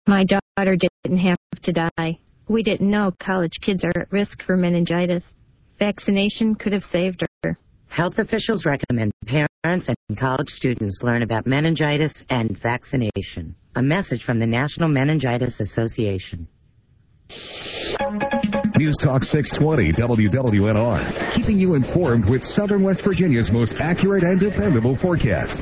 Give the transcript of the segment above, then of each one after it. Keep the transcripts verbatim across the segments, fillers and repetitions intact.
My daughter didn't have to die. We didn't know college kids are at risk for meningitis. Vaccination could have saved her. Health officials recommend parents and college students learn about meningitis and vaccination. A message from the National Meningitis Association. News Talk six twenty W W N R, keeping you informed with Southern West Virginia's most accurate and dependable forecast.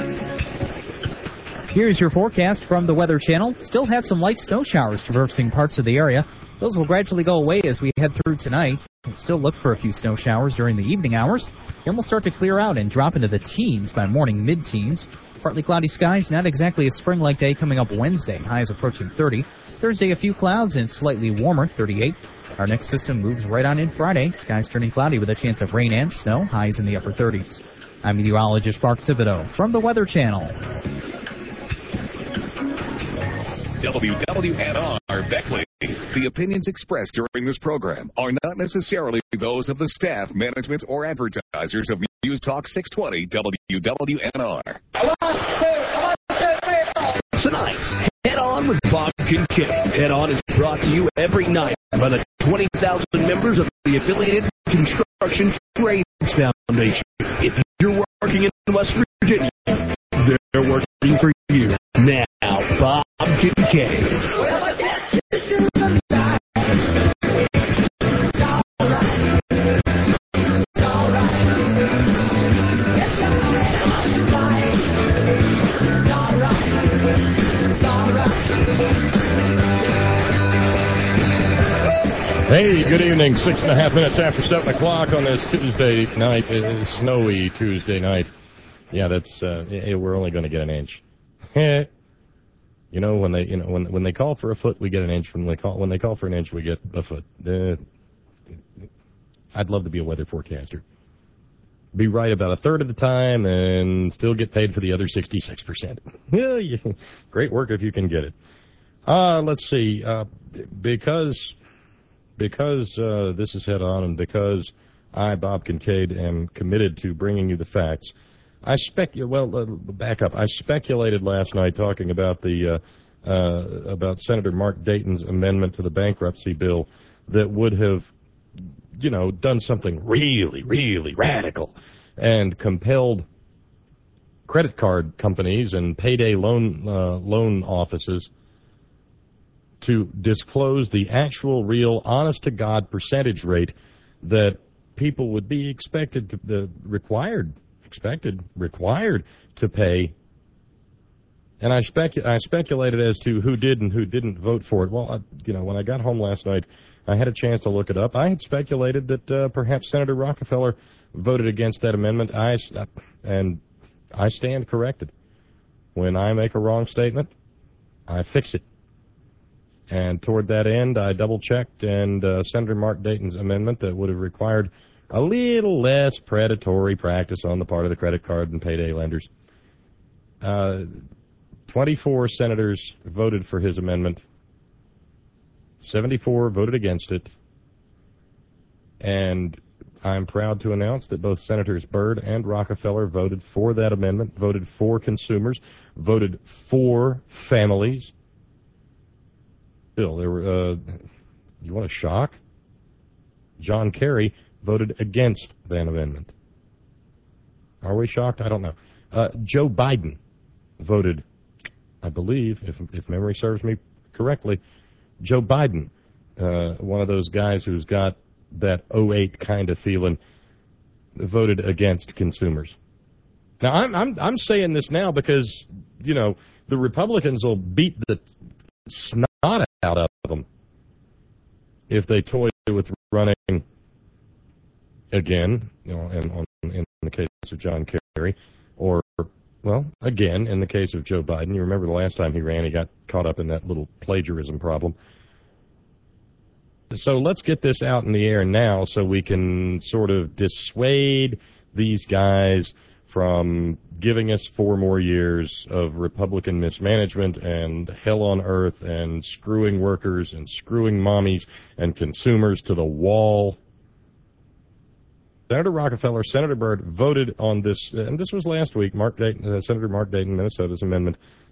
Here's your forecast from the Weather Channel. Still have some light snow showers traversing parts of the area. Those will gradually go away as we head through tonight. We'll still look for a few snow showers during the evening hours. Then we'll start to clear out and drop into the teens by morning mid-teens. Partly cloudy skies, not exactly a spring-like day coming up Wednesday. Highs approaching thirty. Thursday, a few clouds and slightly warmer, thirty-eight. Our next system moves right on in Friday. Skies turning cloudy with a chance of rain and snow. Highs in the upper thirties. I'm meteorologist Mark Thibodeau from the Weather Channel. W W N R Beckley. The opinions expressed during this program are not necessarily those of the staff, management, or advertisers of News Talk six twenty W W N R. Tonight, Head On with Bob Kincaid. Head On is brought to you every night by the twenty thousand members of the Affiliated Construction Trades Foundation. If you're working in West Virginia, they're working for you. Now, Bob Kincaid. Hey, good evening. Six and a half minutes after seven o'clock on this Tuesday night, uh, snowy Tuesday night. Yeah, that's, uh, we're only going to get an inch. You know, when they, you know, when when they call for a foot, we get an inch. When they call when they call for an inch, we get a foot. Uh, I'd love to be a weather forecaster. Be right about a third of the time and still get paid for the other sixty-six percent. Yeah, great work if you can get it. Uh, let's see. Uh, because because uh, this is Head On, and because I, Bob Kincaid, am committed to bringing you the facts. I spec well uh, back up. I speculated last night talking about the uh, uh, about Senator Mark Dayton's amendment to the bankruptcy bill that would have, you know, done something really, really radical and compelled credit card companies and payday loan uh, loan offices to disclose the actual, real, honest-to-God percentage rate that people would be expected to uh, required. expected, required to pay, and I, specu- I speculated as to who did and who didn't vote for it. Well, I, you know, when I got home last night, I had a chance to look it up. I had speculated that uh, perhaps Senator Rockefeller voted against that amendment, I, and I stand corrected. When I make a wrong statement, I fix it. And toward that end, I double-checked, and uh, Senator Mark Dayton's amendment that would have required a little less predatory practice on the part of the credit card and payday lenders. Uh, twenty-four senators voted for his amendment. seventy-four voted against it. And I'm proud to announce that both Senators Byrd and Rockefeller voted for that amendment, voted for consumers, voted for families. Bill, there were, uh, you want a shock? John Kerry voted against that amendment. Are we shocked? I don't know. Uh, Joe Biden voted, I believe, if if memory serves me correctly, Joe Biden, uh, one of those guys who's got that oh eight kind of feeling, voted against consumers. Now, I'm I'm I'm saying this now because, you know, the Republicans will beat the snot out of them if they toy with running again, you know, in, on, in the case of John Kerry, or, well, again, in the case of Joe Biden. You remember the last time he ran, he got caught up in that little plagiarism problem. So let's get this out in the air now so we can sort of dissuade these guys from giving us four more years of Republican mismanagement and hell on earth and screwing workers and screwing mommies and consumers to the wall. Senator Rockefeller, Senator Byrd voted on this, and this was last week, Mark Dayton, uh, Senator Mark Dayton, Minnesota's amendment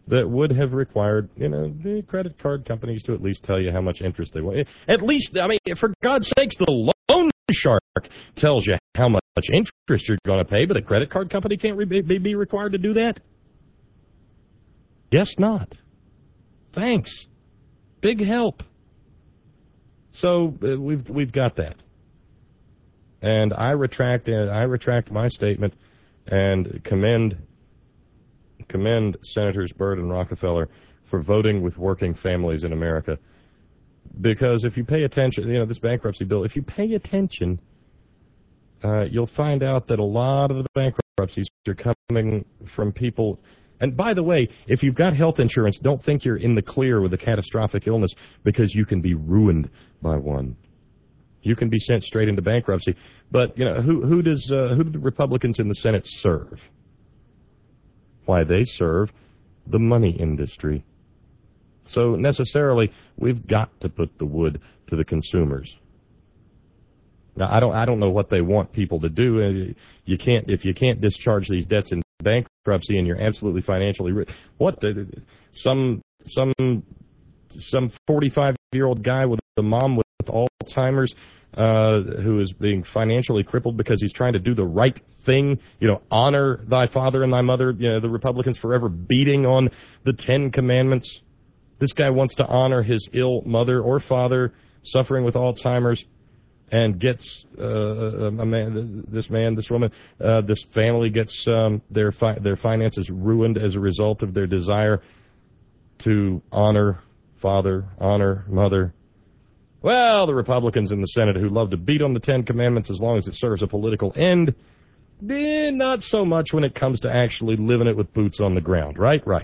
that would have required, you know, the credit card companies to at least tell you how much interest they want. At least, I mean, for God's sakes, the loan shark tells you how much interest you're going to pay, but a credit card company can't re- be required to do that? Guess not. Thanks. Big help. So uh, we've we've got that, and I retract uh, I retract my statement and commend commend Senators Byrd and Rockefeller for voting with working families in America. Because if you pay attention, you know, this bankruptcy bill, if you pay attention, uh, you'll find out that a lot of the bankruptcies are coming from people. And by the way, if you've got health insurance, don't think you're in the clear with a catastrophic illness, because you can be ruined by one. You can be sent straight into bankruptcy. But, you know, who, who does uh, who do the Republicans in the Senate serve? Why, they serve the money industry. So necessarily, we've got to put the wood to the consumers. Now, I don't I don't know what they want people to do. You can't if you can't discharge these debts in bankruptcy and you're absolutely financially rich. What the, some some some forty-five-year-old guy with a mom with Alzheimer's uh, who is being financially crippled because he's trying to do the right thing, you know, honor thy father and thy mother, you know, the Republicans forever beating on the Ten Commandments. This guy wants to honor his ill mother or father suffering with Alzheimer's, and gets uh, a man, this man, this woman, uh, this family gets um, their fi- their finances ruined as a result of their desire to honor father, honor mother. Well, the Republicans in the Senate who love to beat on the Ten Commandments as long as it serves a political end, eh, not so much when it comes to actually living it with boots on the ground. Right, right.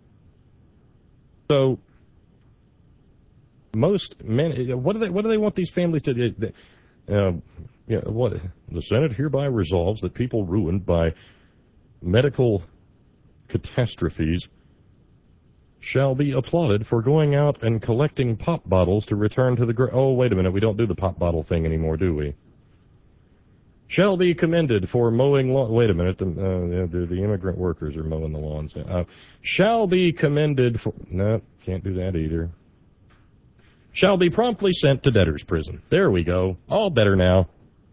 So most men, what do they what do they want these families to do? Uh, you know, what the Senate hereby resolves that people ruined by medical catastrophes shall be applauded for going out and collecting pop bottles to return to the... Gr- oh, wait a minute, we don't do the pop bottle thing anymore, do we? Shall be commended for mowing lawn... Wait a minute, the, uh, the, the immigrant workers are mowing the lawns. Uh, shall be commended for... No, can't do that either. Shall be promptly sent to debtor's prison. There we go. All better now.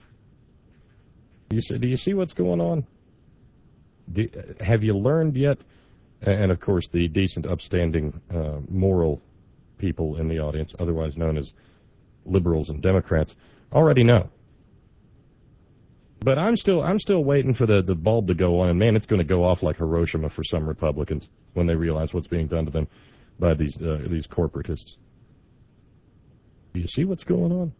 You see, do you see what's going on? Do, have you learned yet? And, of course, the decent, upstanding, uh, moral people in the audience, otherwise known as liberals and Democrats, already know. But I'm still I'm still waiting for the, the bulb to go on, and, man, it's going to go off like Hiroshima for some Republicans when they realize what's being done to them by these uh, these corporatists. Do you see what's going on?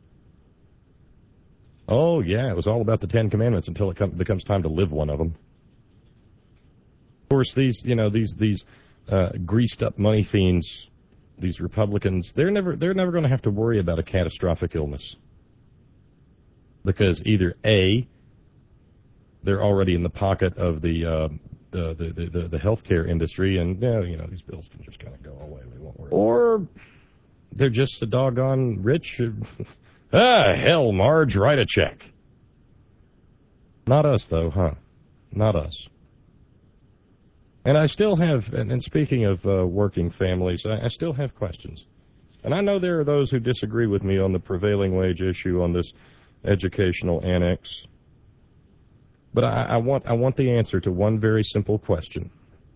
Oh, yeah, it was all about the Ten Commandments until it com- becomes time to live one of them. Of course, these, you know, these these uh, greased-up money fiends, these Republicans, they're never they're never going to have to worry about a catastrophic illness, because either A, they're already in the pocket of the uh, the, the the the healthcare industry, and yeah, you know, these bills can just kind of go away. We won't worry. Or they're just a doggone rich. Ah, hell, Marge, write a check. Not us, though, huh? Not us. And I still have, and, and speaking of uh, working families, I, I still have questions. And I know there are those who disagree with me on the prevailing wage issue on this educational annex. But I, I want I want the answer to one very simple question.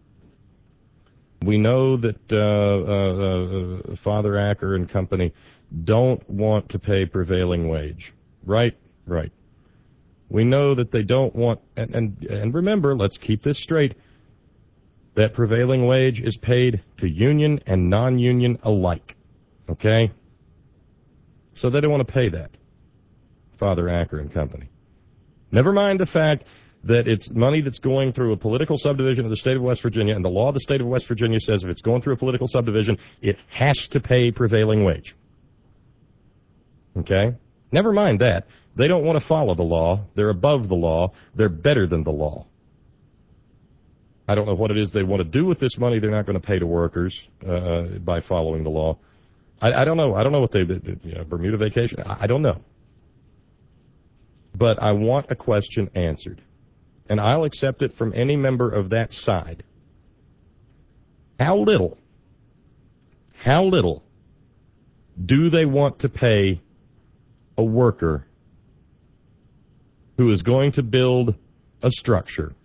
We know that uh, uh, uh, Father Acker and company don't want to pay prevailing wage. Right? Right. We know that they don't want, and, and, and remember, let's keep this straight, that prevailing wage is paid to union and non-union alike. Okay? So they don't want to pay that, Father Acker and company. Never mind the fact that it's money that's going through a political subdivision of the state of West Virginia, and the law of the state of West Virginia says if it's going through a political subdivision, it has to pay prevailing wage. Okay? Never mind that. They don't want to follow the law. They're above the law. They're better than the law. I don't know what it is they want to do with this money they're not going to pay to workers uh, by following the law. I, I don't know. I don't know what they, you know, Bermuda vacation. I, I don't know. But I want a question answered. And I'll accept it from any member of that side. How little, how little do they want to pay a worker who is going to build a structure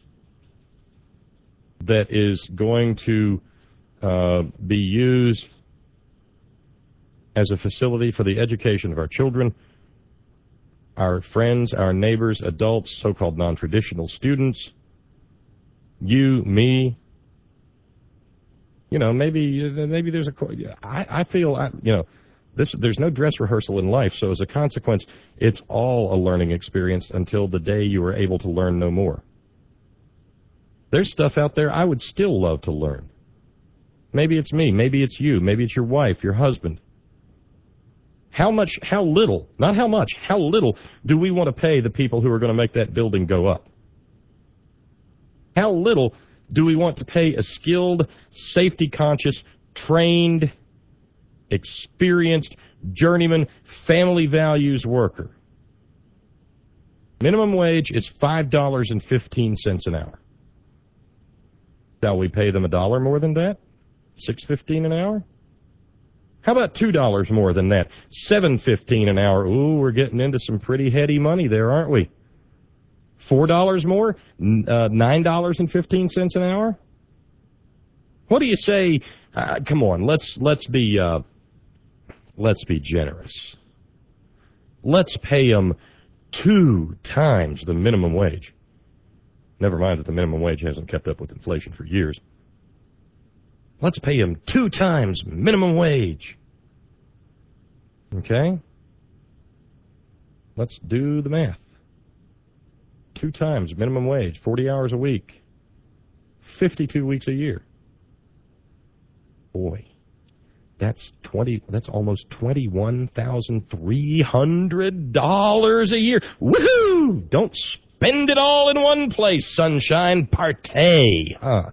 that is going to uh, be used as a facility for the education of our children, our friends, our neighbors, adults, so-called non-traditional students, you, me. You know, maybe maybe there's a. I, I feel, I, you know, this. There's no dress rehearsal in life, so as a consequence, it's all a learning experience until the day you are able to learn no more. There's stuff out there I would still love to learn. Maybe it's me, maybe it's you, maybe it's your wife, your husband. How much, how little, not how much, how little do we want to pay the people who are going to make that building go up? How little do we want to pay a skilled, safety-conscious, trained, experienced, journeyman, family values worker? Minimum wage is five dollars and fifteen cents an hour. Shall we pay them a dollar more than that? six fifteen an hour? How about two dollars more than that? seven fifteen an hour. Ooh, we're getting into some pretty heady money there, aren't we? four dollars more? Uh, nine dollars and fifteen cents an hour? What do you say? Uh, come on, let's let's be uh, let's be generous. Let's pay them two times the minimum wage. Never mind that the minimum wage hasn't kept up with inflation for years. Let's pay them two times minimum wage. Okay? Let's do the math. Two times minimum wage, forty hours a week, fifty-two weeks a year. Boy, that's twenty. That's almost twenty-one thousand three hundred dollars a year. Woohoo! Don't spend it all in one place, sunshine. Partay, huh?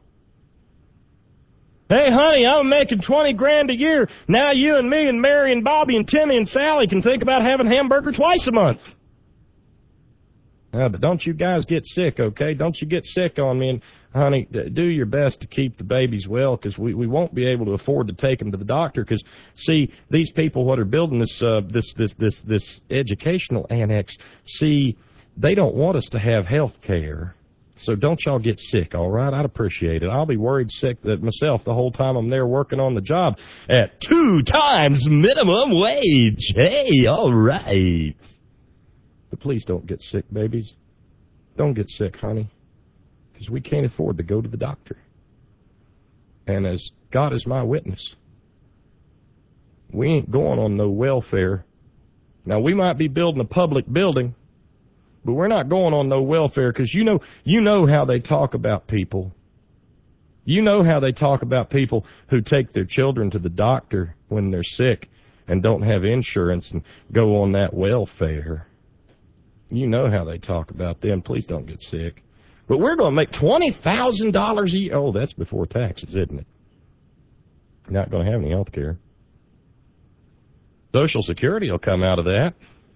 Hey, honey, I'm making twenty grand a year. Now you and me and Mary and Bobby and Timmy and Sally can think about having hamburger twice a month. Yeah, but don't you guys get sick, okay? Don't you get sick on me. And, honey, do your best to keep the babies well, because we, we won't be able to afford to take them to the doctor. Because, see, these people what are building this, uh, this, this, this, this educational annex, see, they don't want us to have health care. So don't y'all get sick, all right? I'd appreciate it. I'll be worried sick that myself the whole time I'm there working on the job at two times minimum wage. Hey, all right. But please don't get sick, babies. Don't get sick, honey, because we can't afford to go to the doctor. And as God is my witness, we ain't going on no welfare. Now, we might be building a public building, but we're not going on no welfare, because you know, you know how they talk about people. You know how they talk about people who take their children to the doctor when they're sick and don't have insurance and go on that welfare. You know how they talk about them. Please don't get sick. But we're going to make twenty thousand dollars a year. Oh, that's before taxes, isn't it? You're not going to have any health care. Social Security will come out of that.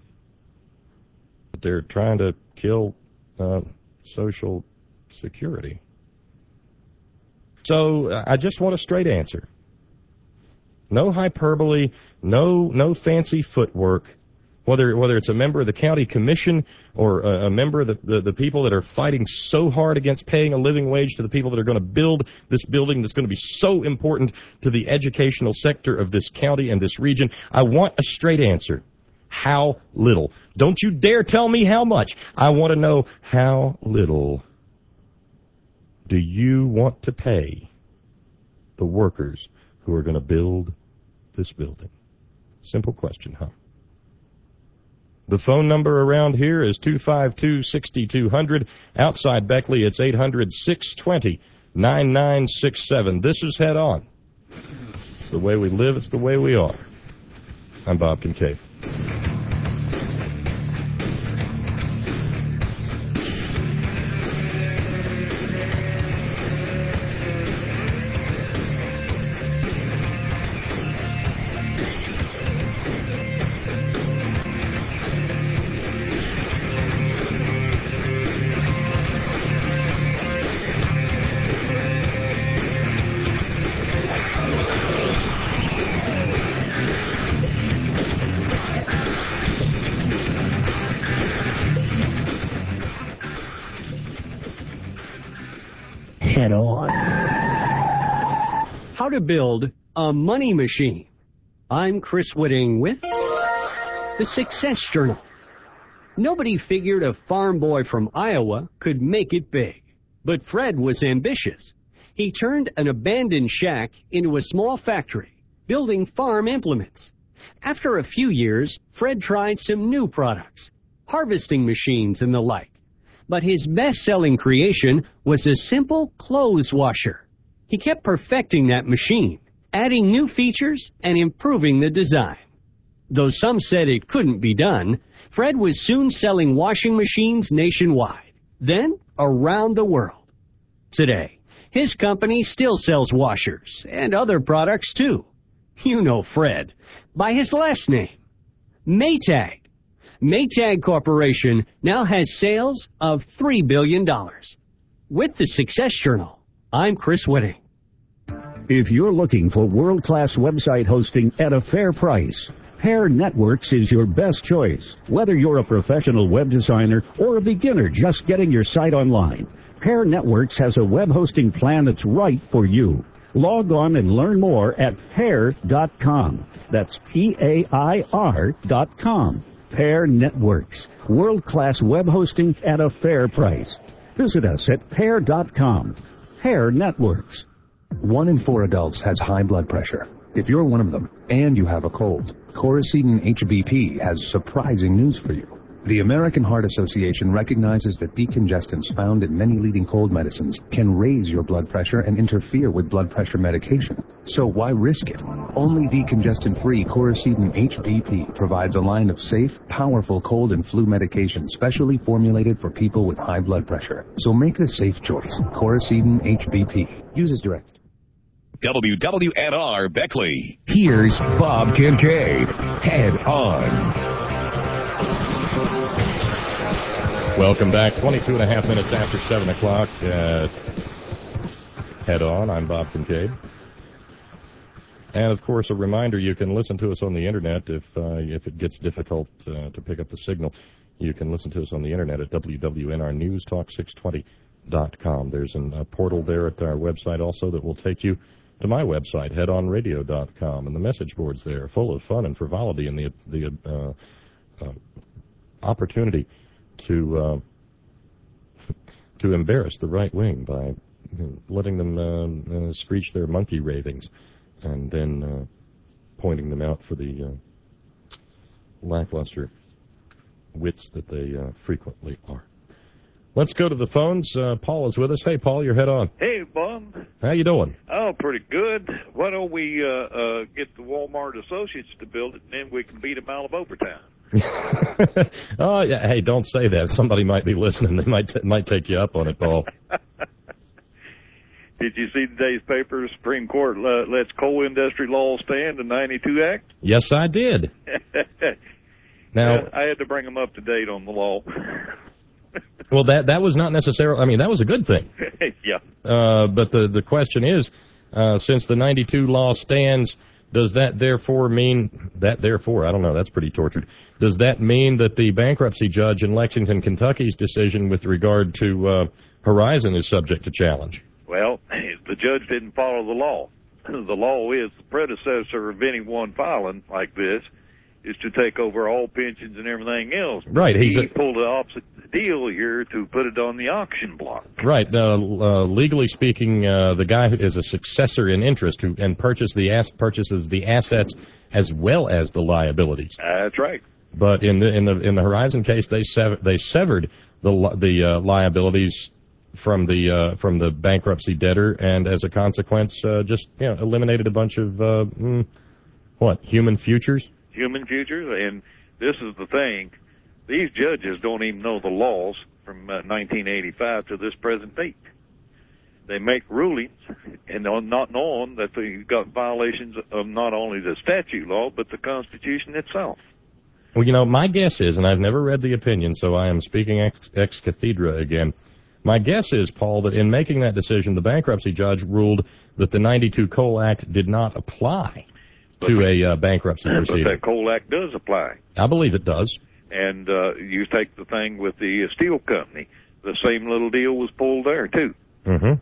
But they're trying to kill uh, Social Security. So I just want a straight answer. No hyperbole, no no fancy footwork. Whether whether it's a member of the county commission or a, a member of the, the, the people that are fighting so hard against paying a living wage to the people that are going to build this building that's going to be so important to the educational sector of this county and this region, I want a straight answer. How little? Don't you dare tell me how much. I want to know how little do you want to pay the workers who are going to build this building? Simple question, huh? The phone number around here is two five two, six two zero zero. Outside Beckley, it's eight hundred, six two zero, nine nine six seven. This is Head On. It's the way we live. It's the way we are. I'm Bob Kincaid. to build a money machine. I'm Chris Whitting with the Success Journal. Nobody figured a farm boy from Iowa could make it big. But Fred was ambitious. He turned an abandoned shack into a small factory, building farm implements. After a few years, Fred tried some new products, harvesting machines and the like. But his best-selling creation was a simple clothes washer. He kept perfecting that machine, adding new features and improving the design. Though some said it couldn't be done, Fred was soon selling washing machines nationwide, then around the world. Today, his company still sells washers and other products too. You know Fred by his last name, Maytag. Maytag Corporation now has sales of three billion dollars. With the Success Journal, I'm Chris Whitting. If you're looking for world-class website hosting at a fair price, Pair Networks is your best choice. Whether you're a professional web designer or a beginner just getting your site online, Pair Networks has a web hosting plan that's right for you. Log on and learn more at pair dot com. That's P A I R dot com. Pair Networks, world-class web hosting at a fair price. Visit us at pair dot com. Pair Networks. One in four adults has high blood pressure. If you're one of them and you have a cold, Coracetin H B P has surprising news for you. The American Heart Association recognizes that decongestants found in many leading cold medicines can raise your blood pressure and interfere with blood pressure medication. So why risk it? Only decongestant-free Coracetin H B P provides a line of safe, powerful cold and flu medication specially formulated for people with high blood pressure. So make the safe choice. Coracetin H B P. Use as directed. W W N R Beckley. Here's Bob Kincaid. Head on. Welcome back. twenty-two and a half minutes after seven o'clock. Uh, head on. I'm Bob Kincaid. And, of course, a reminder, you can listen to us on the Internet if uh, if it gets difficult uh, to pick up the signal. You can listen to us on the Internet at W W N R News Talk six twenty dot com. There's a uh, portal there at our website also that will take you to my website, head on radio dot com. And the message boards there are full of fun and frivolity and the, the uh, uh, opportunity to uh, to embarrass the right wing by you know, letting them uh, uh, screech their monkey ravings and then uh, pointing them out for the uh, lackluster wits that they uh, frequently are. Let's go to the phones. Uh, Paul is with us. Hey, Paul, you're head on. Hey, Bob. How you doing? Oh, pretty good. Why don't we uh, uh, get the Walmart associates to build it, and then we can beat them out of overtime. Oh, yeah. Hey, don't say that. Somebody might be listening. They might t- might take you up on it, Paul. Did you see today's paper? Supreme Court uh, lets coal industry law stand, the ninety-two Act? Yes, I did. Now, uh, I had to bring them up to date on the law. Well, that that was not necessarily, I mean, that was a good thing. Yeah. Uh, but the, the question is, uh, since the ninety-two law stands, does that therefore mean, that therefore, I don't know, that's pretty tortured. Does that mean that the bankruptcy judge in Lexington, Kentucky's decision with regard to uh, Horizon is subject to challenge? Well, the judge didn't follow the law. The law is the predecessor of any one filing like this is to take over all pensions and everything else. Right. He's he a, pulled the opposite deal here to put it on the auction block. Right. Uh, uh, legally speaking, uh, the guy who is a successor in interest who and purchase the ass, purchases the assets as well as the liabilities. That's right. But in the in the in the Horizon case, they sever, they severed the the uh, liabilities from the uh, from the bankruptcy debtor, and as a consequence, uh, just you know, eliminated a bunch of uh, mm, what human futures. Human futures, and this is the thing. These judges don't even know the laws from uh, nineteen eighty-five to this present date. They make rulings, and not knowing that they've got violations of not only the statute law, but the Constitution itself. Well, you know, my guess is, and I've never read the opinion, so I am speaking ex, ex cathedra again. My guess is, Paul, that in making that decision, the bankruptcy judge ruled that the ninety-two Coal Act did not apply but, to a uh, bankruptcy proceeding. But that Coal Act does apply. I believe it does. And uh, you take the thing with the steel company. The same little deal was pulled there, too. Mm-hmm.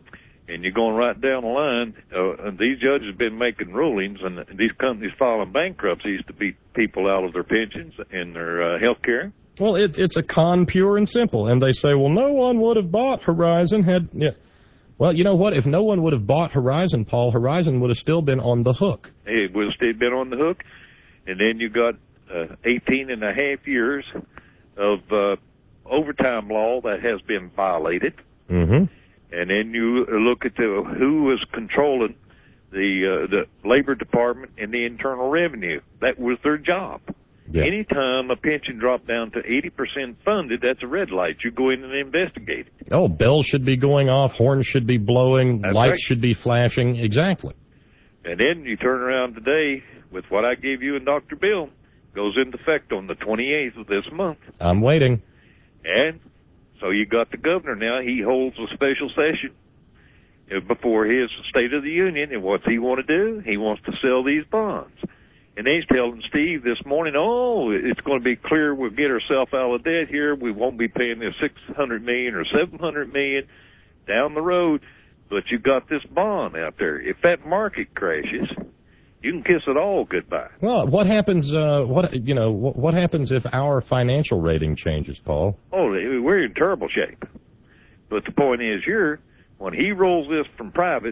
And you're going right down the line. Uh, and these judges have been making rulings, and these companies filing bankruptcies to beat people out of their pensions and their uh, health care. Well, it, it's a con, pure and simple. And they say, well, no one would have bought Horizon had... Yeah. Well, you know what? If no one would have bought Horizon, Paul, Horizon would have still been on the hook. It would have still been on the hook. And then you got uh, eighteen and a half years of uh, overtime law that has been violated. Mm-hmm. And then you look at the, who was controlling the uh, the Labor Department and the Internal Revenue. That was their job. Yeah. Anytime a pension dropped down to eighty percent funded, that's a red light. You go in and investigate it. Oh, bells should be going off, horns should be blowing, that's lights right. should be flashing. Exactly. And then you turn around today with what I gave you and Doctor Bill, goes into effect on the twenty-eighth of this month. I'm waiting. And so you got the governor now. He holds a special session before his State of the Union. And what's he want to do? He wants to sell these bonds. And he's telling Steve this morning, oh, it's going to be clear we'll get ourselves out of debt here. We won't be paying this six hundred million dollars or seven hundred million dollars down the road. But you got this bond out there. If that market crashes, you can kiss it all goodbye. Well, what happens, uh, what, you know, what, what happens if our financial rating changes, Paul? Oh, we're in terrible shape. But the point is here, when he rolls this from private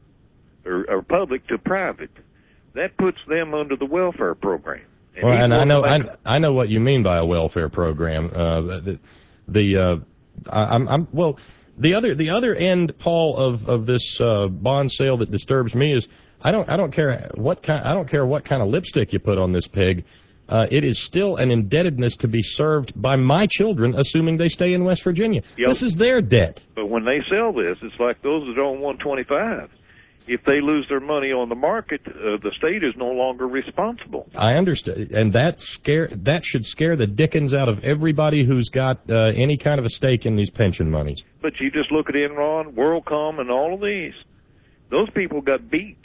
or, or public to private, that puts them under the welfare program. And well, and I know, I, a- I know what you mean by a welfare program. Uh, the, the uh, I, I'm, I'm, well, the other, the other end, Paul, of, of this, uh, bond sale that disturbs me is, I don't, I don't care what kind, I don't care what kind of lipstick you put on this pig. Uh, it is still an indebtedness to be served by my children, assuming they stay in West Virginia. Yep. This is their debt. But when they sell this, it's like those that own one twenty-five. If they lose their money on the market, uh, the state is no longer responsible. I understand, and that scare that should scare the dickens out of everybody who's got uh, any kind of a stake in these pension monies. But you just look at Enron, WorldCom, and all of these; those people got beat,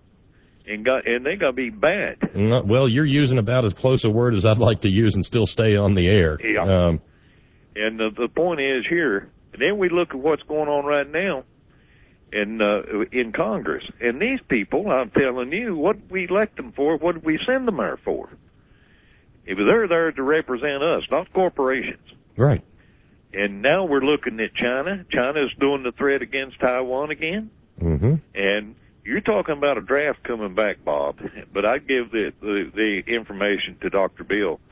and got and they got beat bad. No, well, you're using about as close a word as I'd like to use and still stay on the air. Yeah. Um, and the, the point is here, and then we look at what's going on right now. In uh, in Congress, and these people, I'm telling you, what we elect them for, what did we send them there for? If they're there to represent us, not corporations. Right. And now we're looking at China. China's doing the threat against Taiwan again. Mm-hmm. And you're talking about a draft coming back, Bob. But I give the, the the information to Doctor Bill.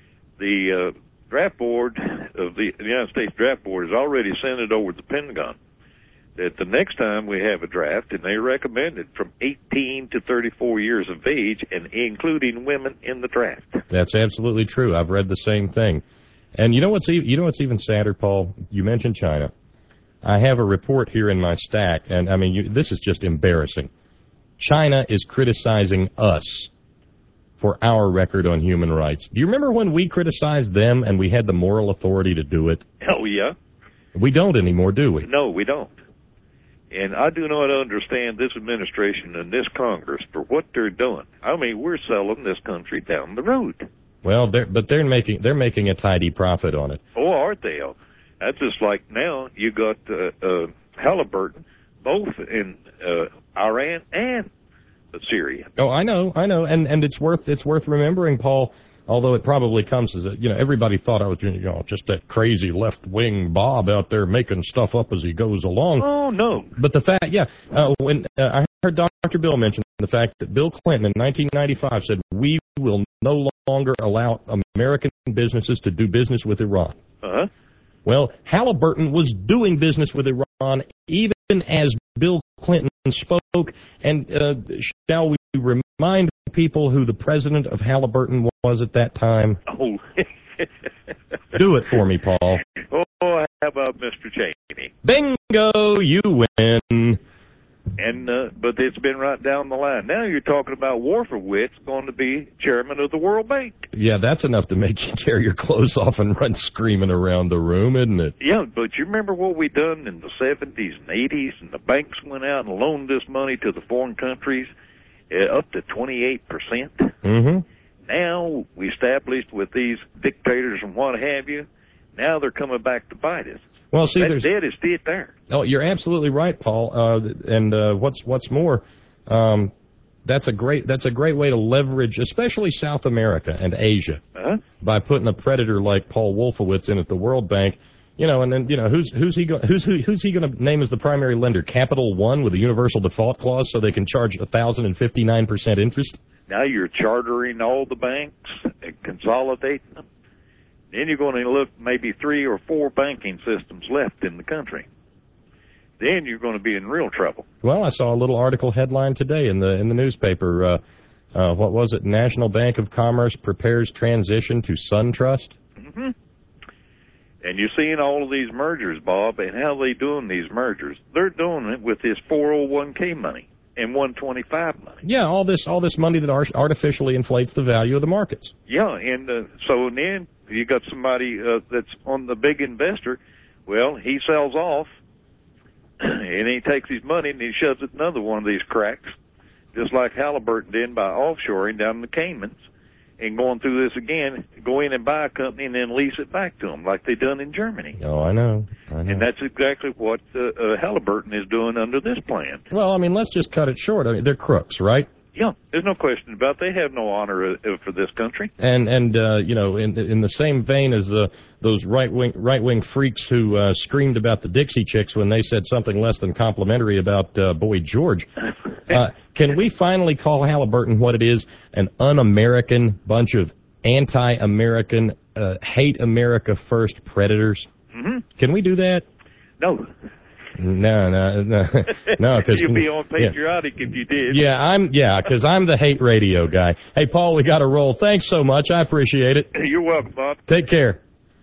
The uh, draft board of the, the United States Draft Board has already sent it over to the Pentagon. That the next time we have a draft, and they recommend it from eighteen to thirty-four years of age, and including women in the draft. That's absolutely true. I've read the same thing. And you know what's e- you know what's even sadder, Paul? You mentioned China. I have a report here in my stack, and I mean, you, this is just embarrassing. China is criticizing us for our record on human rights. Do you remember when we criticized them and we had the moral authority to do it? Oh, yeah. We don't anymore, do we? No, we don't. And I do not understand this administration and this Congress for what they're doing. I mean, we're selling this country down the road. Well, they're, but they're making they're making a tidy profit on it. Oh, aren't they? That's just like now you got uh, uh, Halliburton, both in uh, Iran and Syria. Oh, I know, I know, and and it's worth it's worth remembering, Paul. Although it probably comes as a, you know, everybody thought I was, you know, just that crazy left-wing Bob out there making stuff up as he goes along. Oh, no. But the fact, yeah, uh, when uh, I heard Doctor Bill mention the fact that Bill Clinton in nineteen ninety-five said, we will no longer allow American businesses to do business with Iran. Uh-huh. Well, Halliburton was doing business with Iran even as Bill Clinton spoke, and uh, shall we remind people who the president of Halliburton was at that time? Oh. Do it for me, Paul. Oh, how about Mister Cheney? Bingo, you win. And uh, but it's been right down the line. Now you're talking about Wolfowitz going to be chairman of the World Bank. Yeah, that's enough to make you tear your clothes off and run screaming around the room, isn't it? Yeah, but you remember what we done in the seventies and eighties, and the banks went out and loaned this money to the foreign countries uh, up to twenty-eight percent. Mm-hmm. Now we established with these dictators and what have you, Now they're coming back to bite us. Well, see, that there's debt is still there. Oh, you're absolutely right, Paul. Uh, and uh, what's what's more, um, that's a great that's a great way to leverage, especially South America and Asia, uh-huh. by putting a predator like Paul Wolfowitz in at the World Bank. You know, and then you know who's who's he go, who's who, who's he going to name as the primary lender? Capital One with a universal default clause, so they can charge a thousand and fifty nine percent interest. Now you're chartering all the banks and consolidating them. Then you're going to look maybe three or four banking systems left in the country. Then you're going to be in real trouble. Well, I saw a little article headline today in the in the newspaper. Uh, uh, what was it? National Bank of Commerce prepares transition to SunTrust. Mm-hmm. And you're seeing all of these mergers, Bob, and how they doing these mergers. They're doing it with this four oh one k money and one twenty-five money. Yeah, all this all this money that artificially inflates the value of the markets. Yeah, and uh, so then you got somebody uh, that's on the big investor. Well, he sells off, and he takes his money and he shoves it in another one of these cracks, just like Halliburton did by offshoring down in the Caymans. And going through this again, go in and buy a company and then lease it back to them, like they done in Germany. Oh, I know. I know. And that's exactly what uh, uh, Halliburton is doing under this plan. Well, I mean, let's just cut it short. I mean, they're crooks, right? Yeah, there's no question about it. They have no honor uh, for this country. And and uh, you know, in in the same vein as uh, those right wing right wing freaks who uh, screamed about the Dixie Chicks when they said something less than complimentary about uh, Boy George, uh, can we finally call Halliburton what it is? An un-American bunch of anti-American, uh, hate America first predators. Mm-hmm. Can we do that? No. No, no, no, no. Cause, You'd be on patriotic yeah. if you did. Yeah, I'm. Yeah, because I'm the hate radio guy. Hey, Paul, we got to roll. Thanks so much. I appreciate it. You're welcome, Bob. Take care.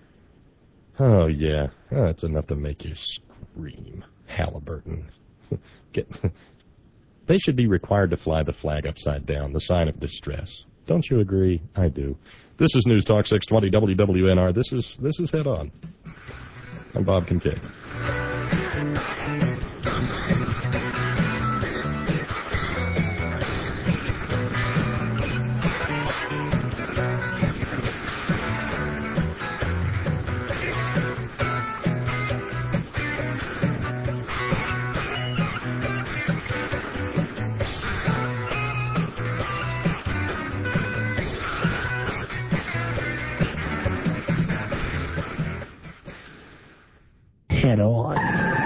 Oh yeah, oh, that's enough to make you scream. Halliburton. Get. They should be required to fly the flag upside down, the sign of distress. Don't you agree? I do. This is News Talk six twenty W W N R. This is this is Head On. I'm Bob Kincaid. Head On.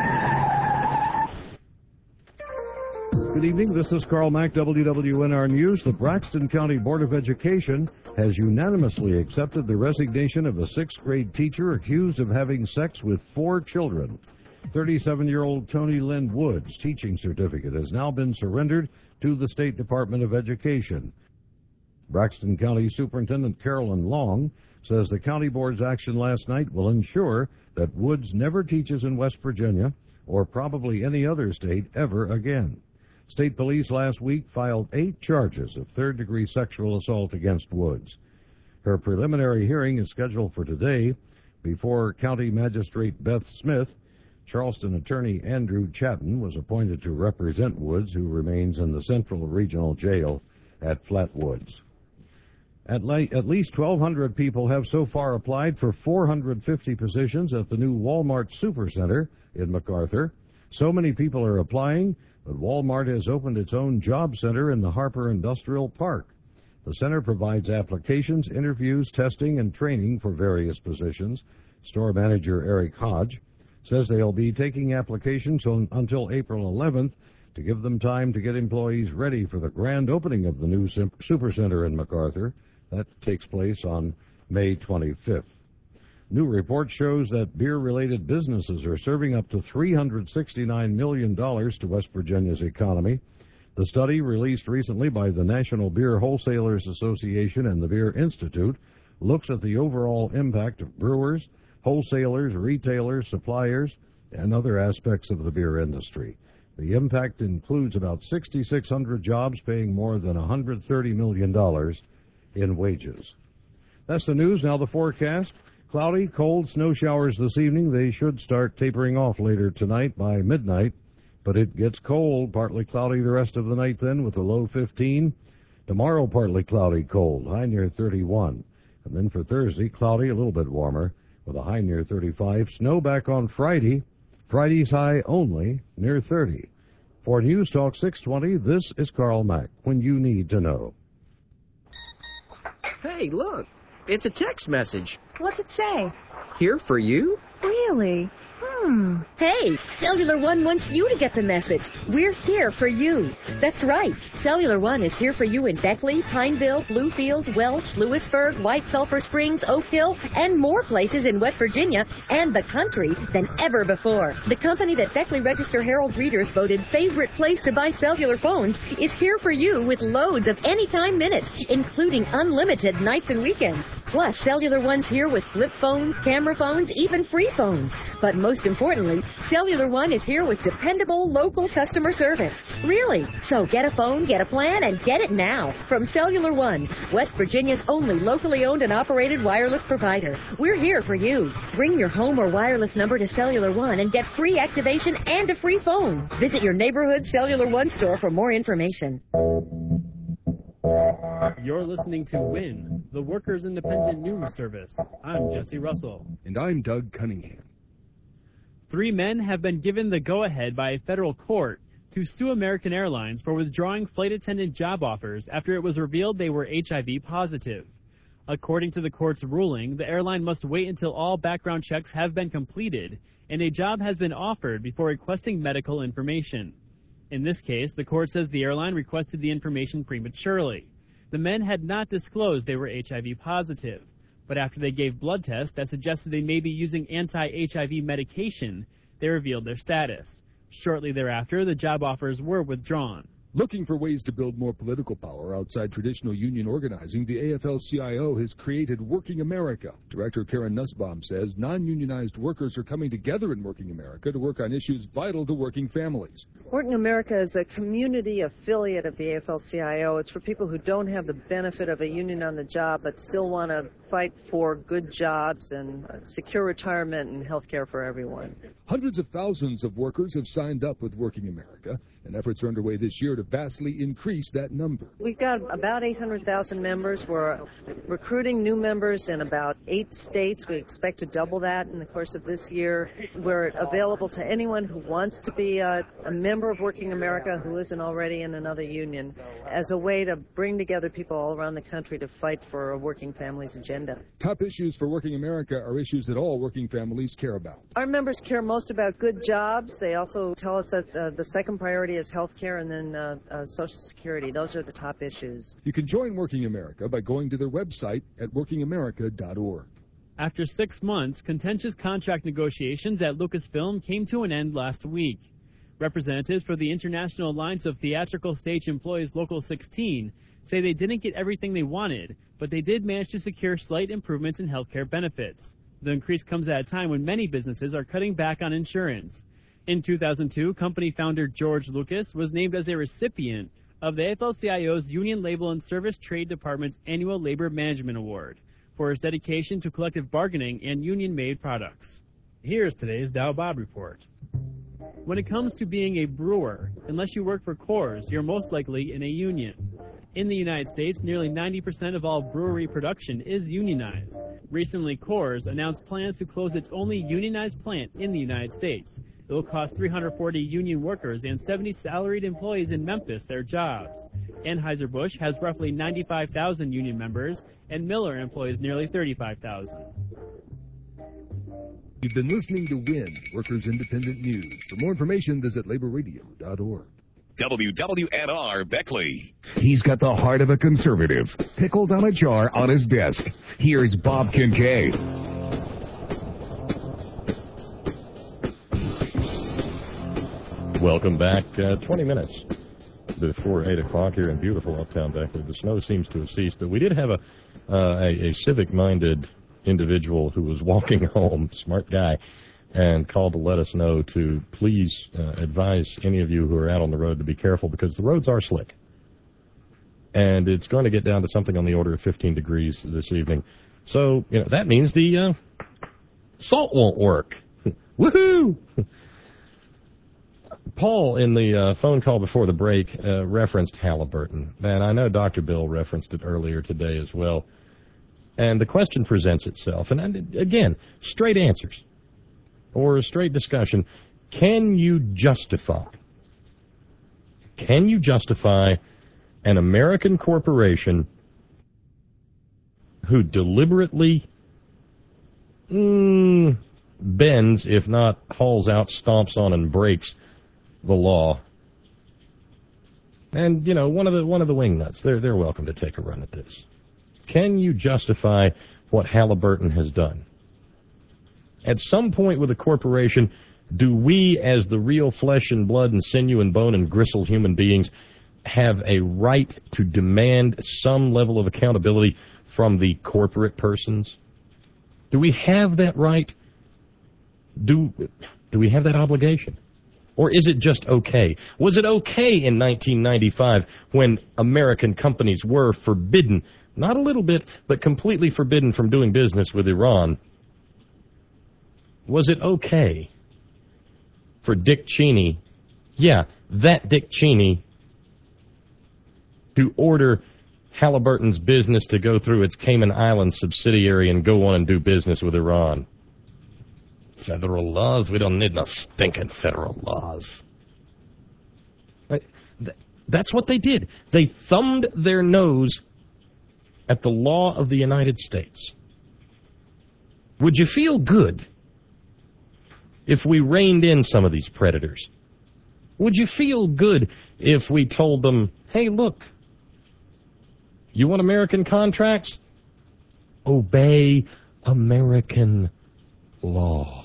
Good evening. This is Carl Mack, W W N R News. The Braxton County Board of Education has unanimously accepted the resignation of a sixth grade teacher accused of having sex with four children. thirty-seven-year-old Tony Lynn Woods' teaching certificate has now been surrendered to the State Department of Education. Braxton County Superintendent Carolyn Long says the county board's action last night will ensure that Woods never teaches in West Virginia or probably any other state ever again. State police last week filed eight charges of third-degree sexual assault against Woods. Her preliminary hearing is scheduled for today before County Magistrate Beth Smith. Charleston attorney Andrew Chatton was appointed to represent Woods, who remains in the Central Regional Jail at Flatwoods. At, le- at least twelve hundred people have so far applied for four hundred fifty positions at the new Walmart Supercenter in MacArthur. So many people are applying, but Walmart has opened its own job center in the Harper Industrial Park. The center provides applications, interviews, testing, and training for various positions. Store manager Eric Hodge says they'll be taking applications on, until April eleventh to give them time to get employees ready for the grand opening of the new Supercenter in MacArthur. That takes place on May twenty-fifth. New report shows that beer-related businesses are serving up to three hundred sixty-nine million dollars to West Virginia's economy. The study, released recently by the National Beer Wholesalers Association and the Beer Institute, looks at the overall impact of brewers, wholesalers, retailers, suppliers, and other aspects of the beer industry. The impact includes about six thousand six hundred jobs paying more than one hundred thirty million dollars in wages. That's the news. Now the forecast. Cloudy, cold, snow showers this evening. They should start tapering off later tonight by midnight, but it gets cold. Partly cloudy the rest of the night then with a low fifteen. Tomorrow, partly cloudy, cold, high near thirty-one. And then for Thursday, cloudy, a little bit warmer, with a high near thirty-five. Snow back on Friday. Friday's high only near thirty. For News Talk six twenty, this is Carl Mack, when you need to know. Hey, look. It's a text message. What's it say? Here for you? Really? Hmm. Hey, Cellular One wants you to get the message. We're here for you. That's right. Cellular One is here for you in Beckley, Pineville, Bluefield, Welch, Lewisburg, White Sulphur Springs, Oak Hill, and more places in West Virginia and the country than ever before. The company that Beckley Register Herald readers voted favorite place to buy cellular phones is here for you with loads of anytime minutes, including unlimited nights and weekends. Plus, Cellular One's here with flip phones, camera phones, even free phones. But most importantly, Cellular One is here with dependable local customer service. Really. So get a phone, get a plan, and get it now from Cellular One, West Virginia's only locally owned and operated wireless provider. We're here for you. Bring your home or wireless number to Cellular One and get free activation and a free phone. Visit your neighborhood Cellular One store for more information. You're listening to WIN, the Workers' Independent News Service. I'm Jesse Russell. And I'm Doug Cunningham. Three men have been given the go-ahead by a federal court to sue American Airlines for withdrawing flight attendant job offers after it was revealed they were H I V positive. According to the court's ruling, the airline must wait until all background checks have been completed and a job has been offered before requesting medical information. In this case, the court says the airline requested the information prematurely. The men had not disclosed they were H I V positive, but after they gave blood tests that suggested they may be using anti-H I V medication, they revealed their status. Shortly thereafter, the job offers were withdrawn. Looking for ways to build more political power outside traditional union organizing, the A F L C I O has created Working America. Director Karen Nussbaum says non-unionized workers are coming together in Working America to work on issues vital to working families. Working America is a community affiliate of the A F L C I O. It's for people who don't have the benefit of a union on the job but still want to fight for good jobs and secure retirement and health care for everyone. Hundreds of thousands of workers have signed up with Working America, and efforts are underway this year to vastly increase that number. We've got about eight hundred thousand members. We're recruiting new members in about eight states. We expect to double that in the course of this year. We're available to anyone who wants to be a, a member of Working America who isn't already in another union, as a way to bring together people all around the country to fight for a working family's agenda. Top issues for Working America are issues that all working families care about. Our members care most about good jobs. They also tell us that uh, the second priority is health care and then uh, uh, Social Security. Those are the top issues. You can join Working America by going to their website at working america dot org. After six months, contentious contract negotiations at Lucasfilm came to an end last week. Representatives for the International Alliance of Theatrical Stage Employees Local sixteen say they didn't get everything they wanted, but they did manage to secure slight improvements in health care benefits. The increase comes at a time when many businesses are cutting back on insurance. In two thousand two, company founder George Lucas was named as a recipient of the A F L C I O's Union Label and Service Trade Department's Annual Labor Management Award for his dedication to collective bargaining and union-made products. Here's today's Dow Bob Report. When it comes to being a brewer, unless you work for Coors, you're most likely in a union. In the United States, nearly ninety percent of all brewery production is unionized. Recently, Coors announced plans to close its only unionized plant in the United States. It will cost three hundred forty union workers and seventy salaried employees in Memphis their jobs. Anheuser-Busch has roughly ninety-five thousand union members, and Miller employs nearly thirty-five thousand. You've been listening to WIN, Workers Independent News. For more information, visit labor radio dot org. W W N R Beckley. He's got the heart of a conservative, pickled on a jar on his desk. Here's Bob Kincaid. Welcome back. Uh, twenty minutes before eight o'clock here in beautiful uptown Beckley. The snow seems to have ceased, but we did have a, uh, a, a civic-minded individual who was walking home, smart guy, and called to let us know to please uh, advise any of you who are out on the road to be careful because the roads are slick. And it's going to get down to something on the order of fifteen degrees this evening. So, you know, that means the uh, salt won't work. Woohoo! Paul, in the uh, phone call before the break, uh, referenced Halliburton. And I know Doctor Bill referenced it earlier today as well. And the question presents itself, and again, straight answers or a straight discussion. Can you justify, can you justify an American corporation who deliberately mm, bends, if not hauls out, stomps on, and breaks the law? And, you know, one of the one of the wingnuts, they're, they're welcome to take a run at this. Can you justify what Halliburton has done? At some point with a corporation, do we, as the real flesh and blood and sinew and bone and gristle human beings, have a right to demand some level of accountability from the corporate persons? Do we have that right? Do, do we have that obligation? Or is it just okay? Was it okay in nineteen ninety-five when American companies were forbidden, not a little bit, but completely forbidden from doing business with Iran? Was it okay for Dick Cheney, yeah, that Dick Cheney, to order Halliburton's business to go through its Cayman Islands subsidiary and go on and do business with Iran? Federal laws? We don't need no stinking federal laws. That's what they did. They thumbed their nose at the law of the United States. Would you feel good if we reined in some of these predators? Would you feel good if we told them, hey, look, you want American contracts? Obey American law.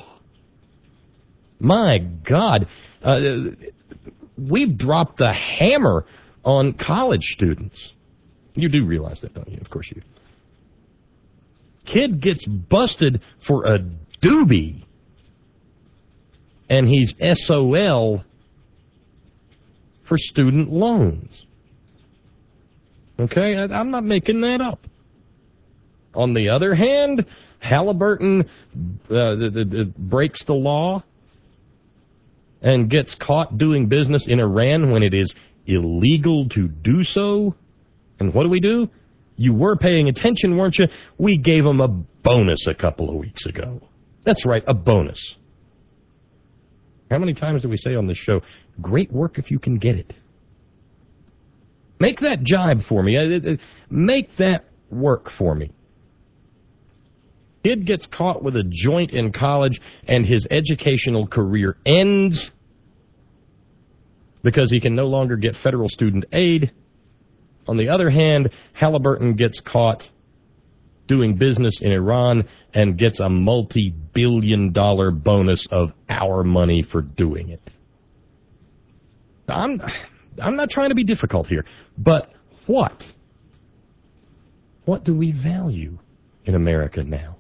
My God, uh, we've dropped the hammer on college students. You do realize that, don't you? Of course you do. Kid gets busted for a doobie, and he's S O L for student loans. Okay? I, I'm not making that up. On the other hand, Halliburton uh, the, the, the breaks the law and gets caught doing business in Iran when it is illegal to do so. And what do we do? You were paying attention, weren't you? We gave them a bonus a couple of weeks ago. That's right, a bonus. How many times do we say on this show, great work if you can get it? Make that jibe for me. Make that work for me. Kid gets caught with a joint in college and his educational career ends because he can no longer get federal student aid. On the other hand, Halliburton gets caught doing business in Iran and gets a multi-billion dollar bonus of our money for doing it. I'm, I'm not trying to be difficult here, but what? What do we value in America now?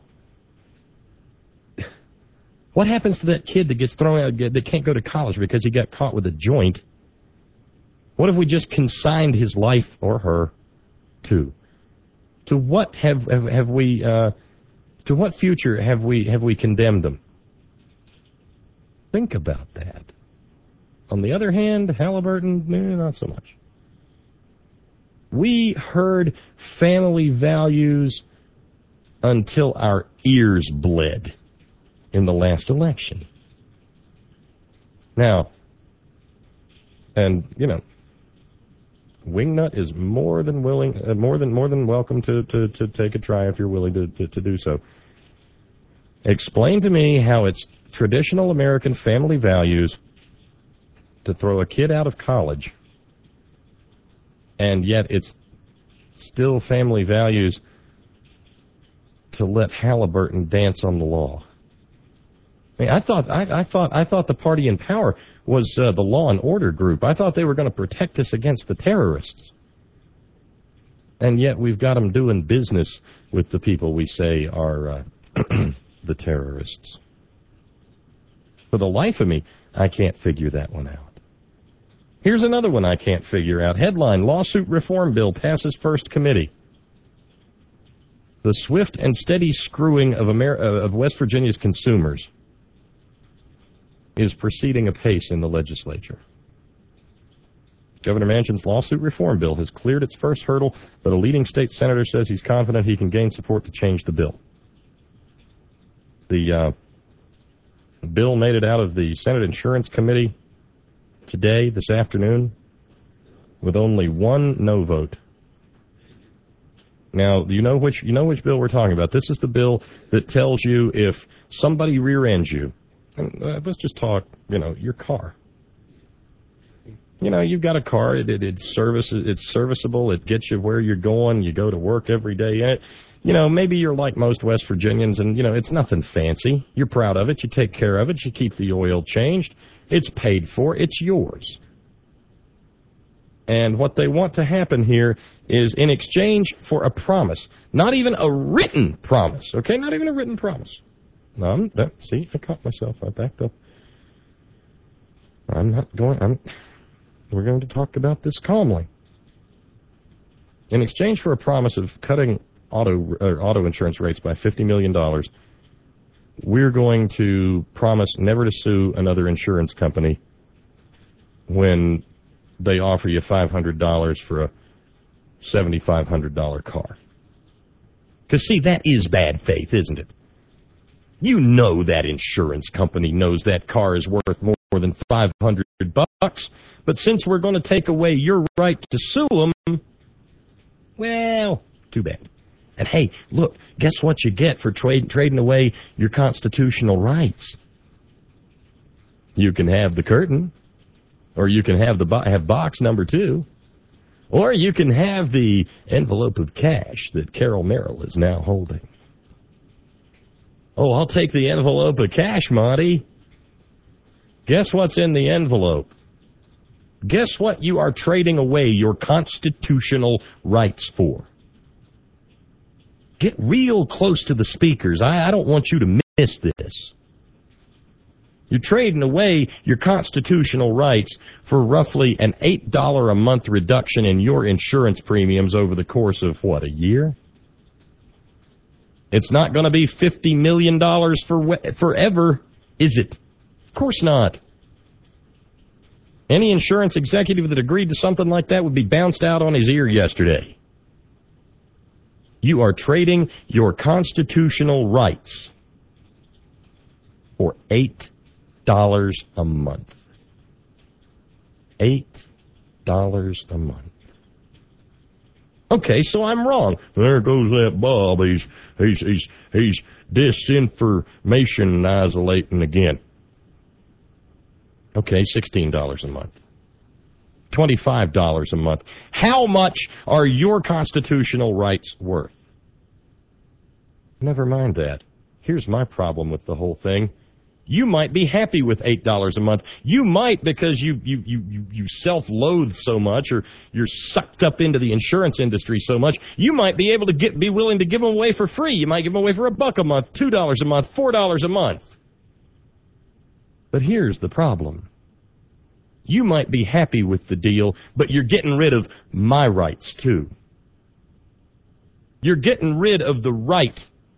What happens to that kid that gets thrown out, that can't go to college because he got caught with a joint? What if we just consigned his life or her to? To what have have, have we? Uh, to what future have we have we condemned them? Think about that. On the other hand, Halliburton, eh, not so much. We heard family values until our ears bled in the last election. Now, and you know, Wingnut is more than willing, uh, more than more than welcome to, to, to take a try if you're willing to, to, to do so. Explain to me how it's traditional American family values to throw a kid out of college, and yet it's still family values to let Halliburton dance on the law. I mean, I thought I, I thought I thought the party in power was uh, the Law and Order group. I thought they were going to protect us against the terrorists, and yet we've got them doing business with the people we say are uh, the terrorists. For the life of me, I can't figure that one out. Here's another one I can't figure out. Headline: Lawsuit Reform Bill passes first committee. The swift and steady screwing of, Amer- of West Virginia's consumers is proceeding apace in the legislature. Governor Manchin's lawsuit reform bill has cleared its first hurdle, but a leading state senator says he's confident he can gain support to change the bill. The uh, bill made it out of the Senate Insurance Committee today, this afternoon, with only one no vote. Now, you know which you know which bill we're talking about. This is the bill that tells you if somebody rear-ends you, and uh, let's just talk, you know, your car. You know, you've got a car, it, it, it's, service, it's serviceable, it gets you where you're going, you go to work every day in it. You know, maybe you're like most West Virginians and, you know, it's nothing fancy. You're proud of it, you take care of it, you keep the oil changed. It's paid for, it's yours. And what they want to happen here is in exchange for a promise, not even a written promise, okay, not even a written promise. No, I'm, that, see, I caught myself, I backed up. I'm not going, I'm... We're going to talk about this calmly. In exchange for a promise of cutting auto uh, auto insurance rates by fifty million dollars, we're going to promise never to sue another insurance company when they offer you five hundred dollars for a seven thousand five hundred dollars car. Because, see, that is bad faith, isn't it? You know that insurance company knows that car is worth more than five hundred bucks, but since we're going to take away your right to sue them, well, too bad. And hey, look, guess what you get for trade, trading away your constitutional rights? You can have the curtain, or you can have the bo- have box number two, or you can have the envelope of cash that Carol Merrill is now holding. Oh, I'll take the envelope of cash, Monty. Guess what's in the envelope? Guess what you are trading away your constitutional rights for? Get real close to the speakers. I, I don't want you to miss this. You're trading away your constitutional rights for roughly an eight dollars a month reduction in your insurance premiums over the course of, what, a year? It's not going to be fifty million dollars for forever, is it? Of course not. Any insurance executive that agreed to something like that would be bounced out on his ear yesterday. You are trading your constitutional rights for eight dollars a month. eight dollars a month. Okay, so I'm wrong. There goes that Bob. He's he's he's he's disinformation isolating again. Okay, sixteen dollars a month. twenty-five dollars a month. How much are your constitutional rights worth? Never mind that. Here's my problem with the whole thing. You might be happy with eight dollars a month. You might because you, you, you, you self-loathe so much, or you're sucked up into the insurance industry so much, you might be able to get be willing to give them away for free. You might give them away for a buck a month, two dollars a month, four dollars a month. But here's the problem. You might be happy with the deal, but you're getting rid of my rights, too. You're getting rid of the right.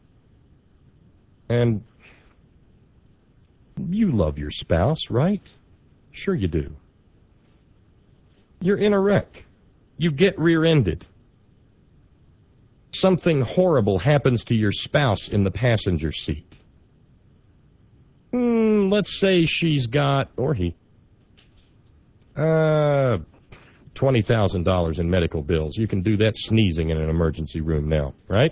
And you love your spouse, right? Sure you do. You're in a wreck. You get rear-ended. Something horrible happens to your spouse in the passenger seat. Hmm, let's say she's got, or he, uh, twenty thousand dollars in medical bills. You can do that sneezing in an emergency room now, right?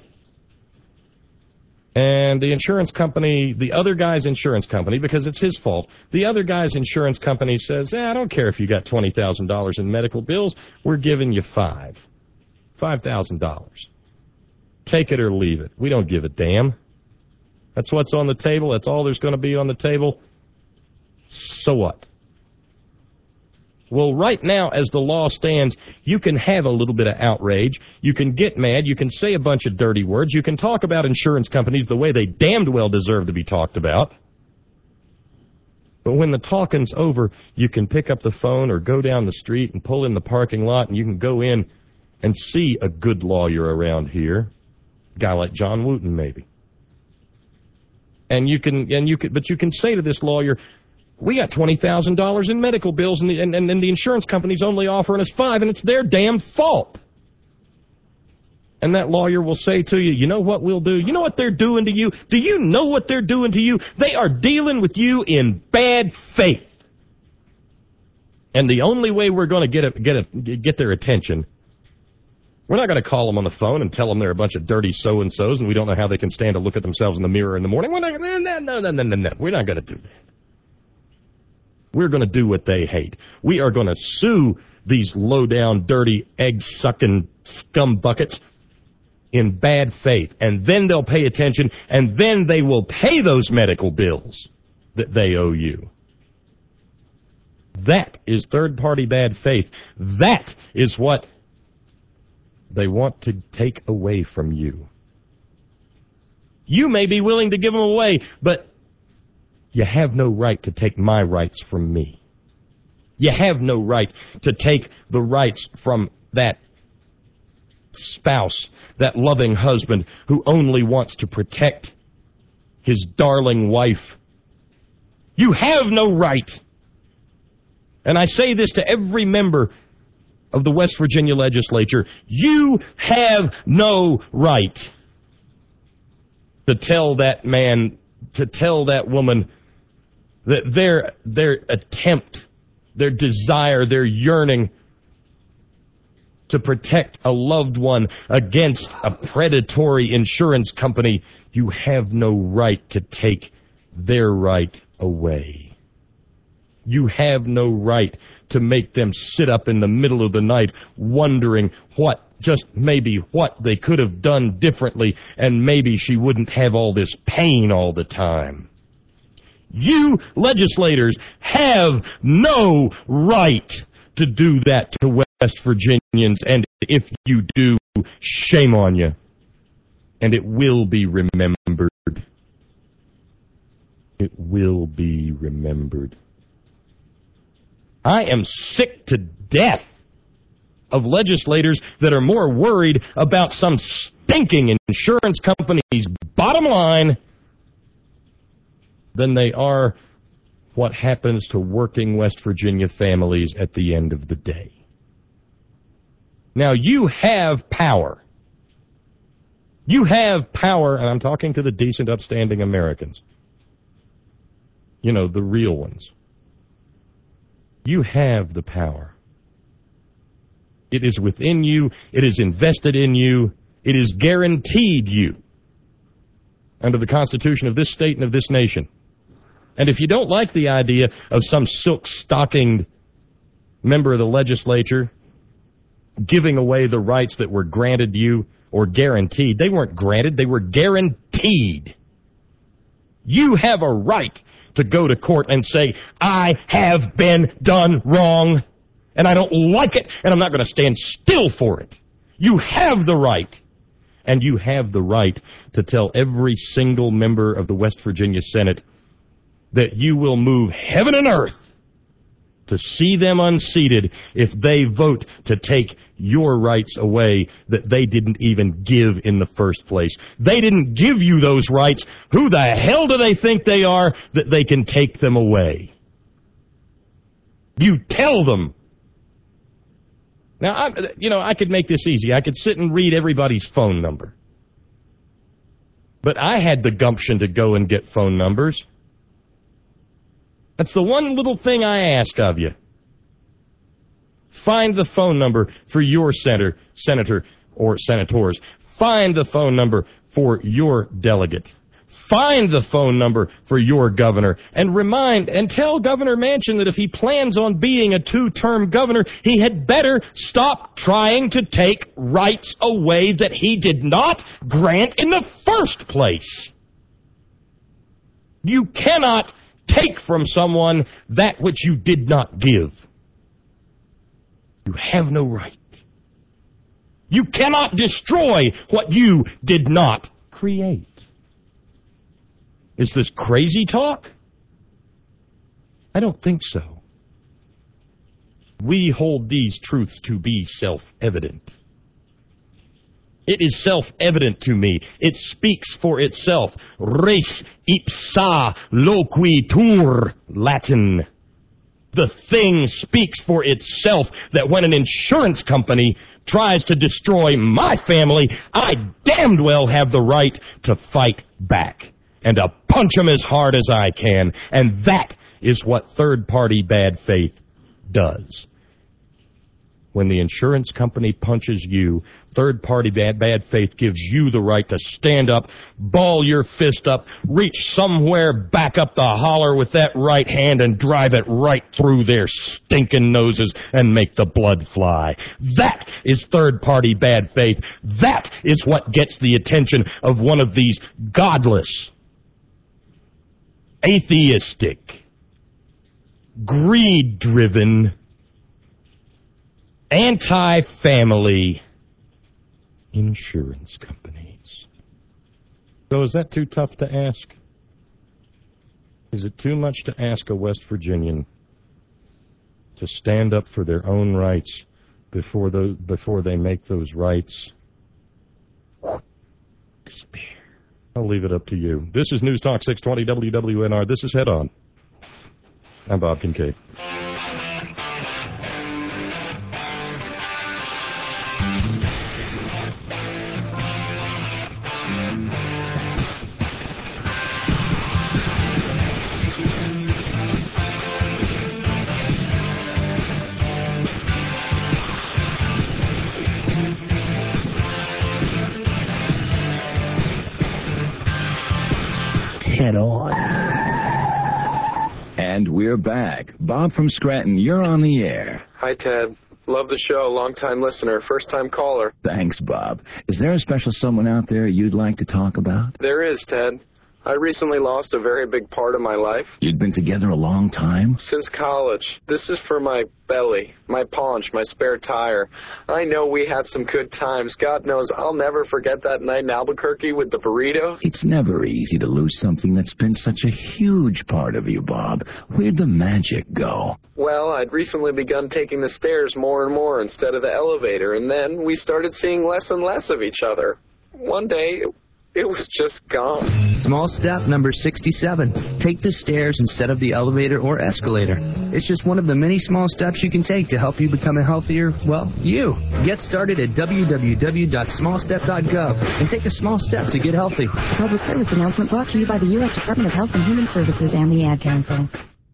And the insurance company, the other guy's insurance company, because it's his fault, the other guy's insurance company says, eh, I don't care if you got twenty thousand dollars in medical bills, we're giving you five. five thousand dollars. Take it or leave it. We don't give a damn. That's what's on the table. That's all there's going to be on the table. So what? Well, right now, as the law stands, you can have a little bit of outrage. You can get mad. You can say a bunch of dirty words. You can talk about insurance companies the way they damned well deserve to be talked about. But when the talking's over, you can pick up the phone or go down the street and pull in the parking lot, and you can go in and see a good lawyer around here. A guy like John Wooten, maybe. And you can, and you can, but you can say to this lawyer, we got twenty thousand dollars in medical bills, and the, and, and, and the insurance company's only offering us five, and it's their damn fault. And that lawyer will say to you, you know what we'll do? You know what they're doing to you? Do you know what they're doing to you? They are dealing with you in bad faith. And the only way we're going to get a, get a, get their attention, we're not going to call them on the phone and tell them they're a bunch of dirty so-and-sos and we don't know how they can stand to look at themselves in the mirror in the morning. We're not, no, no, no, no, no, no. We're not going to do that. We're going to do what they hate. We are going to sue these low-down, dirty, egg-sucking scum buckets in bad faith, and then they'll pay attention, and then they will pay those medical bills that they owe you. That is third-party bad faith. That is what they want to take away from you. You may be willing to give them away, but you have no right to take my rights from me. You have no right to take the rights from that spouse, that loving husband who only wants to protect his darling wife. You have no right. And I say this to every member of the West Virginia legislature. You have no right to tell that man, to tell that woman that their their attempt, their desire, their yearning to protect a loved one against a predatory insurance company, you have no right to take their right away. You have no right to make them sit up in the middle of the night wondering what, just maybe what they could have done differently, and maybe she wouldn't have all this pain all the time. You legislators have no right to do that to West Virginians, and if you do, shame on you. And it will be remembered. It will be remembered. I am sick to death of legislators that are more worried about some stinking insurance company's bottom line than they are what happens to working West Virginia families at the end of the day. Now, you have power. You have power, and I'm talking to the decent, upstanding Americans. You know, the real ones. You have the power. It is within you. It is invested in you. It is guaranteed you under the Constitution of this state and of this nation. And if you don't like the idea of some silk-stockinged member of the legislature giving away the rights that were granted you or guaranteed, they weren't granted, they were guaranteed. You have a right to go to court and say, I have been done wrong, and I don't like it, and I'm not going to stand still for it. You have the right. And you have the right to tell every single member of the West Virginia Senate that you will move heaven and earth to see them unseated if they vote to take your rights away that they didn't even give in the first place. They didn't give you those rights. Who the hell do they think they are that they can take them away? You tell them. Now, I, you know, I could make this easy. I could sit and read everybody's phone number. But I had the gumption to go and get phone numbers. That's the one little thing I ask of you. Find the phone number for your senator, senator or senators. Find the phone number for your delegate. Find the phone number for your governor and remind and tell Governor Manchin that if he plans on being a two-term governor, he had better stop trying to take rights away that he did not grant in the first place. You cannot take from someone that which you did not give. You have no right. You cannot destroy what you did not create. Is this crazy talk? I don't think so. We hold these truths to be self-evident. It is self-evident to me. It speaks for itself. Res ipsa loquitur, Latin. The thing speaks for itself that when an insurance company tries to destroy my family, I damned well have the right to fight back and to punch them as hard as I can. And that is what third-party bad faith does. When the insurance company punches you, third-party bad, bad faith gives you the right to stand up, ball your fist up, reach somewhere back up the holler with that right hand and drive it right through their stinking noses and make the blood fly. That is third-party bad faith. That is what gets the attention of one of these godless, atheistic, greed-driven, anti-family insurance companies. So is that too tough to ask? Is it too much to ask a West Virginian to stand up for their own rights before the, before they make those rights disappear? I'll leave it up to you. This is News Talk six twenty W W N R. This is Head On. I'm Bob Kincaid. Head On. And we're back. Bob from Scranton, you're on the air. Hi, Ted. Love the show. Long-time listener, first-time caller. Thanks, Bob. Is there a special someone out there you'd like to talk about? There is, Ted. I recently lost a very big part of my life. You'd been together a long time? Since college. This is for my belly, my paunch, my spare tire. I know we had some good times. God knows I'll never forget that night in Albuquerque with the burritos. It's never easy to lose something that's been such a huge part of you, Bob. Where'd the magic go? Well, I'd recently begun taking the stairs more and more instead of the elevator, and then we started seeing less and less of each other. One day, it was just gone. Small step number sixty-seven. Take the stairs instead of the elevator or escalator. It's just one of the many small steps you can take to help you become a healthier, well, you. Get started at w w w dot small step dot gov and take a small step to get healthy. Public service announcement brought to you by the U S Department of Health and Human Services and the Ad Council.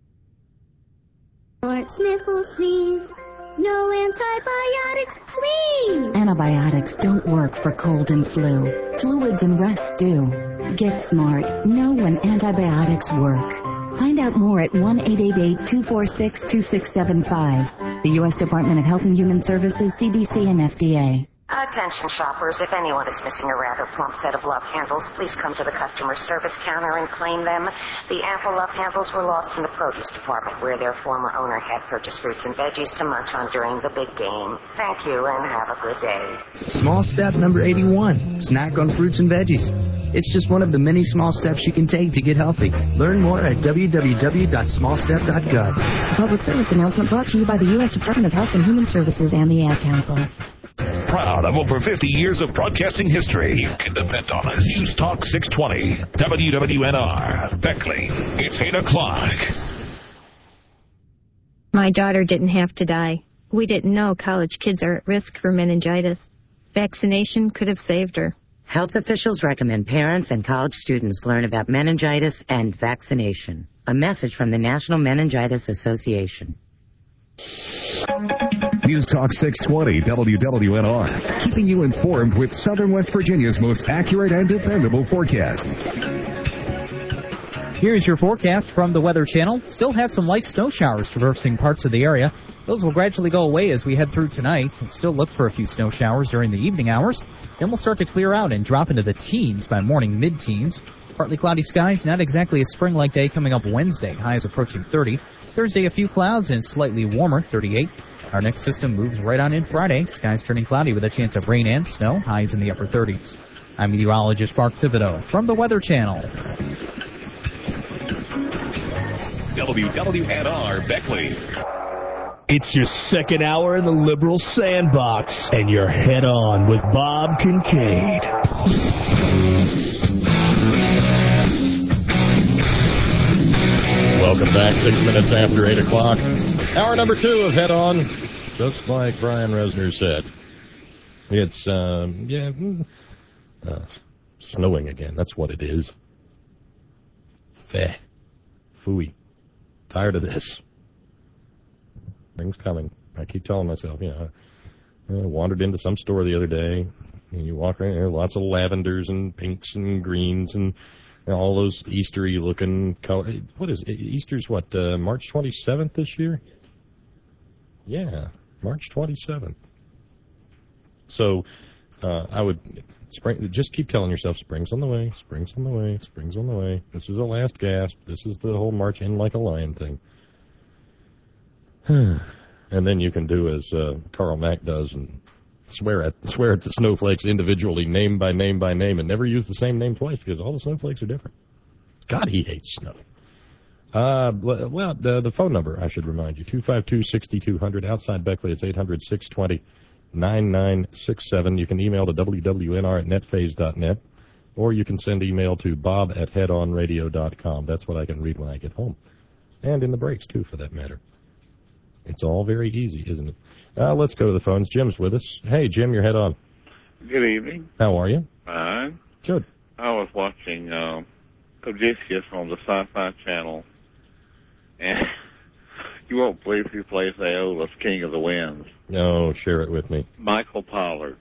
Sniffle, sneeze. No antibiotics, please! Antibiotics don't work for cold and flu. Fluids and rest do. Get smart. Know when antibiotics work. Find out more at one eight eight eight, two four six, two six seven five. The U S Department of Health and Human Services, C D C, and F D A. Attention shoppers, if anyone is missing a rather plump set of love handles, please come to the customer service counter and claim them. The ample love handles were lost in the produce department where their former owner had purchased fruits and veggies to munch on during the big game. Thank you and have a good day. Small step number eighty-one. Snack on fruits and veggies. It's just one of the many small steps you can take to get healthy. Learn more at w w w dot small step dot gov. Public service announcement brought to you by the U S Department of Health and Human Services and the Ad Council. Proud of over fifty years of broadcasting history, you can depend on us. News Talk six twenty, W W N R, Beckley. It's eight o'clock. My daughter didn't have to die. We didn't know college kids are at risk for meningitis. Vaccination could have saved her. Health officials recommend parents and college students learn about meningitis and vaccination. A message from the National Meningitis Association. News Talk six twenty W W N R, keeping you informed with Southern West Virginia's most accurate and dependable forecast. Here's your forecast from the Weather Channel. Still have some light snow showers traversing parts of the area. Those will gradually go away as we head through tonight. We'll still look for a few snow showers during the evening hours. Then we'll start to clear out and drop into the teens by morning mid-teens. Partly cloudy skies, not exactly a spring-like day coming up Wednesday. Highs approaching thirty. Thursday, a few clouds and slightly warmer, thirty-eight. Our next system moves right on in Friday. Skies turning cloudy with a chance of rain and snow. Highs in the upper thirties. I'm meteorologist Mark Thibodeau from the Weather Channel. W W N R Beckley. It's your second hour in the liberal sandbox, and you're head on with Bob Kincaid. Welcome back, six minutes after eight o'clock. Hour number two of Head On, just like Brian Resner said. It's, um, yeah, uh, snowing again. That's what it is. Feh. Phooey. Tired of this. Spring's coming. I keep telling myself, you know, I wandered into some store the other day, and you walk around there, lots of lavenders and pinks and greens and you know, all those Eastery looking color. What is it? Easter's what, uh, March twenty-seventh this year? Yeah, March twenty-seventh. So, uh, I would spring. Just keep telling yourself, spring's on the way, spring's on the way, spring's on the way. This is the last gasp. This is the whole march in like a lion thing. And then you can do as uh, Carl Mack does and swear at swear at the snowflakes individually, name by name by name, and never use the same name twice because all the snowflakes are different. God, he hates snow. Uh, well, the, the phone number, I should remind you, two five two, six two zero zero. Outside Beckley, it's eight hundred, six two zero, nine nine six seven. You can email to W W N R at netphase dot net, or you can send email to bob at head on radio dot com. That's what I can read when I get home. And in the breaks, too, for that matter. It's all very easy, isn't it? Uh, let's go to the phones. Jim's with us. Hey, Jim, you're Head On. Good evening. How are you? Fine. Good. I was watching uh, Odysseus on the Sci-Fi Channel, and you won't believe who plays Aeolus, King of the Winds. No, share it with me. Michael Pollard.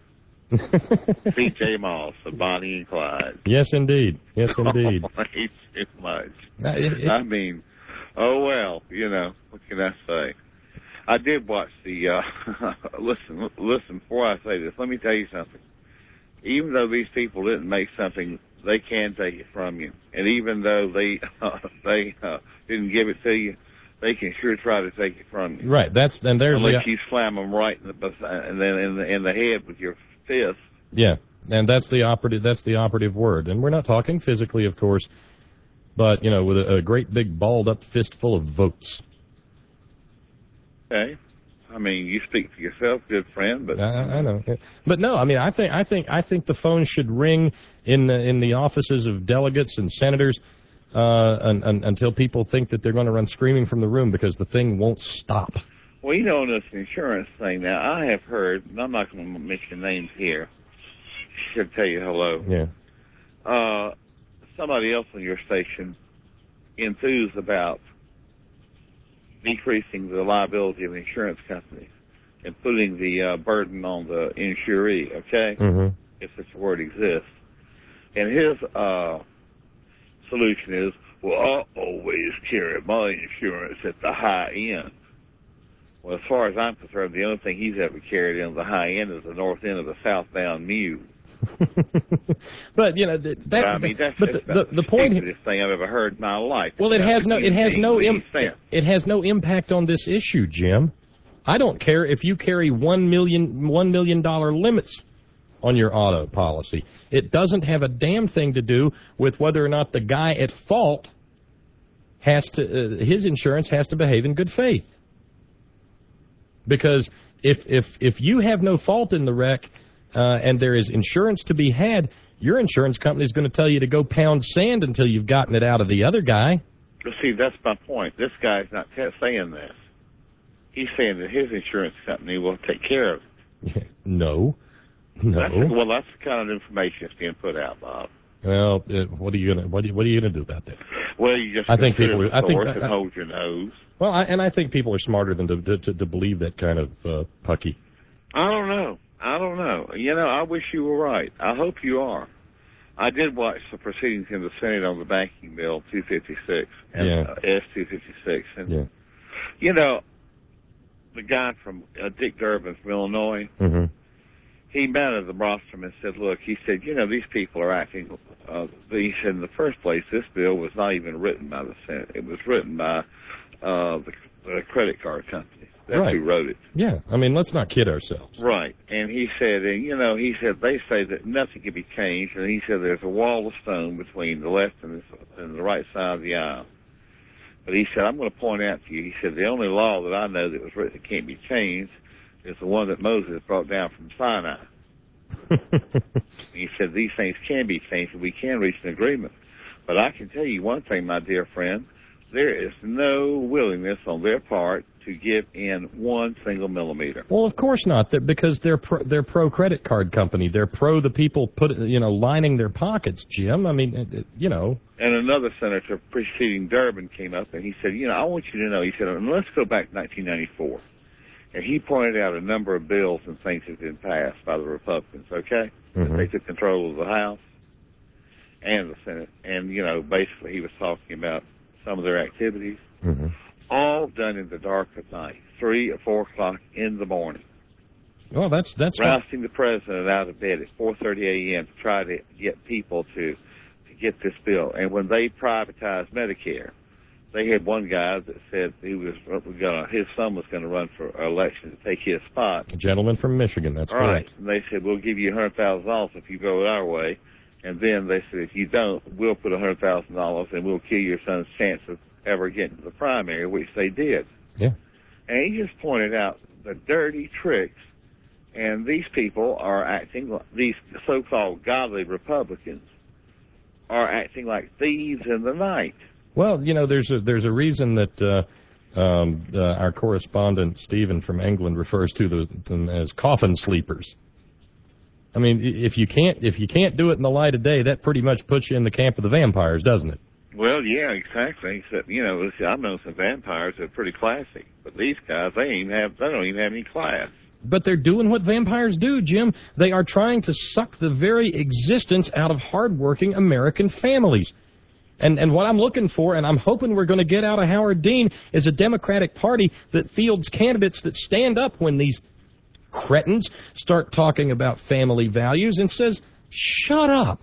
C J Moss of Bonnie and Clyde. Yes, indeed. Yes, indeed. Oh, he's too much. Uh, it, it, I mean, oh, well, you know, what can I say? I did watch the, uh, listen, listen, before I say this, let me tell you something. Even though these people didn't make something, they can take it from you. And even though they, uh, they, uh, didn't give it to you, they can sure try to take it from you. Right, that's, and there's Unless the, you slam them right in the, and then in the, in the head with your fist. Yeah, and that's the operative, that's the operative word. And we're not talking physically, of course, but, you know, with a, a great big balled up fist full of votes. Okay, I mean, you speak for yourself, good friend, but I, I know. But no, I mean, I think, I think, I think the phone should ring in the, in the offices of delegates and senators uh, un, un, until people think that they're going to run screaming from the room because the thing won't stop. Well, you know, on this insurance thing now, I have heard, and I'm not going to mention names here. Should tell you hello. Yeah. Uh, somebody else on your station enthused about decreasing the liability of insurance companies and putting the uh, burden on the insuree, okay? Mm-hmm. If such a word exists. And his uh, solution is, well, I always carry my insurance at the high end. Well, as far as I'm concerned, the only thing he's ever carried in the high end is the north end of the southbound Mew. But you know that. that I mean, that's, but that's the, the, the point. The stupidest thing I've ever heard in my life. Well, it has no. It has no. Im- it, it has no impact on this issue, Jim. I don't care if you carry one million one million dollar limits on your auto policy. It doesn't have a damn thing to do with whether or not the guy at fault has to. Uh, his insurance has to behave in good faith. Because if if if you have no fault in the wreck. Uh, and there is insurance to be had, your insurance company is going to tell you to go pound sand until you've gotten it out of the other guy. Well, see, that's my point. This guy's not t- saying this. He's saying that his insurance company will take care of it. No. No. That's, well, that's the kind of information that's being put out, Bob. Well, uh, what are you gonna what are you, what are you gonna do about that? Well, you just I think people. Are, I think and uh, hold your nose. Well, I, and I think people are smarter than to to, to believe that kind of uh, pucky. I don't know. I don't know. You know, I wish you were right. I hope you are. I did watch the proceedings in the Senate on the banking bill two fifty-six and yeah. uh, S two fifty-six, and yeah. you know, the guy from uh, Dick Durbin from Illinois. Mm-hmm. He met at the rostrum and said, "Look," he said, "you know, these people are acting." Uh, he said, "In the first place, this bill was not even written by the Senate. It was written by uh, the, the credit card companies. That's right. who wrote it." Yeah, I mean, let's not kid ourselves. Right. And he said, and you know, he said they say that nothing can be changed, and he said there's a wall of stone between the left and the, and the right side of the aisle. But he said, I'm going to point out to you, he said, the only law that I know that was written that can't be changed is the one that Moses brought down from Sinai. He said, these things can be changed and we can reach an agreement. But I can tell you one thing, my dear friend, there is no willingness on their part to give in one single millimeter. Well, of course not, they're, because they're pro, they're pro credit card company. They're pro the people put you know lining their pockets. Jim, I mean, it, it, you know. And another senator preceding Durbin came up and he said, you know, I want you to know. He said, let's go back to nineteen ninety-four, and he pointed out a number of bills and things that had been passed by the Republicans. Okay, mm-hmm. They took control of the House and the Senate, and you know, basically he was talking about some of their activities. Mm-hmm. All done in the dark of night, three or four o'clock in the morning. Well, that's that's rousting the president out of bed at four thirty a.m. to try to get people to to get this bill. And when they privatized Medicare, they had one guy that said he was gonna, his son was going to run for election to take his spot. A gentleman from Michigan, that's All right. correct. And they said, we'll give you one hundred thousand dollars if you vote our way. And then they said, if you don't, we'll put one hundred thousand dollars and we'll kill your son's chance of ever getting to the primary, which they did. Yeah. And he just pointed out the dirty tricks, and these people are acting, these so-called godly Republicans are acting like thieves in the night. Well, you know, there's a there's a reason that uh, um, uh, our correspondent Stephen from England refers to the, them as coffin sleepers. I mean, if you can't if you can't do it in the light of day, that pretty much puts you in the camp of the vampires, doesn't it? Well, yeah, exactly. Except, you know, I've known some vampires that are pretty classy, but these guys, they ain't even have, they don't even have any class. But they're doing what vampires do, Jim. They are trying to suck the very existence out of hardworking American families. And and what I'm looking for, and I'm hoping we're going to get out of Howard Dean, is a Democratic Party that fields candidates that stand up when these cretins start talking about family values and says, shut up.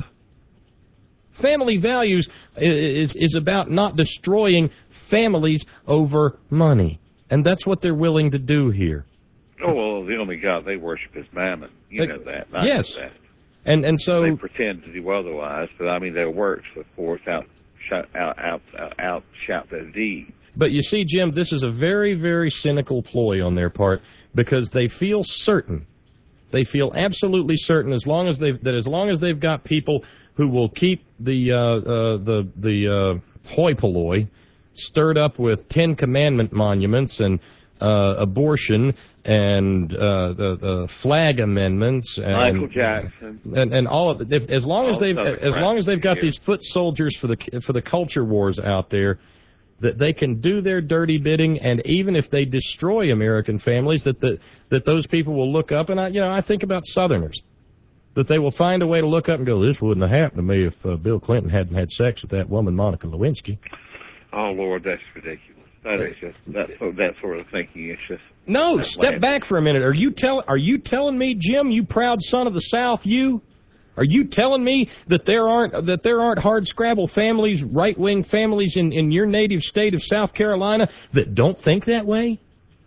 Family values is is about not destroying families over money. And that's what they're willing to do here. Oh, well, the only God they worship is Mammon. You know that. I yes. know that. And and so they pretend to do otherwise, but I mean their works, of course, out shout, out out out, out shout their deeds. But you see, Jim, this is a very, very cynical ploy on their part because they feel certain, they feel absolutely certain, as long as they've that as long as they've got people who will keep the uh, uh, the the uh, hoi polloi stirred up with Ten Commandment monuments and uh, abortion and uh, the, the flag amendments and Michael Jackson and, and all of it. If, as long as all they've as long as they've got here. these foot soldiers for the for the culture wars out there, that they can do their dirty bidding, and even if they destroy American families, that the, that those people will look up. And I, you know, I think about Southerners, that they will find a way to look up and go, this wouldn't have happened to me if uh, Bill Clinton hadn't had sex with that woman, Monica Lewinsky. Oh, Lord, that's ridiculous. That is just, that, that sort of thinking is just... No, step back for a minute. Are you, tell, are you telling me, Jim, you proud son of the South, you? Are you telling me that there aren't that there aren't hard-scrabble families, right-wing families in, in your native state of South Carolina that don't think that way?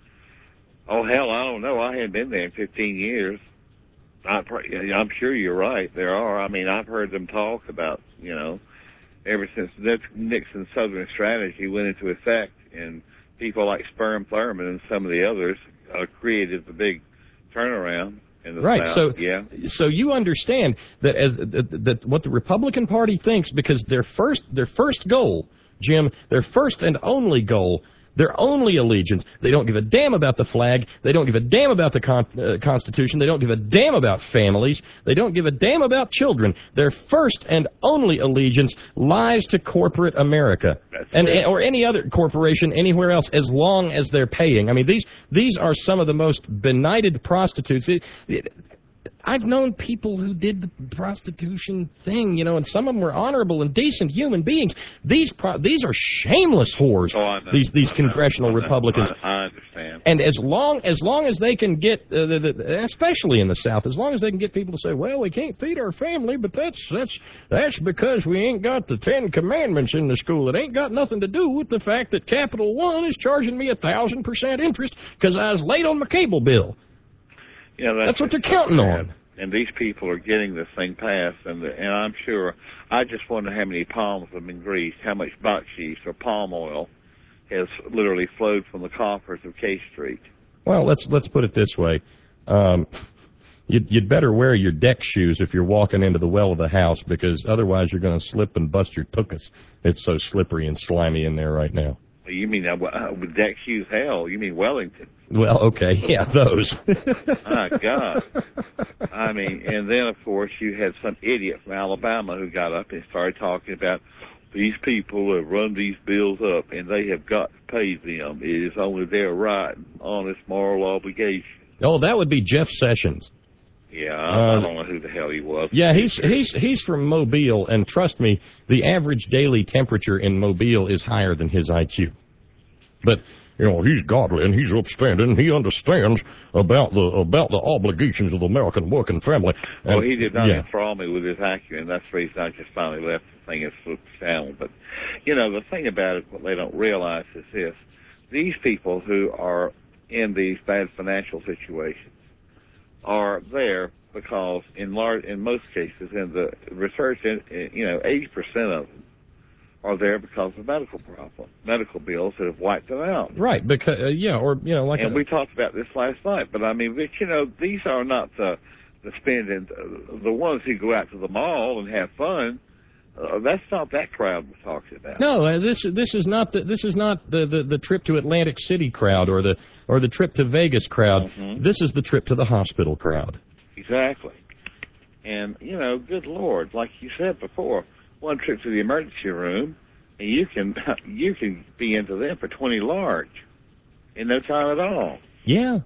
Oh, hell, I don't know. I haven't been there in fifteen years. I, I'm sure you're right. There are. I mean, I've heard them talk about, you know, ever since Nixon's Southern strategy went into effect, and people like Sperm Thurman and some of the others uh, created the big turnaround. In the right, South. so yeah. so you understand that as that, that what the Republican Party thinks, because their first their first goal, Jim, their first and only goal, their only allegiance, they don't give a damn about the flag, they don't give a damn about the con- uh, Constitution, they don't give a damn about families, they don't give a damn about children. Their first and only allegiance lies to corporate America, That's and right. or any other corporation anywhere else, as long as they're paying. I mean, these these are some of the most benighted prostitutes. It, it, I've known people who did the prostitution thing, you know, and some of them were honorable and decent human beings. These pro- these are shameless whores. Oh, I know. These these I congressional know. Republicans. I, I understand. And as long as long as they can get, uh, the, the, especially in the South, as long as they can get people to say, well, we can't feed our family, but that's that's that's because we ain't got the Ten Commandments in the school. It ain't got nothing to do with the fact that Capital One is charging me a thousand percent interest because I was late on my cable bill. Yeah, that's, that's what they're counting on. And these people are getting this thing passed, and the, and I'm sure, I just wonder how many palms have been greased, how much baksheesh or palm oil has literally flowed from the coffers of K Street. Well, let's let's put it this way. Um, you'd, you'd better wear your deck shoes if you're walking into the well of the house, because otherwise you're going to slip and bust your tuchus. It's so slippery and slimy in there right now. You mean uh, with deck shoes? Hell, you mean Wellington? Well, okay, yeah, those. My God. I mean, and then, of course, you had some idiot from Alabama who got up and started talking about these people have run these bills up, and they have got to pay them. It is only their right and honest moral obligation. Oh, that would be Jeff Sessions. Yeah, Uh, I don't know who the hell he was. Yeah, he's he's he's from Mobile, and trust me, the average daily temperature in Mobile is higher than his I Q. But you know, he's godly and he's upstanding. He understands about the about the obligations of the American working family. And, well, he did not yeah. enthrall me with his acumen. That's the reason I just finally left the thing as flipped down. But you know, the thing about it, what they don't realize is this: these people who are in these bad financial situations are there because, in large, in most cases, in the research, you know, eighty percent of them are there because of medical problems, medical bills that have wiped them out. Right, because uh, yeah, or you know, like and a, we talked about this last night. But I mean, but, you know, these are not the the spending the ones who go out to the mall and have fun. Uh, that's not that crowd we're talking about. No, uh, this this is not the this is not the, the, the trip to Atlantic City crowd or the or the trip to Vegas crowd. Mm-hmm. This is the trip to the hospital crowd. Exactly. And you know, good Lord, like you said before, one trip to the emergency room, and you can you can be into them for twenty large in no time at all. Yeah.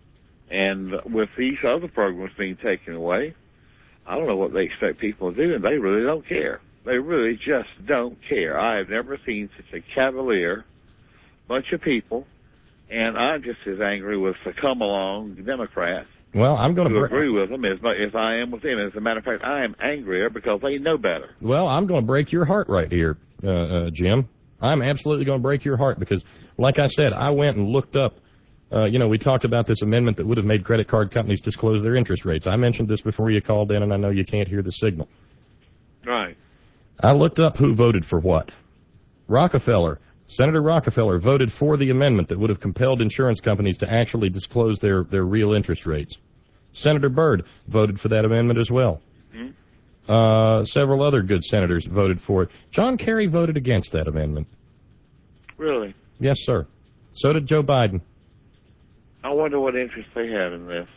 And with these other programs being taken away, I don't know what they expect people to do, and they really don't care. They really just don't care. I have never seen such a cavalier bunch of people, and I'm just as angry with the come-along Democrats. Well, I'm going to to agree with them as, as I am with them. As a matter of fact, I am angrier because they know better. Well, I'm going to break your heart right here, uh, uh, Jim. I'm absolutely going to break your heart because, like I said, I went and looked up. Uh, you know, we talked about this amendment that would have made credit card companies disclose their interest rates. I mentioned this before you called in, and I know you can't hear the signal. Right. I looked up who voted for what. Rockefeller, Senator Rockefeller voted for the amendment that would have compelled insurance companies to actually disclose their, their real interest rates. Senator Byrd voted for that amendment as well. Mm-hmm. Uh, several other good senators voted for it. John Kerry voted against that amendment. Really? Yes, sir. So did Joe Biden. I wonder what interest they have in this.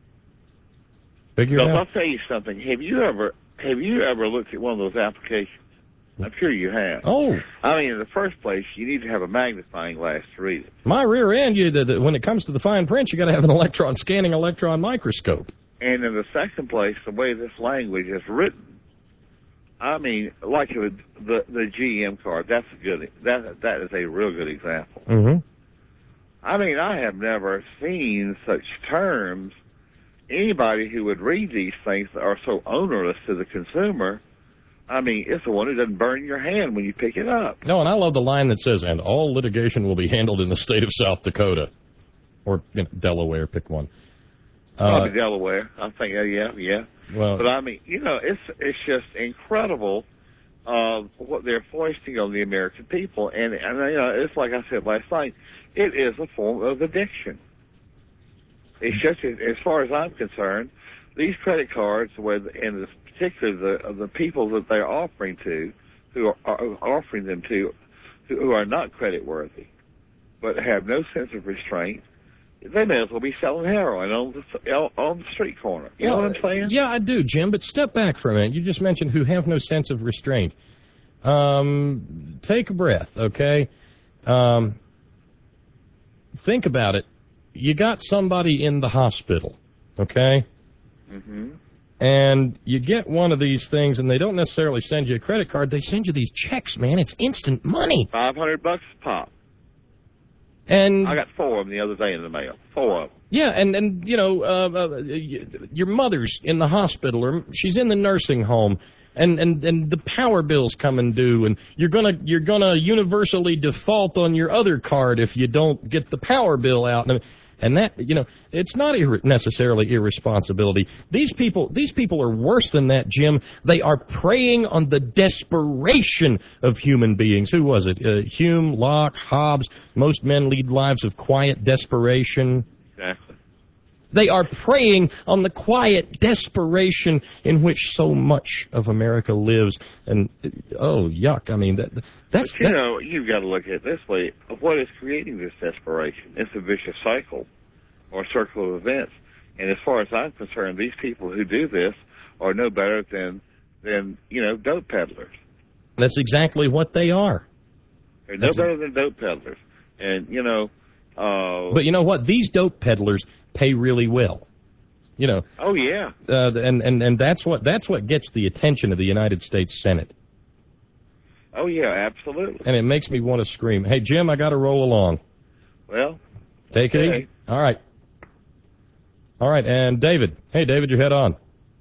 Figure it out. I'll tell you something. Have you ever have you ever looked at one of those applications? I'm sure you have. Oh. I mean, in the first place, you need to have a magnifying glass to read it. My rear end, you, the, the, when it comes to the fine print, you got to have an electron scanning electron microscope. And in the second place, the way this language is written, I mean, like the the, the G M card. That's a good. That that is a real good example. Mm-hmm. I mean, I have never seen such terms. Anybody who would read these things that are so onerous to the consumer, I mean, it's the one that doesn't burn your hand when you pick it up. No, and I love the line that says, and all litigation will be handled in the state of South Dakota. Or you know, Delaware, pick one. Probably uh, Delaware. I think, uh, yeah, yeah. Well, but I mean, you know, it's it's just incredible uh, what they're foisting on the American people. And, and, you know, it's like I said last night, it is a form of addiction. It's just, as far as I'm concerned, these credit cards, with, and particularly the the people that they're offering to, who are, are offering them to, who are not credit worthy, but have no sense of restraint, they may as well be selling heroin on the on the street corner. You well, know what I'm saying? Yeah, I do, Jim. But step back for a minute. You just mentioned who have no sense of restraint. Um, take a breath, okay? Um, think about it. You got somebody in the hospital, okay? Mm-hmm. And you get one of these things, and they don't necessarily send you a credit card. They send you these checks, man. It's instant money. Five hundred bucks a pop. And I got four of them the other day in the mail. Four of them. Yeah, and, and you know, uh, uh, your mother's in the hospital, or she's in the nursing home, and, and, and the power bill's coming due, and you're gonna you're gonna universally default on your other card if you don't get the power bill out. And, And that, you know, it's not ir- necessarily irresponsibility. These people, these people are worse than that, Jim. They are preying on the desperation of human beings. Who was it? Uh, Hume, Locke, Hobbes. Most men lead lives of quiet desperation. Exactly. They are preying on the quiet desperation in which so much of America lives. And, oh, yuck. I mean, that that's... But, you that, know, you've got to look at it this way. What is creating this desperation? It's a vicious cycle or circle of events. And as far as I'm concerned, these people who do this are no better than, than you know, dope peddlers. That's exactly what they are. They're no That's better a, than dope peddlers. And, you know... Uh, but you know what? These dope peddlers pay really well. You know. Oh yeah. Uh, and and and that's what that's what gets the attention of the United States Senate. Oh yeah, absolutely. And it makes me want to scream. Hey Jim, I got to roll along. Well. Take okay. it easy. All right. All right, and David. Hey David, your head on.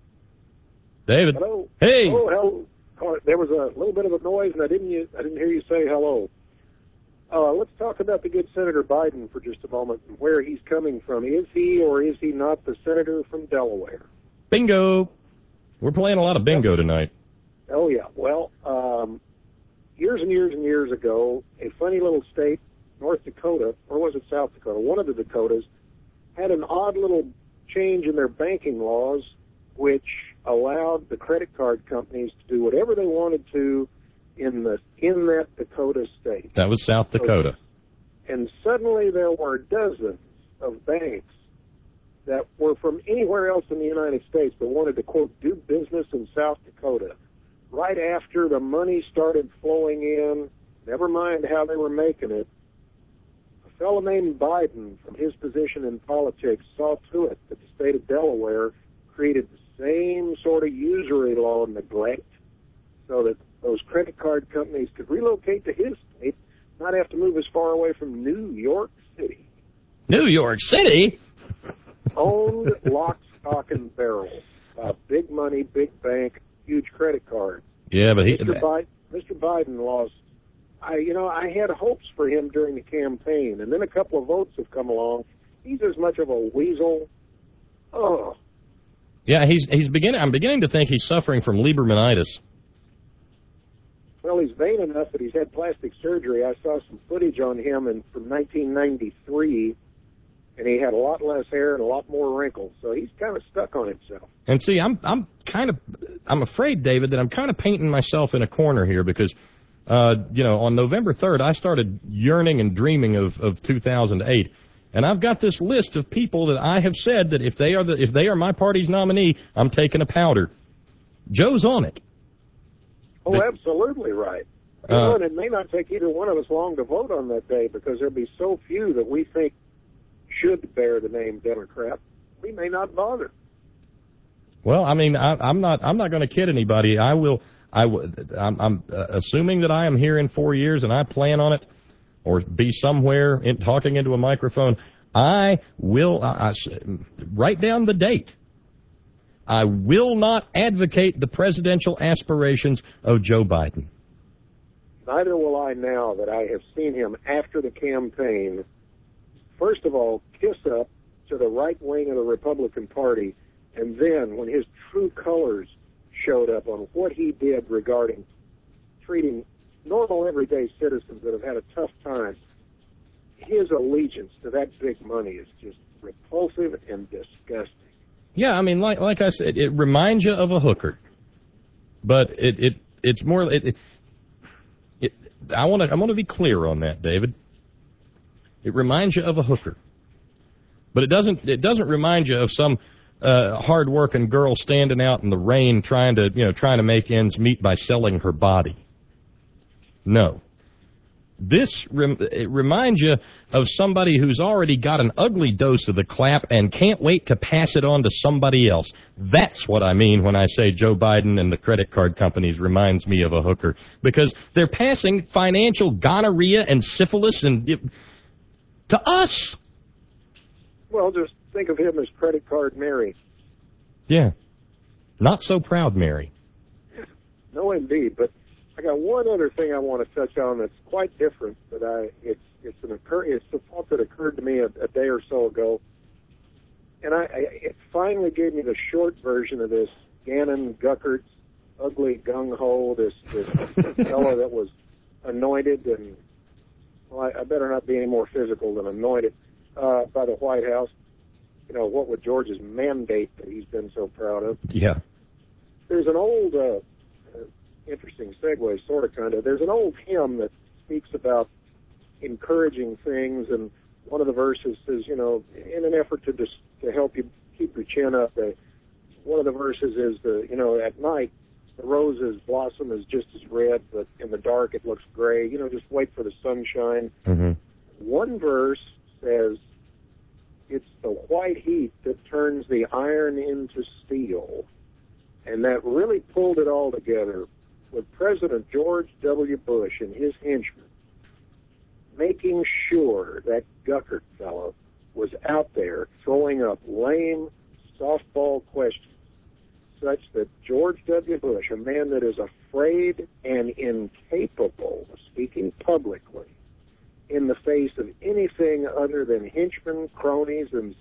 David. Hello. Hey. Oh, hello. There was a little bit of a noise, and I didn't I didn't hear you say hello. Uh, let's talk about the good Senator Biden for just a moment and where he's coming from. Is he or is he not the senator from Delaware? Bingo. We're playing a lot of bingo tonight. Oh, yeah. Well, um, years and years and years ago, a funny little state, North Dakota, or was it South Dakota, one of the Dakotas, had an odd little change in their banking laws which allowed the credit card companies to do whatever they wanted to in the in that Dakota state. That was South Dakota. So, and suddenly there were dozens of banks that were from anywhere else in the United States that wanted to, quote, do business in South Dakota. Right after the money started flowing in, never mind how they were making it, a fellow named Biden, from his position in politics, saw to it that the state of Delaware created the same sort of usury law neglect so that those credit card companies could relocate to his state, not have to move as far away from New York City. New York City? Owned lock, stock, and barrel. Uh, big money, big bank, huge credit cards. Yeah, but he... Mister Biden, Mister Biden lost... I, you know, I had hopes for him during the campaign, and then a couple of votes have come along. He's as much of a weasel. Oh. Yeah, he's he's beginning. I'm beginning to think he's suffering from Liebermanitis. Well, he's vain enough that he's had plastic surgery. I saw some footage on him in, from nineteen ninety-three, and he had a lot less hair and a lot more wrinkles. So he's kind of stuck on himself. And see, I'm I'm kind of I'm afraid, David, that I'm kind of painting myself in a corner here because, uh, you know, on November third, I started yearning and dreaming of, of two thousand eight, and I've got this list of people that I have said that if they are the if they are my party's nominee, I'm taking a powder. Joe's on it. Oh, absolutely right. You Uh, know, and it may not take either one of us long to vote on that day because there'll be so few that we think should bear the name Democrat. We may not bother. Well, I mean, I, I'm not I'm not going to kid anybody. I will. I w- I'm, I'm uh, assuming that I am here in four years and I plan on it, or be somewhere in, talking into a microphone. I will I, I, write down the date. I will not advocate the presidential aspirations of Joe Biden. Neither will I now that I have seen him after the campaign, first of all, kiss up to the right wing of the Republican Party, and then when his true colors showed up on what he did regarding treating normal everyday citizens that have had a tough time, his allegiance to that big money is just repulsive and disgusting. Yeah, I mean, like like I said, it reminds you of a hooker, but it it it's more. It, it, it I want to I want to be clear on that, David. It reminds you of a hooker, but it doesn't it doesn't remind you of some uh, hard-working girl standing out in the rain trying to you know trying to make ends meet by selling her body. No. This rem- it reminds you of somebody who's already got an ugly dose of the clap and can't wait to pass it on to somebody else. That's what I mean when I say Joe Biden and the credit card companies reminds me of a hooker. Because they're passing financial gonorrhea and syphilis and to us. Well, just think of him as credit card Mary. Yeah. Not so proud, Mary. No, indeed. But I got one other thing I want to touch on that's quite different. That I it's it's an occur it's a thought that occurred to me a, a day or so ago, and I, I it finally gave me the short version of this Gannon Guckert's ugly gung ho. This this fellow that was anointed and well, I, I better not be any more physical than anointed uh, by the White House. You know, what would George's mandate that he's been so proud of? Yeah. There's an old, uh, uh, interesting segue, sort of, kind of. There's an old hymn that speaks about encouraging things, and one of the verses says, you know, in an effort to just to help you keep your chin up, uh, one of the verses is, the, you know, at night, the rose's blossom is just as red, but in the dark it looks gray. You know, just wait for the sunshine. Mm-hmm. One verse says, it's the white heat that turns the iron into steel. And that really pulled it all together with President George W. Bush and his henchmen making sure that Guckert fellow was out there throwing up lame softball questions such that George W. Bush, a man that is afraid and incapable of speaking publicly in the face of anything other than henchmen, cronies, and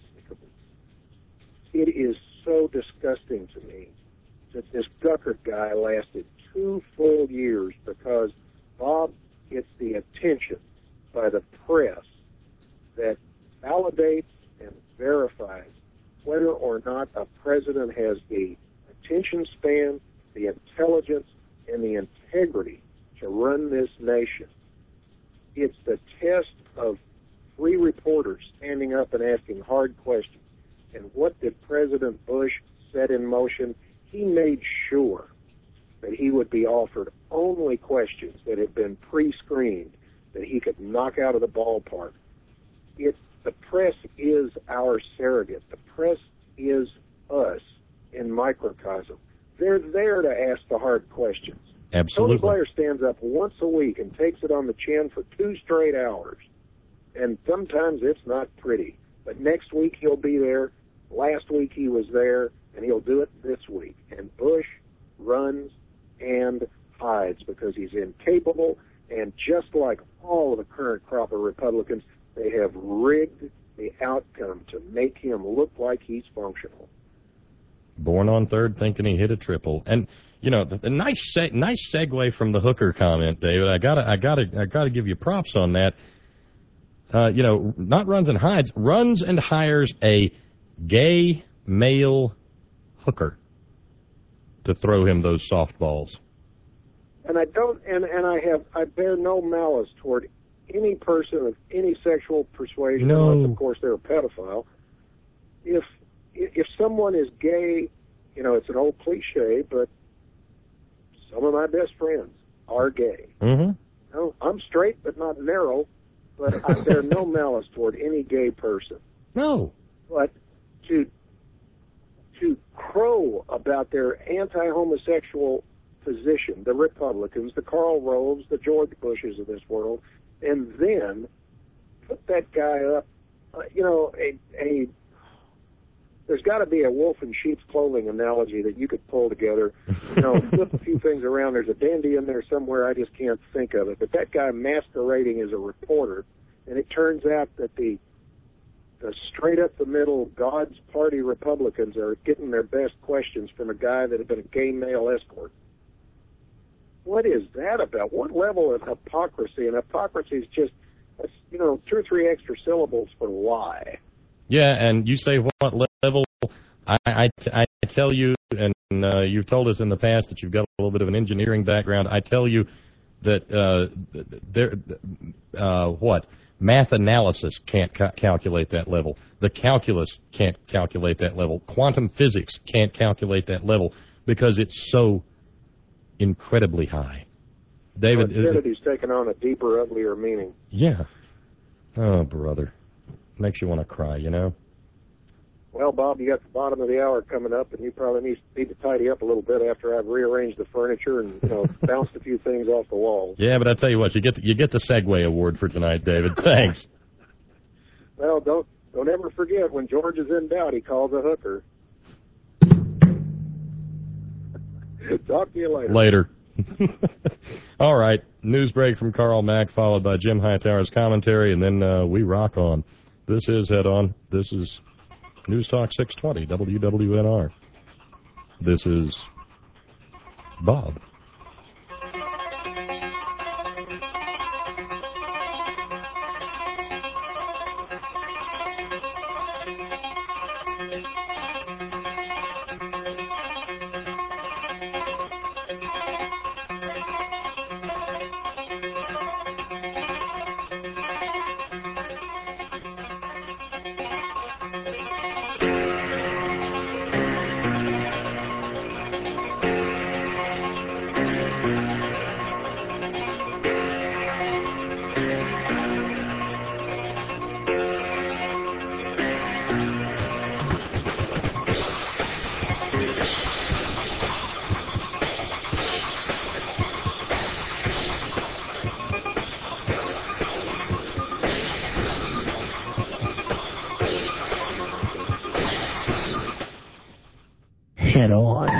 it is so disgusting to me that this Guckert guy lasted two full years because, Bob, it's the attention by the press that validates and verifies whether or not a president has the attention span, the intelligence, and the integrity to run this nation. It's the test of free reporters standing up and asking hard questions. And what did President Bush set in motion? He made sure that he would be offered only questions that had been pre-screened, that he could knock out of the ballpark. It, the press is our surrogate. The press is us in microcosm. They're there to ask the hard questions. Absolutely. Tony Blair stands up once a week and takes it on the chin for two straight hours. And sometimes it's not pretty. But next week he'll be there. Last week he was there, and he'll do it this week. And Bush runs and hides because he's incapable. And just like all of the current crop of Republicans, they have rigged the outcome to make him look like he's functional. Born on third, thinking he hit a triple. And you know, the, the nice se- nice segue from the hooker comment, David. I gotta I gotta I gotta give you props on that. Uh, you know, not runs and hides, runs and hires a gay male hooker to throw him those softballs. And I don't, and, and I have, I bear no malice toward any person of any sexual persuasion, no. unless, of course, they're a pedophile. If if someone is gay, you know, it's an old cliche, but some of my best friends are gay. Mm-hmm. No, I'm straight, but not narrow, but I bear no malice toward any gay person. No. But to to crow about their anti-homosexual position, the Republicans, the Karl Roves, the George Bushes of this world, and then put that guy up, uh, you know, a, a there's got to be a wolf in sheep's clothing analogy that you could pull together. You know, flip a few things around. There's a dandy in there somewhere. I just can't think of it. But that guy masquerading as a reporter, and it turns out that the the straight-up-the-middle God's Party Republicans are getting their best questions from a guy that had been a gay male escort. What is that about? What level of hypocrisy? And hypocrisy is just, you know, two or three extra syllables for lie. Yeah, and you say what level? I, I, I tell you, and uh, you've told us in the past that you've got a little bit of an engineering background. I tell you that uh, there, uh, what? Math analysis can't ca- calculate that level. The calculus can't calculate that level. Quantum physics can't calculate that level because it's so incredibly high. David, well, infinity's taken on a deeper, uglier meaning. Yeah. Oh, brother. Makes you want to cry, you know? Well, Bob, you got the bottom of the hour coming up, and you probably need, need to tidy up a little bit after I've rearranged the furniture and, you know, bounced a few things off the walls. Yeah, but I tell you what, you get the, you get the Segway Award for tonight, David. Thanks. Well, don't don't ever forget, when George is in doubt, he calls a hooker. Talk to you later. Later. All right, news break from Carl Mack, followed by Jim Hightower's commentary, and then uh, we rock on. This is Head On. This is News Talk six twenty, W W N R. This is Bob. Head On.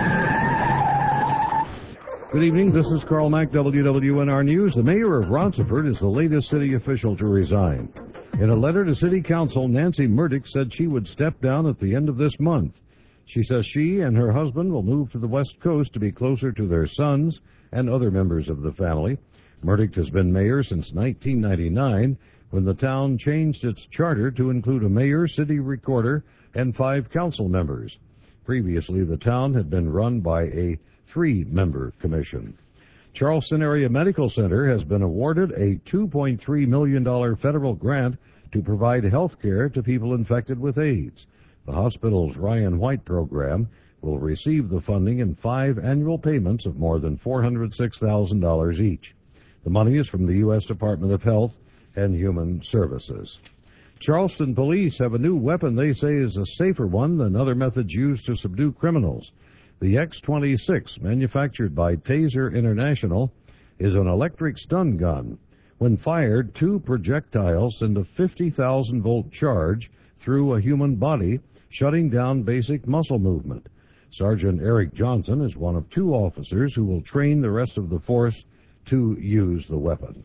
Good evening. This is Carl Mack, W W N R News. The mayor of Ronceverte is the latest city official to resign. In a letter to City Council, Nancy Murdoch said she would step down at the end of this month. She says she and her husband will move to the West Coast to be closer to their sons and other members of the family. Murdoch has been mayor since nineteen ninety-nine, when the town changed its charter to include a mayor, city recorder, and five council members. Previously, the town had been run by a three-member commission. Charleston Area Medical Center has been awarded a two point three million dollars federal grant to provide health care to people infected with AIDS. The hospital's Ryan White program will receive the funding in five annual payments of more than four hundred six thousand dollars each. The money is from the U S Department of Health and Human Services. Charleston police have a new weapon they say is a safer one than other methods used to subdue criminals. The X twenty-six, manufactured by Taser International, is an electric stun gun. When fired, two projectiles send a fifty thousand volt charge through a human body, shutting down basic muscle movement. Sergeant Eric Johnson is one of two officers who will train the rest of the force to use the weapon.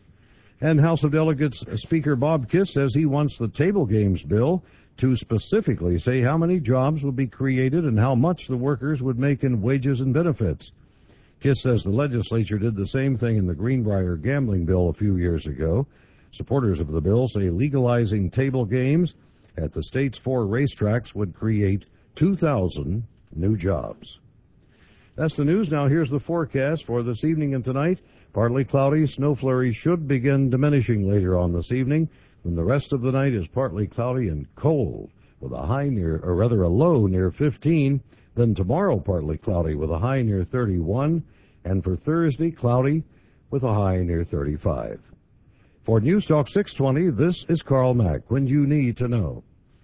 And House of Delegates Speaker Bob Kiss says he wants the table games bill to specifically say how many jobs would be created and how much the workers would make in wages and benefits. Kiss says the legislature did the same thing in the Greenbrier gambling bill a few years ago. Supporters of the bill say legalizing table games at the state's four racetracks would create two thousand new jobs. That's the news. Now here's the forecast for this evening and tonight. Partly cloudy, snow flurries should begin diminishing later on this evening. When the rest of the night is partly cloudy and cold, with a high near, or rather a low near fifteen. Then tomorrow partly cloudy with a high near thirty-one. And for Thursday, cloudy with a high near thirty-five. For News Talk six twenty, this is Carl Mack, when you need to know.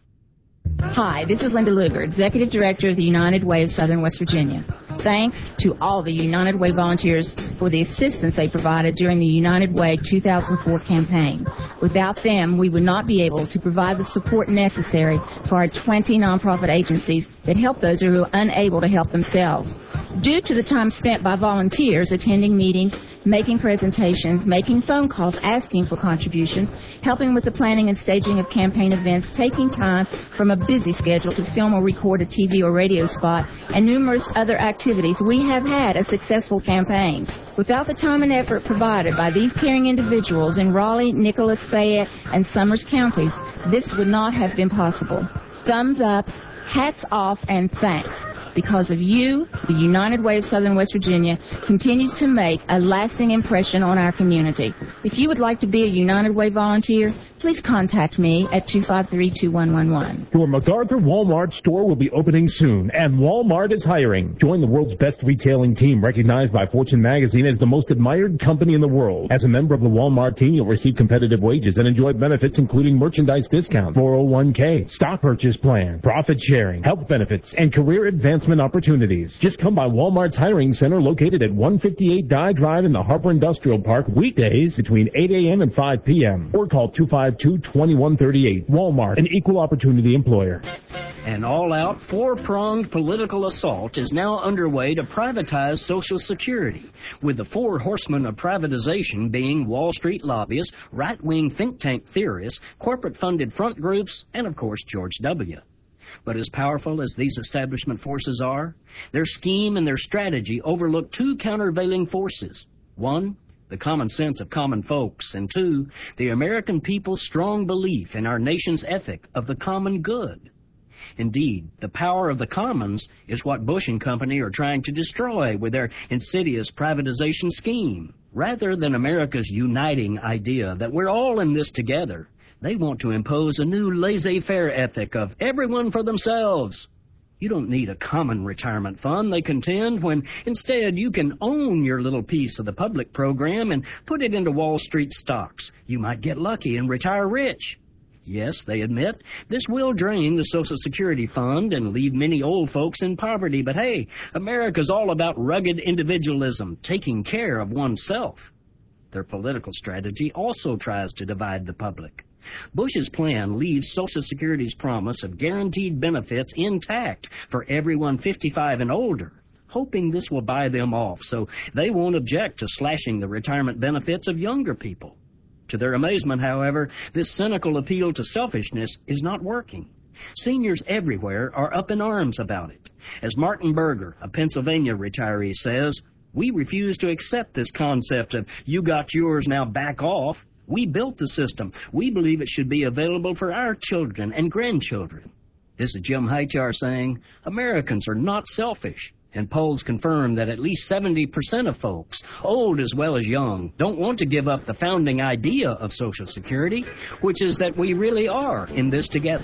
Hi, this is Linda Luger, Executive Director of the United Way of Southern West Virginia. Thanks to all the United Way volunteers for the assistance they provided during the United Way two thousand four campaign. Without them, we would not be able to provide the support necessary for our twenty nonprofit agencies that help those who are unable to help themselves. Due to the time spent by volunteers attending meetings, making presentations, making phone calls, asking for contributions, helping with the planning and staging of campaign events, taking time from a busy schedule to film or record a T V or radio spot, and numerous other activities, we have had a successful campaign. Without the time and effort provided by these caring individuals in Raleigh, Nicholas, Fayette, and Summers counties, this would not have been possible. Thumbs up, hats off, and thanks. Because of you, the United Way of Southern West Virginia continues to make a lasting impression on our community. If you would like to be a United Way volunteer, please contact me at two five three, two one one one. Your MacArthur Walmart store will be opening soon, and Walmart is hiring. Join the world's best retailing team, recognized by Fortune magazine as the most admired company in the world. As a member of the Walmart team, you'll receive competitive wages and enjoy benefits including merchandise discount, four oh one k, stock purchase plan, profit sharing, health benefits, and career advancement opportunities. Just come by Walmart's hiring center located at one fifty-eight Dye Drive in the Harper Industrial Park weekdays between eight a.m. and five p.m. or call two five two, two one three eight. Walmart, an equal opportunity employer. An all-out, four-pronged political assault is now underway to privatize Social Security, with the four horsemen of privatization being Wall Street lobbyists, right-wing think tank theorists, corporate-funded front groups, and, of course, George W. But as powerful as these establishment forces are, their scheme and their strategy overlook two countervailing forces. One, the common sense of common folks, and two, the American people's strong belief in our nation's ethic of the common good. Indeed, the power of the commons is what Bush and company are trying to destroy with their insidious privatization scheme. Rather than America's uniting idea that we're all in this together, they want to impose a new laissez-faire ethic of everyone for themselves. You don't need a common retirement fund, they contend, when instead you can own your little piece of the public program and put it into Wall Street stocks. You might get lucky and retire rich. Yes, they admit, this will drain the Social Security fund and leave many old folks in poverty, but hey, America's all about rugged individualism, taking care of oneself. Their political strategy also tries to divide the public. Bush's plan leaves Social Security's promise of guaranteed benefits intact for everyone fifty-five and older, hoping this will buy them off so they won't object to slashing the retirement benefits of younger people. To their amazement, however, this cynical appeal to selfishness is not working. Seniors everywhere are up in arms about it. As Martin Berger, a Pennsylvania retiree, says, "We refuse to accept this concept of you got yours, now back off. We built the system. We believe it should be available for our children and grandchildren." This is Jim Hightower saying, Americans are not selfish. And polls confirm that at least seventy percent of folks, old as well as young, don't want to give up the founding idea of Social Security, which is that we really are in this together.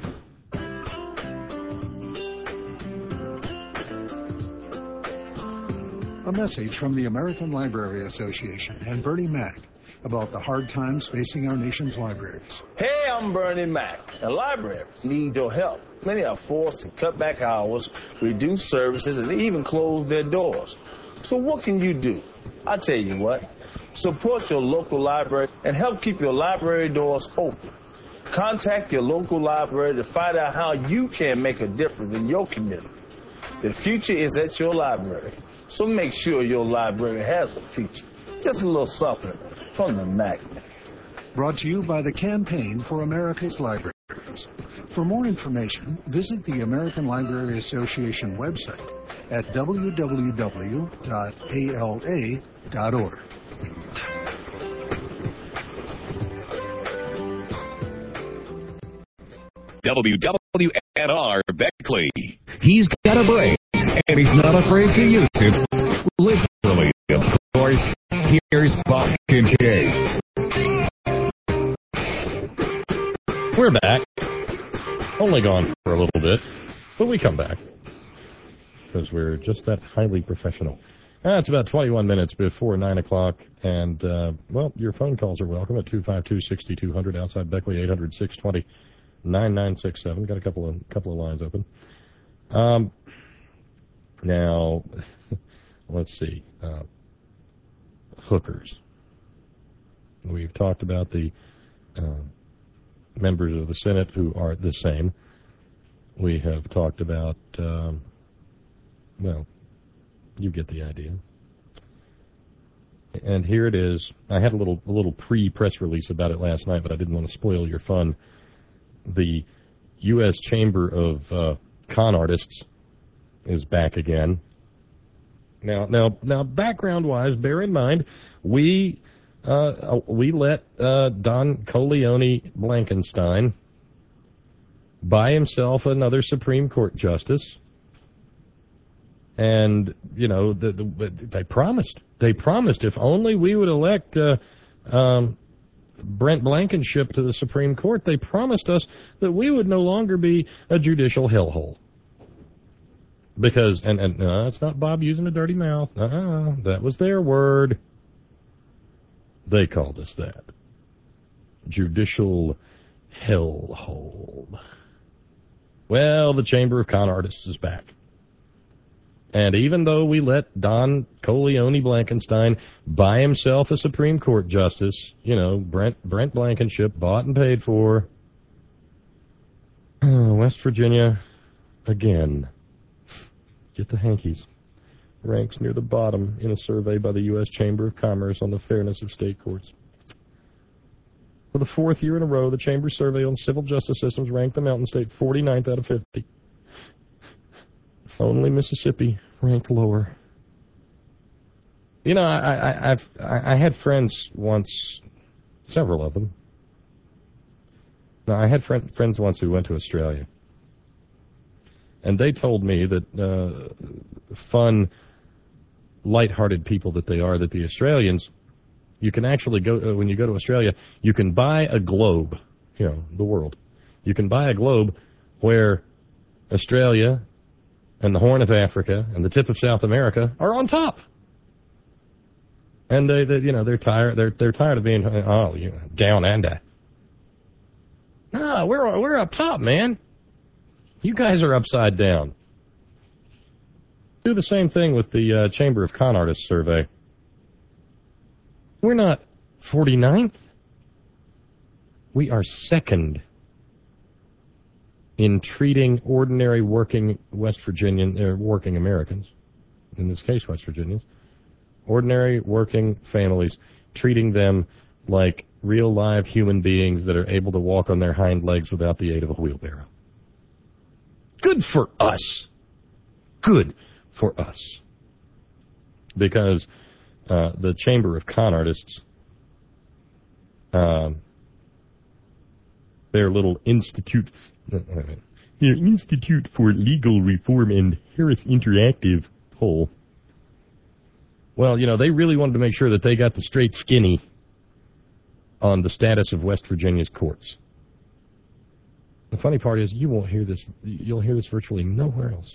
A message from the American Library Association and Bernie Mac about the hard times facing our nation's libraries. Hey, I'm Bernie Mac, and libraries need your help. Many are forced to cut back hours, reduce services, and even close their doors. So what can you do? I tell you what, support your local library and help keep your library doors open. Contact your local library to find out how you can make a difference in your community. The future is at your library, so make sure your library has a future. Just a little something from the Mac. Brought to you by the Campaign for America's Libraries. For more information, visit the American Library Association website at w w w dot a l a dot org. W W N R Beckley. He's got a brain, and he's not afraid to use it. Literally, of course. Here's Bob Kincaid. We're back. Only gone for a little bit, but we come back because we're just that highly professional. Uh, it's about twenty-one minutes before nine o'clock, and, uh, well, your phone calls are welcome at two five two, six two zero zero outside Beckley, eight hundred, six two zero, nine nine six seven. Got a couple of couple of lines open. Um, now, let's see. Uh, hookers. We've talked about the uh, members of the Senate who are the same. We have talked about, um, well, you get the idea. And here it is. I had a little a little pre-press release about it last night, but I didn't want to spoil your fun. The U S Chamber of uh, Con Artists is back again. Now, now, now, background-wise, bear in mind, we uh, we let uh, Don Coleone Blankenstein buy himself another Supreme Court justice, and you know the, the, they promised. They promised if only we would elect uh, um, Brent Blankenship to the Supreme Court, they promised us that we would no longer be a judicial hellhole. Because, and, and no, it's not Bob using a dirty mouth. Uh-uh, that was their word. They called us that. Judicial hellhole. Well, the Chamber of Con Artists is back. And even though we let Don Coleone Blankenstein buy himself a Supreme Court justice, you know, Brent, Brent Blankenship, bought and paid for, West Virginia again. Get the hankies. Ranks near the bottom in a survey by the U S Chamber of Commerce on the fairness of state courts. For the fourth year in a row, the Chamber survey on civil justice systems ranked the Mountain State forty-ninth out of fifty. Only Mississippi ranked lower. You know, I, I, I've I had friends once, several of them. No, I had friend, friends once who went to Australia, and they told me that uh, fun, light-hearted people that they are, that the Australians, you can actually go uh, when you go to Australia, you can buy a globe, you know, the world. You can buy a globe where Australia and the Horn of Africa and the tip of South America are on top. And they, they you know, they're tired. They're they're tired of being oh, you know, down under. No, we're we're up top, man. You guys are upside down. Do the same thing with the uh, Chamber of Con Artists survey. We're not forty-ninth. We are second in treating ordinary working West Virginian, uh, working Americans, in this case West Virginians, ordinary working families, treating them like real live human beings that are able to walk on their hind legs without the aid of a wheelbarrow. Good for us. Good for us. Because uh, the Chamber of Con Artists, uh, their little institute, uh, their Institute for Legal Reform and Harris Interactive poll, well, you know, they really wanted to make sure that they got the straight skinny on the status of West Virginia's courts. The funny part is you won't hear this, you'll hear this virtually nowhere else.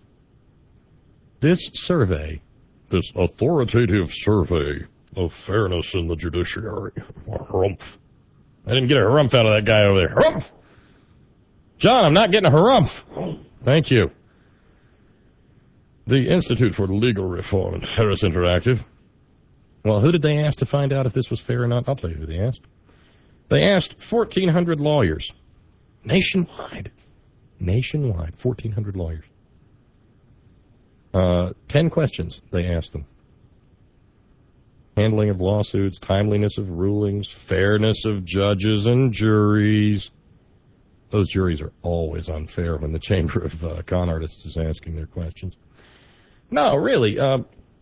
This survey, this authoritative survey of fairness in the judiciary, harumph. I didn't get a harumph out of that guy over there. Harumph! John, I'm not getting a harumph. Thank you. The Institute for Legal Reform and Harris Interactive. Well, who did they ask to find out if this was fair or not? I'll tell you who they asked. They asked fourteen hundred lawyers. Nationwide. Nationwide. fourteen hundred lawyers. Uh, ten questions they asked them. Handling of lawsuits, timeliness of rulings, fairness of judges and juries. Those juries are always unfair when the Chamber of uh, Con Artists is asking their questions. No, really. Uh,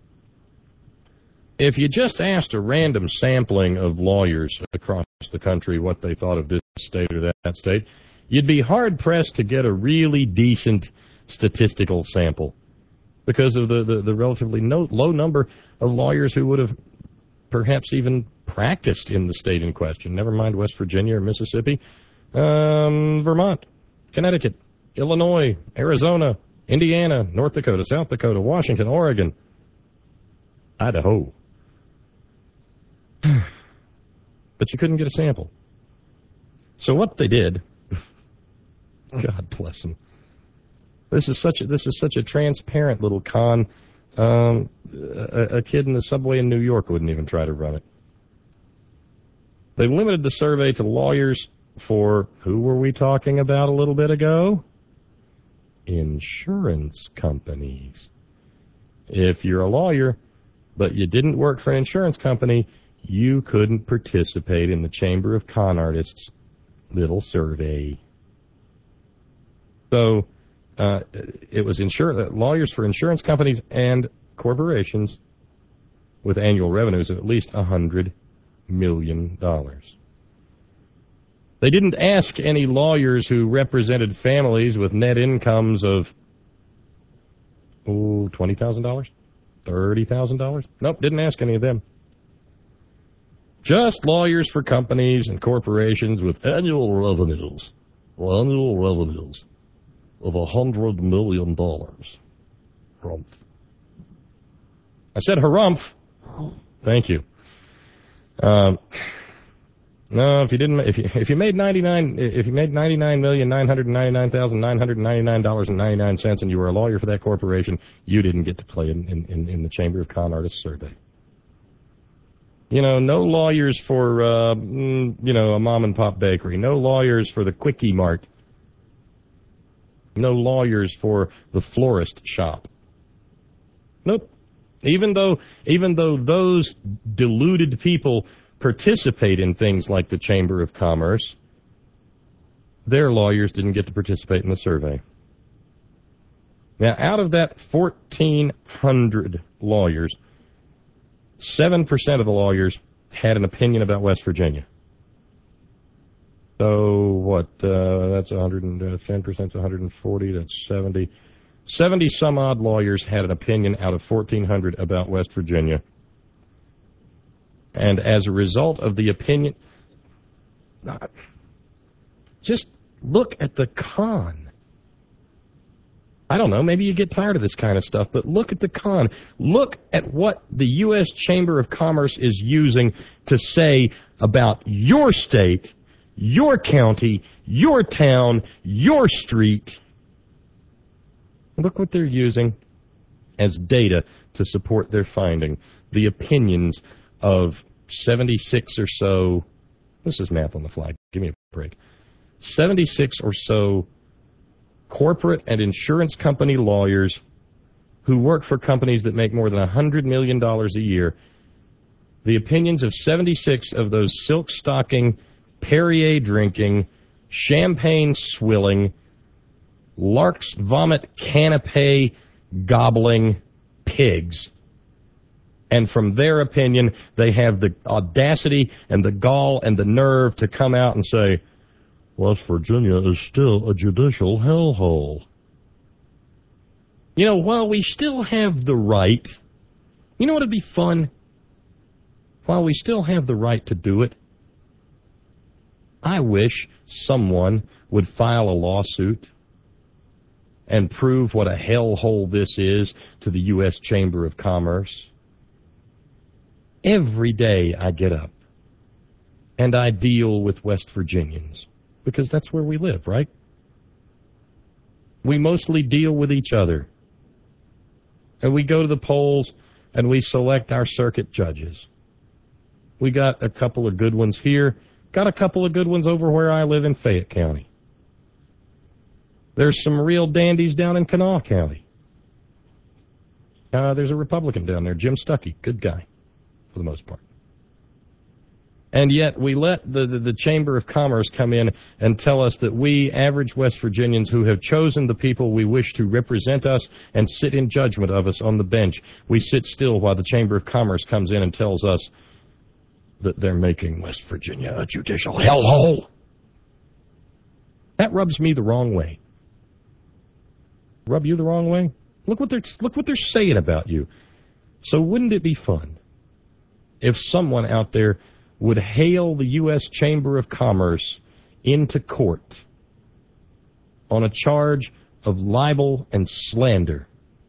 if you just asked a random sampling of lawyers across the country what they thought of this state or that state, you'd be hard-pressed to get a really decent statistical sample because of the, the, the relatively no, low number of lawyers who would have perhaps even practiced in the state in question, never mind West Virginia or Mississippi, um, Vermont, Connecticut, Illinois, Arizona, Indiana, North Dakota, South Dakota, Washington, Oregon, Idaho. But you couldn't get a sample. So what they did, God bless them. This is such a, this is such a transparent little con. Um, a, a kid in the subway in New York wouldn't even try to run it. They limited the survey to lawyers for, who were we talking about a little bit ago? Insurance companies. If you're a lawyer, but you didn't work for an insurance company, you couldn't participate in the Chamber of Con Artists' little survey. So uh, it was insur- lawyers for insurance companies and corporations with annual revenues of at least one hundred million dollars. They didn't ask any lawyers who represented families with net incomes of, oh, twenty thousand dollars? thirty thousand dollars? Nope, didn't ask any of them. Just lawyers for companies and corporations with annual revenues, annual revenues of one hundred million dollars. Harumph. I said harumph. Thank you. Um, no, if you didn't, if you if you made ninety nine, if you made ninety nine million nine hundred ninety nine thousand nine hundred ninety nine dollars and ninety nine cents, and you were a lawyer for that corporation, you didn't get to play in in, in the Chamber of Con Artists survey. You know, no lawyers for uh, you know, a mom and pop bakery, no lawyers for the Quickie Mart. No lawyers for the florist shop. Nope. Even though, even though those deluded people participate in things like the Chamber of Commerce, their lawyers didn't get to participate in the survey. Now, out of that fourteen hundred lawyers, seven percent of the lawyers had an opinion about West Virginia. So, what, uh, that's one hundred ten percent, that's one hundred forty, that's seventy. seventy some odd lawyers had an opinion out of fourteen hundred about West Virginia. And as a result of the opinion, just look at the con. I don't know, maybe you get tired of this kind of stuff, but look at the con. Look at what the U S Chamber of Commerce is using to say about your state, your county, your town, your street. Look what they're using as data to support their finding. The opinions of seventy-six or so, this is math on the fly, give me a break, seventy-six or so corporate and insurance company lawyers who work for companies that make more than one hundred million dollars a year. The opinions of seventy-six of those silk-stocking, Perrier drinking, champagne swilling, lark's vomit canapé gobbling pigs. And from their opinion, they have the audacity and the gall and the nerve to come out and say, West Virginia is still a judicial hellhole. You know, while we still have the right, you know what would be fun? While we still have the right to do it, I wish someone would file a lawsuit and prove what a hellhole this is to the U S Chamber of Commerce. Every day I get up and I deal with West Virginians, because that's where we live, right? We mostly deal with each other. And we go to the polls and we select our circuit judges. We got a couple of good ones here, got a couple of good ones over where I live in Fayette County. There's some real dandies down in Kanawha County. Uh, there's a Republican down there, Jim Stuckey, good guy for the most part. And yet we let the, the, the Chamber of Commerce come in and tell us that we, average West Virginians who have chosen the people we wish to represent us and sit in judgment of us on the bench, we sit still while the Chamber of Commerce comes in and tells us that they're making West Virginia a judicial hellhole. That rubs me the wrong way. Rub you the wrong way? Look what they're, look what they're saying about you. So wouldn't it be fun if someone out there would hail the U S Chamber of Commerce into court on a charge of libel and slander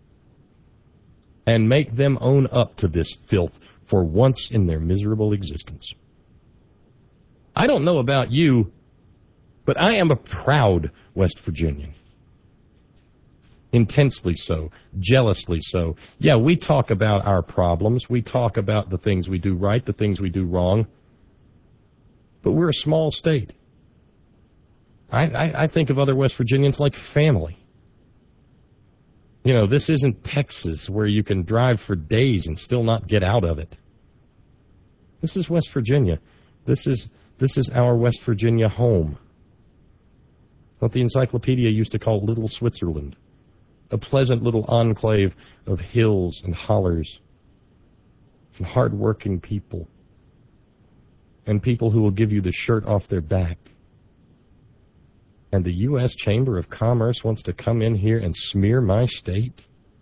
and make them own up to this filth for once in their miserable existence? I don't know about you, but I am a proud West Virginian. Intensely so, jealously so. Yeah, we talk about our problems. We talk about the things we do right, the things we do wrong. But we're a small state. I, I, I think of other West Virginians like family. You know, this isn't Texas where you can drive for days and still not get out of it. This is West Virginia. This is this is our West Virginia home. What the encyclopedia used to call Little Switzerland. A pleasant little enclave of hills and hollers and hard-working people and people who will give you the shirt off their back. And the U S Chamber of Commerce wants to come in here and smear my state?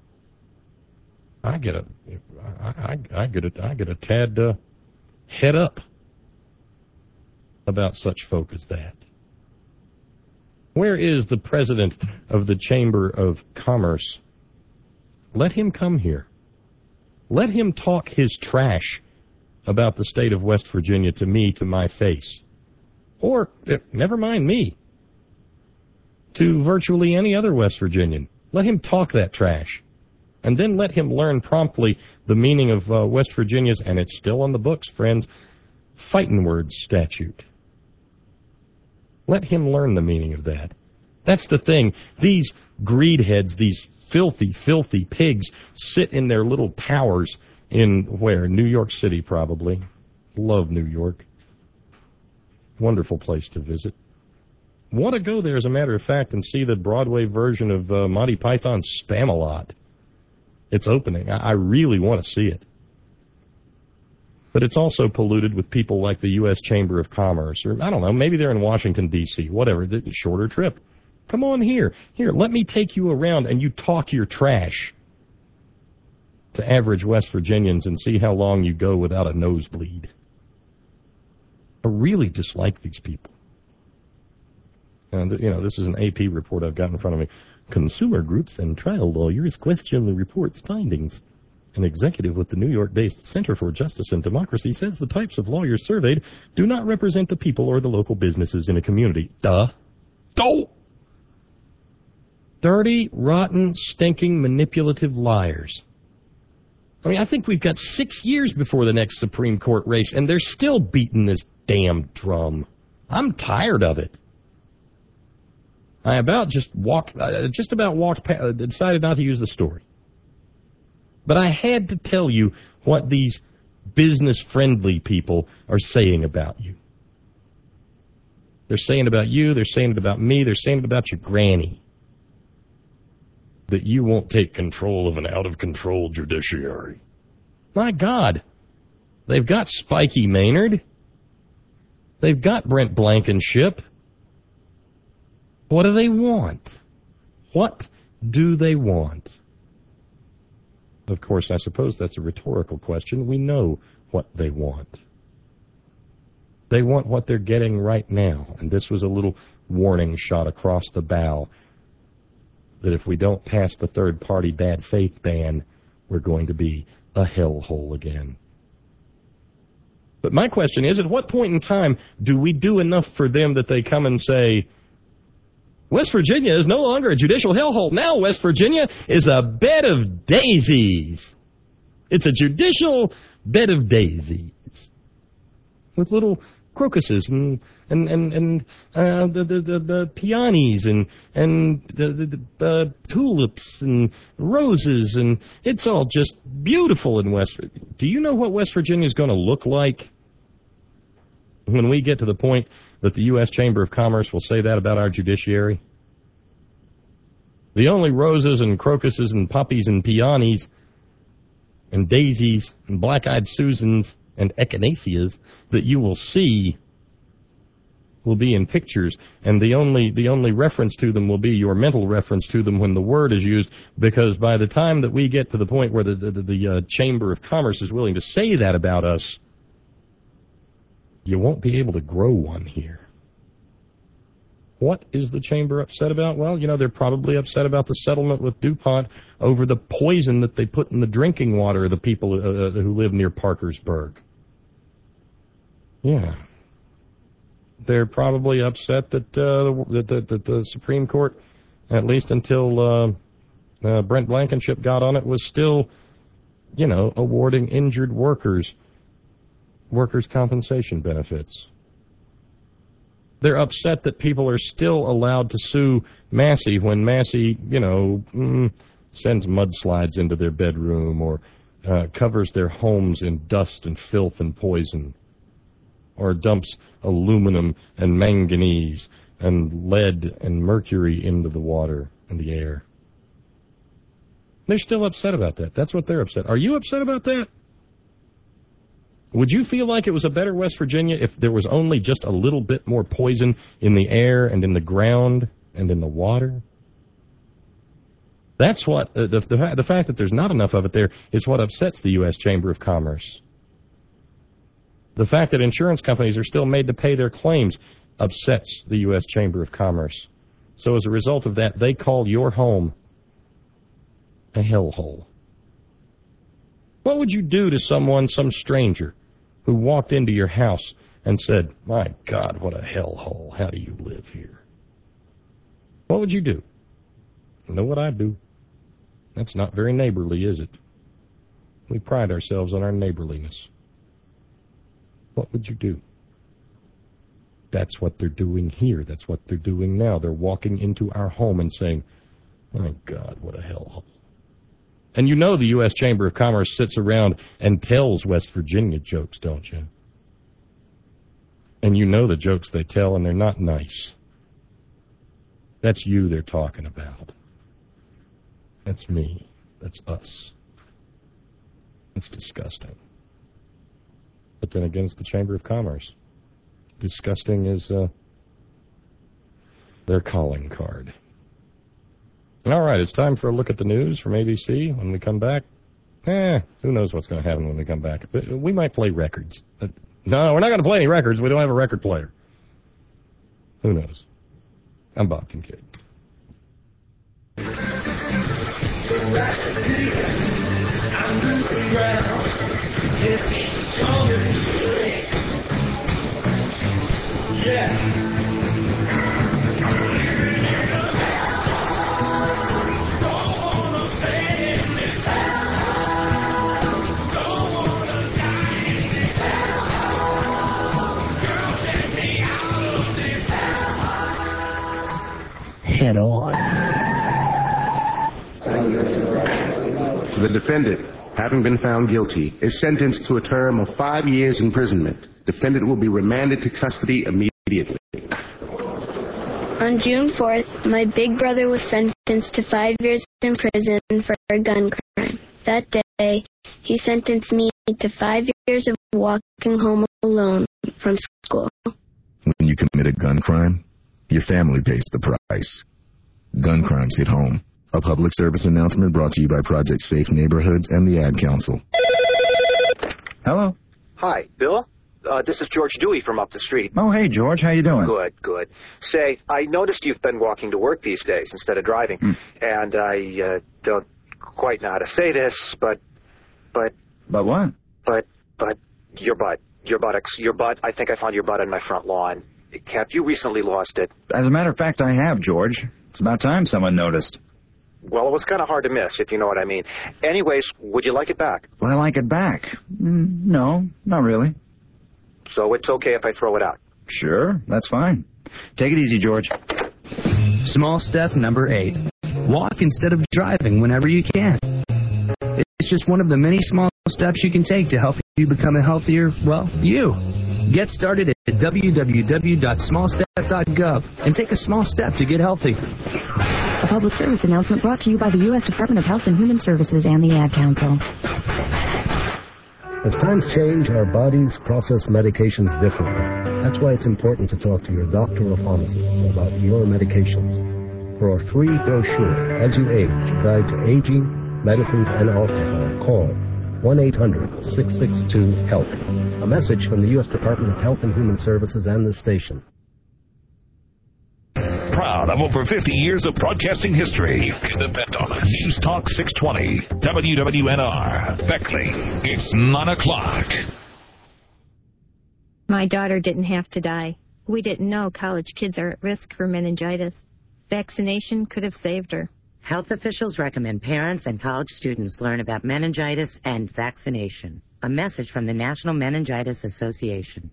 I get a, I, I, I get a, I get a tad uh, head up about such folk as that. Where is the president of the Chamber of Commerce? Let him come here. Let him talk his trash about the state of West Virginia to me, to my face. Or, eh, never mind me, to virtually any other West Virginian. Let him talk that trash. And then let him learn promptly the meaning of uh, West Virginia's, and it's still on the books, friends, fightin' words statute. Let him learn the meaning of that. That's the thing. These greedheads, these filthy, filthy pigs sit in their little towers in where? New York City, probably. Love New York. Wonderful place to visit. Want to go there, as a matter of fact, and see the Broadway version of uh, Monty Python's Spamalot. It's opening. I, I really want to see it. But it's also polluted with people like the U S Chamber of Commerce, or I don't know, maybe they're in Washington, D C, whatever, the shorter trip. Come on here. Here, let me take you around and you talk your trash to average West Virginians and see how long you go without a nosebleed. I really dislike these people. And, you know, this is an A P report I've got in front of me. Consumer groups and trial lawyers question the report's findings. An executive with the New York-based Center for Justice and Democracy says the types of lawyers surveyed do not represent the people or the local businesses in a community. Duh. Go! Dirty, rotten, stinking, manipulative liars. I mean, I think we've got six years before the next Supreme Court race, and they're still beating this damn drum. I'm tired of it. I about just walked, uh, just about walked past, uh, decided not to use the story. But I had to tell you what these business-friendly people are saying about you. They're saying about you, they're saying it about me, they're saying it about your granny. That you won't take control of an out-of-control judiciary. My God. They've got Spiky Maynard. They've got Brent Blankenship. What do they want? What do they want? Of course, I suppose that's a rhetorical question. We know what they want. They want what they're getting right now. And this was a little warning shot across the bow that if we don't pass the third-party bad faith ban, we're going to be a hellhole again. But my question is, at what point in time do we do enough for them that they come and say, West Virginia is no longer a judicial hellhole. Now West Virginia is a bed of daisies. It's a judicial bed of daisies with little crocuses and and and, and uh, the, the the the peonies and and the, the, the tulips and roses, and it's all just beautiful in West Virginia. Do you know what West Virginia is going to look like when we get to the point that the U S Chamber of Commerce will say that about our judiciary? The only roses and crocuses and poppies and peonies and daisies and black-eyed Susans and echinaceas that you will see will be in pictures, and the only the only reference to them will be your mental reference to them when the word is used, because by the time that we get to the point where the, the, the, the uh, Chamber of Commerce is willing to say that about us, you won't be able to grow one here. What is the Chamber upset about? Well, you know, they're probably upset about the settlement with DuPont over the poison that they put in the drinking water of the people uh, who live near Parkersburg. Yeah. They're probably upset that, uh, that, that, that the Supreme Court, at least until uh, uh, Brent Blankenship got on it, was still, you know, awarding injured workers workers' compensation benefits. They're upset that people are still allowed to sue Massey when Massey, you know, mm, sends mudslides into their bedroom or uh, covers their homes in dust and filth and poison, or dumps aluminum and manganese and lead and mercury into the water and the air. They're still upset about that. That's what they're upset. Are you upset about that? Would you feel like it was a better West Virginia if there was only just a little bit more poison in the air and in the ground and in the water? That's what, uh, the, the, the fact that there's not enough of it there is what upsets the U S Chamber of Commerce. The fact that insurance companies are still made to pay their claims upsets the U S Chamber of Commerce. So as a result of that, they call your home a hellhole. What would you do to someone, some stranger, who walked into your house and said, my God, what a hellhole. How do you live here? What would you do? You know what I'd do? That's not very neighborly, is it? We pride ourselves on our neighborliness. What would you do? that's what they're doing here. That's what they're doing now. They're walking into our home and saying, my God, what a hellhole. And you know the U S Chamber of Commerce sits around and tells West Virginia jokes, don't you? And you know the jokes they tell, and they're not nice. That's you they're talking about. That's me. That's us. It's disgusting. But then again, it's the Chamber of Commerce. Disgusting is uh, their calling card. All right, it's time for a look at the news from A B C. When we come back, eh, who knows what's going to happen when we come back. We might play records. No, we're not going to play any records. We don't have a record player. Who knows? I'm Bob Kincaid. Yeah. Head on. The defendant, having been found guilty, is sentenced to a term of five years imprisonment. Defendant will be remanded to custody immediately. On June fourth, my big brother was sentenced to five years in prison for a gun crime. That day, he sentenced me to five years of walking home alone from school. When you commit a gun crime, your family pays the price. Gun crimes hit home. A public service announcement brought to you by Project Safe Neighborhoods and the Ad Council. Hello? Hi, Bill? Uh, this is George Dewey from up the street. Oh, hey, George. How you doing? Good, good. Say, I noticed you've been walking to work these days instead of driving. Mm. And I uh, don't quite know how to say this, but... But... But what? But, but, your butt. Your buttocks. Your butt. I think I found your butt on my front lawn. Have you recently lost it? As a matter of fact, I have, George. It's about time someone noticed. Well, it was kind of hard to miss, if you know what I mean. Anyways, would you like it back? Would I like it back? Mm, no, not really. So it's okay if I throw it out? Sure, that's fine. Take it easy, George. Small step number eight. Walk instead of driving whenever you can. It's just one of the many small steps you can take to help you become a healthier, well, you. Get started at w w w dot small step dot gov and take a small step to get healthy. A public service announcement brought to you by the U S Department of Health and Human Services and the Ad Council. As times change, our bodies process medications differently. That's why it's important to talk to your doctor or pharmacist about your medications. For a free brochure, As You Age, a guide to aging, medicines, and alcohol, call one eight hundred six six two HELP. A message from the U S Department of Health and Human Services and this station. Proud of over fifty years of broadcasting history, depend on us. News Talk six twenty, W W N R, Beckley. It's nine o'clock. My daughter didn't have to die. We didn't know college kids are at risk for meningitis. Vaccination could have saved her. Health officials recommend parents and college students learn about meningitis and vaccination. A message from the National Meningitis Association.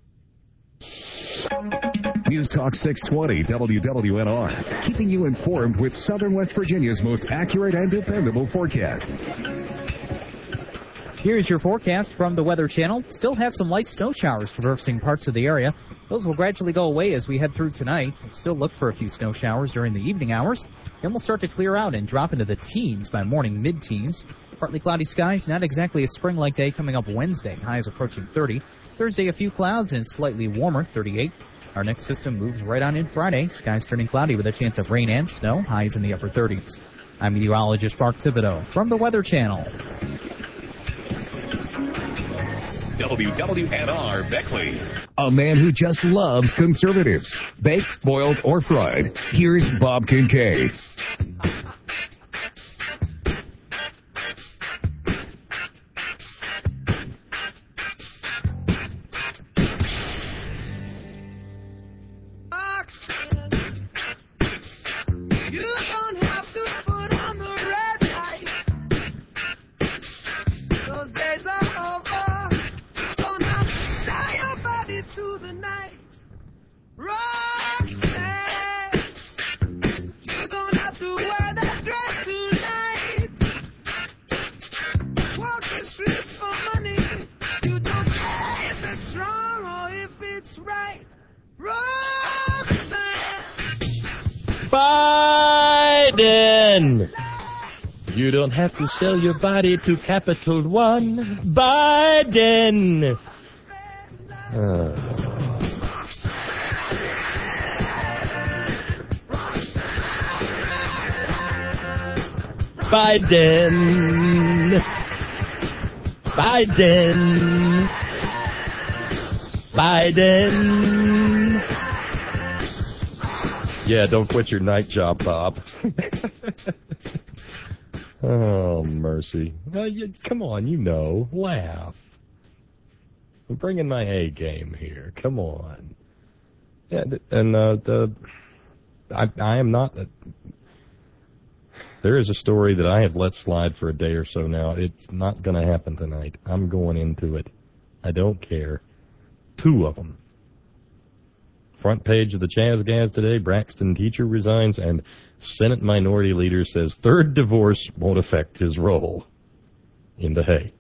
News Talk six twenty W W N R, keeping you informed with Southern West Virginia's most accurate and dependable forecast. Here's your forecast from the Weather Channel. Still have some light snow showers traversing parts of the area. Those will gradually go away as we head through tonight. We'll still look for a few snow showers during the evening hours. Then we'll start to clear out and drop into the teens by morning mid-teens. Partly cloudy skies, not exactly a spring-like day coming up Wednesday. Highs approaching thirty. Thursday, a few clouds and slightly warmer, thirty-eight. Our next system moves right on in Friday. Skies turning cloudy with a chance of rain and snow. Highs in the upper thirties. I'm meteorologist Mark Thibodeau from the Weather Channel. W W N R Beckley. A man who just loves conservatives, baked, boiled, or fried. Here's Bob Kincaid. Biden! You don't have to sell your body to Capital One. Biden! Uh. Biden! Biden! Biden! Yeah, don't quit your night job, Bob. Oh, mercy. Well, you, come on, you know. Laugh. I'm bringing my A game here. Come on. Yeah, and uh, the I, I am not... Uh, there is a story that I have let slide for a day or so now. It's not going to happen tonight. I'm going into it. I don't care. Two of them. Front page of the Chaz Gaz today, Braxton teacher resigns, and Senate Minority Leader says third divorce won't affect his role in the hay.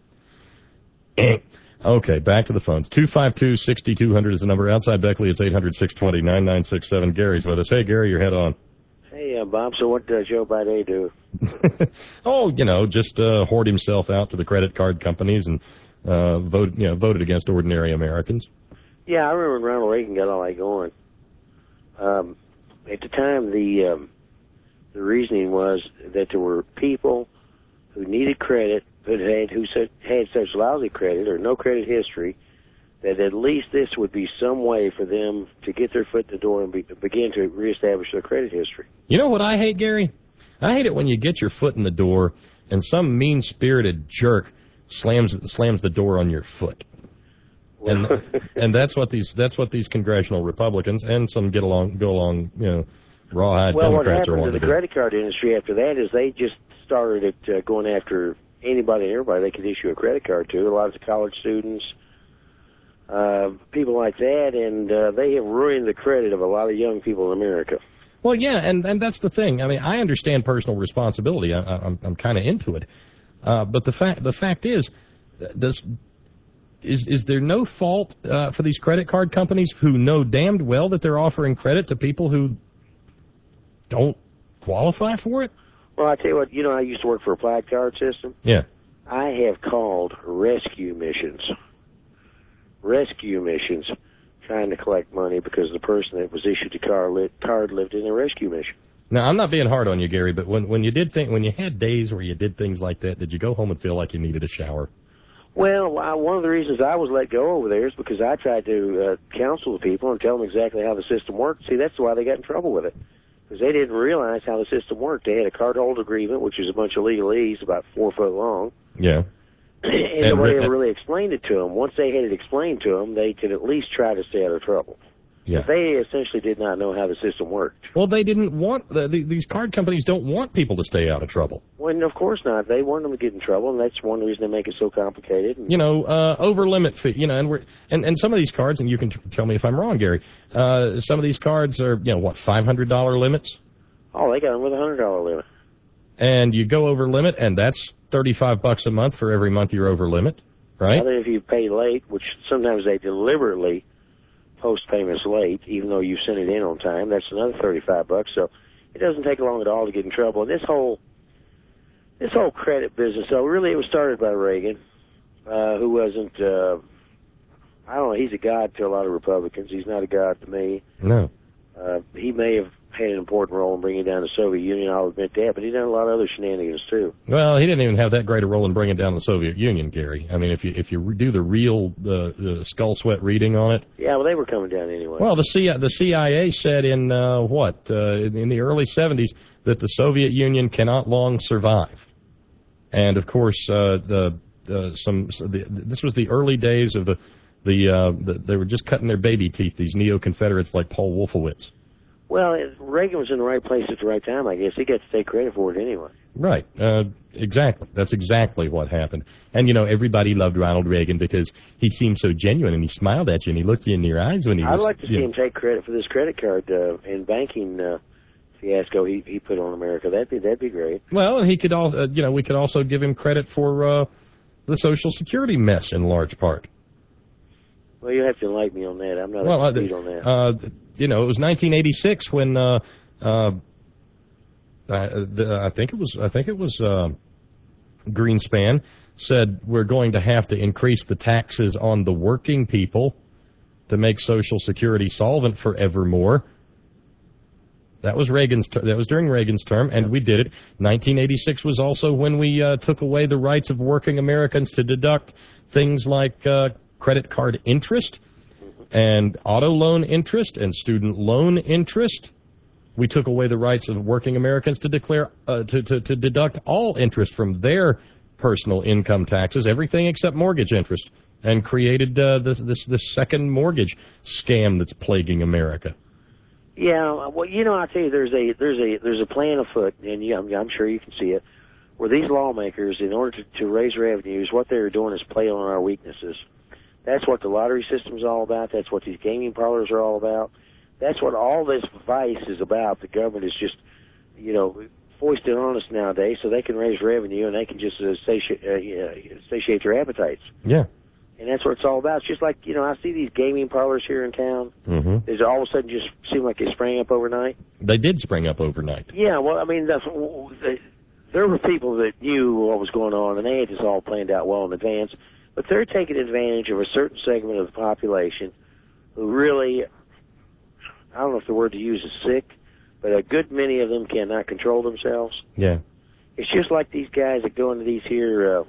Okay, back to the phones. two five two, six two zero zero is the number. Outside Beckley, it's eight hundred, six two zero, nine nine six seven. Gary's with us. Hey, Gary, your head on. Hey, uh, Bob, so what does Joe Biden do? Oh, you know, just uh, hoard himself out to the credit card companies and uh, vote, you know, voted against ordinary Americans. Yeah, I remember when Ronald Reagan got all that going. Um, at the time, the um, the reasoning was that there were people who needed credit, who had who had such lousy credit or no credit history, that at least this would be some way for them to get their foot in the door and be, begin to reestablish their credit history. You know what I hate, Gary? I hate it when you get your foot in the door and some mean-spirited jerk slams slams the door on your foot. And and that's what these that's what these congressional Republicans and some get along go along you know rawhide well, Democrats are what wanting happened to the to credit card industry after that is they just started it, uh, going after anybody and everybody they could issue a credit card to. A lot of the college students, uh, people like that, and uh, they have ruined the credit of a lot of young people in America. Well, yeah, and and that's the thing. I mean, I understand personal responsibility. I, I'm I'm kind of into it, uh, but the fact the fact is, does. Is is there no fault uh, for these credit card companies who know damned well that they're offering credit to people who don't qualify for it? Well, I tell you what, you know, I used to work for a Applied Card System. Yeah. I have called rescue missions, rescue missions, trying to collect money because the person that was issued the card, li- card lived in a rescue mission. Now, I'm not being hard on you, Gary, but when when you did think when you had days where you did things like that, did you go home and feel like you needed a shower? Well, I, one of the reasons I was let go over there is because I tried to uh, counsel the people and tell them exactly how the system worked. See, that's why they got in trouble with it, because they didn't realize how the system worked. They had a cardholder agreement, which is a bunch of legalese about four foot long. Yeah. and, and nobody ever really explained it to them. Once they had it explained to them, they could at least try to stay out of trouble. Yeah. But they essentially did not know how the system worked. Well, they didn't want, the, the, these card companies don't want people to stay out of trouble. Well, of course not. They want them to get in trouble, and that's one reason they make it so complicated. And, you know, uh, over limit fee, you know, and we're, and, and some of these cards, and you can t- tell me if I'm wrong, Gary, uh, some of these cards are, you know, what, five hundred dollars limits? Oh, they got them with a one hundred dollars limit. And you go over limit, and that's thirty-five bucks a month for every month you're over limit, right? Other if you pay late, which sometimes they deliberately post payments late, even though you sent it in on time, that's another thirty-five bucks. So it doesn't take long at all to get in trouble. And this whole this whole credit business, so really it was started by Reagan, uh, who wasn't, uh, I don't know, he's a god to a lot of Republicans. He's not a god to me. No. Uh, he may have had an important role in bringing down the Soviet Union, I'll admit that, but he done a lot of other shenanigans, too. Well, he didn't even have that great a role in bringing down the Soviet Union, Gary. I mean, if you if you do the real uh, the skull sweat reading on it. Yeah, well, they were coming down anyway. Well, the C- the C I A said in, uh, what, uh, in the early seventies that the Soviet Union cannot long survive. And, of course, uh, the uh, some so the, this was the early days of the, the, uh, the, they were just cutting their baby teeth, these neo-Confederates like Paul Wolfowitz. Well, it, Reagan was in the right place at the right time, I guess. He got to take credit for it anyway. Right. Uh, exactly. That's exactly what happened. And, you know, everybody loved Ronald Reagan because he seemed so genuine, and he smiled at you, and he looked you in your eyes when he I'd was... I'd like to see know. him take credit for this credit card uh, and banking uh, fiasco he, he put on America. That'd be, that'd be great. Well, he could all, uh, you know, we could also give him credit for uh, the Social Security mess in large part. Well, you have to enlighten me on that. I'm not well, up to speed on that. Uh, you know, it was nineteen eighty-six when uh, uh, I, the, I think it was I think it was uh, Greenspan said we're going to have to increase the taxes on the working people to make Social Security solvent forevermore. That was Reagan's. That was during Reagan's term, and we did it. nineteen eighty-six was also when we uh, took away the rights of working Americans to deduct things like uh, credit card interest and auto loan interest and student loan interest. We took away the rights of working Americans to declare uh, to, to to deduct all interest from their personal income taxes, everything except mortgage interest, and created uh, this this this second mortgage scam that's plaguing America. Yeah, well, you know, I tell you, there's a there's a there's a plan afoot, and yeah, I'm, I'm sure you can see it, where these lawmakers, in order to, to raise revenues, what they're doing is playing on our weaknesses. That's what the lottery system's all about. That's what these gaming parlors are all about. That's what all this vice is about. The government is just, you know, foisted on us nowadays so they can raise revenue and they can just uh, satiate, uh, satiate their appetites. Yeah. And that's what it's all about. It's just like, you know, I see these gaming parlors here in town. Mm-hmm. Does it all of a sudden just seem like they sprang up overnight? They did spring up overnight. Yeah, well, I mean, that's, there were people that knew what was going on, and they had this all planned out well in advance. But they're taking advantage of a certain segment of the population who really, I don't know if the word to use is sick, but a good many of them cannot control themselves. Yeah. It's just like these guys that go into these here, uh,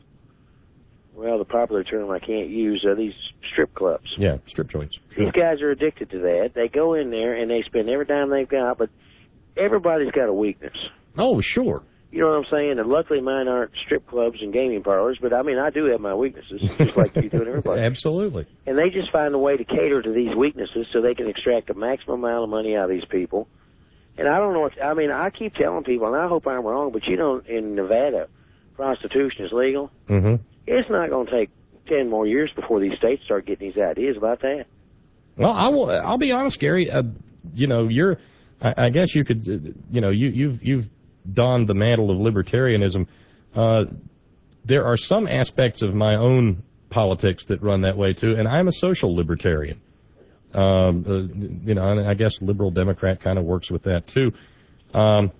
well, the popular term I can't use, uh, these strip clubs. Yeah, strip joints. Sure. These guys are addicted to that. They go in there and they spend every dime they've got, but everybody's got a weakness. Oh, sure. You know what I'm saying? And luckily mine aren't strip clubs and gaming parlors, but I mean, I do have my weaknesses, just like you do and everybody. Absolutely. And they just find a way to cater to these weaknesses so they can extract a maximum amount of money out of these people. And I don't know what, I mean, I keep telling people, and I hope I'm wrong, but you know, in Nevada, prostitution is legal. Mm-hmm. It's not going to take ten more years before these states start getting these ideas about that. Well, I will, I'll be honest, Gary. Uh, you know, you're. I, I guess you could. Uh, you know, you, you've you've donned the mantle of libertarianism. Uh, there are some aspects of my own politics that run that way too, and I'm a social libertarian. Um, uh, you know, and I guess liberal Democrat kind of works with that too. Um,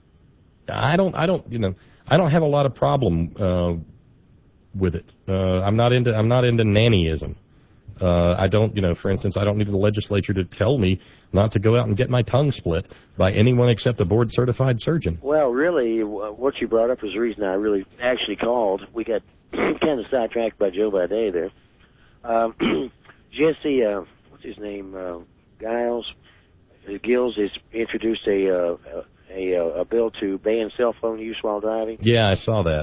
I don't. I don't. You know, I don't have a lot of problem. Uh, with it. Uh, I'm not into, I'm not into nannyism. Uh, I don't, you know, for instance, I don't need the legislature to tell me not to go out and get my tongue split by anyone except a board-certified surgeon. Well, really, what you brought up is the reason I really actually called. We got kind of sidetracked by Joe Biden there. Um, Jesse, uh, what's his name, uh, Giles, Gills has introduced a, uh, a, a, a bill to ban cell phone use while driving. Yeah, I saw that.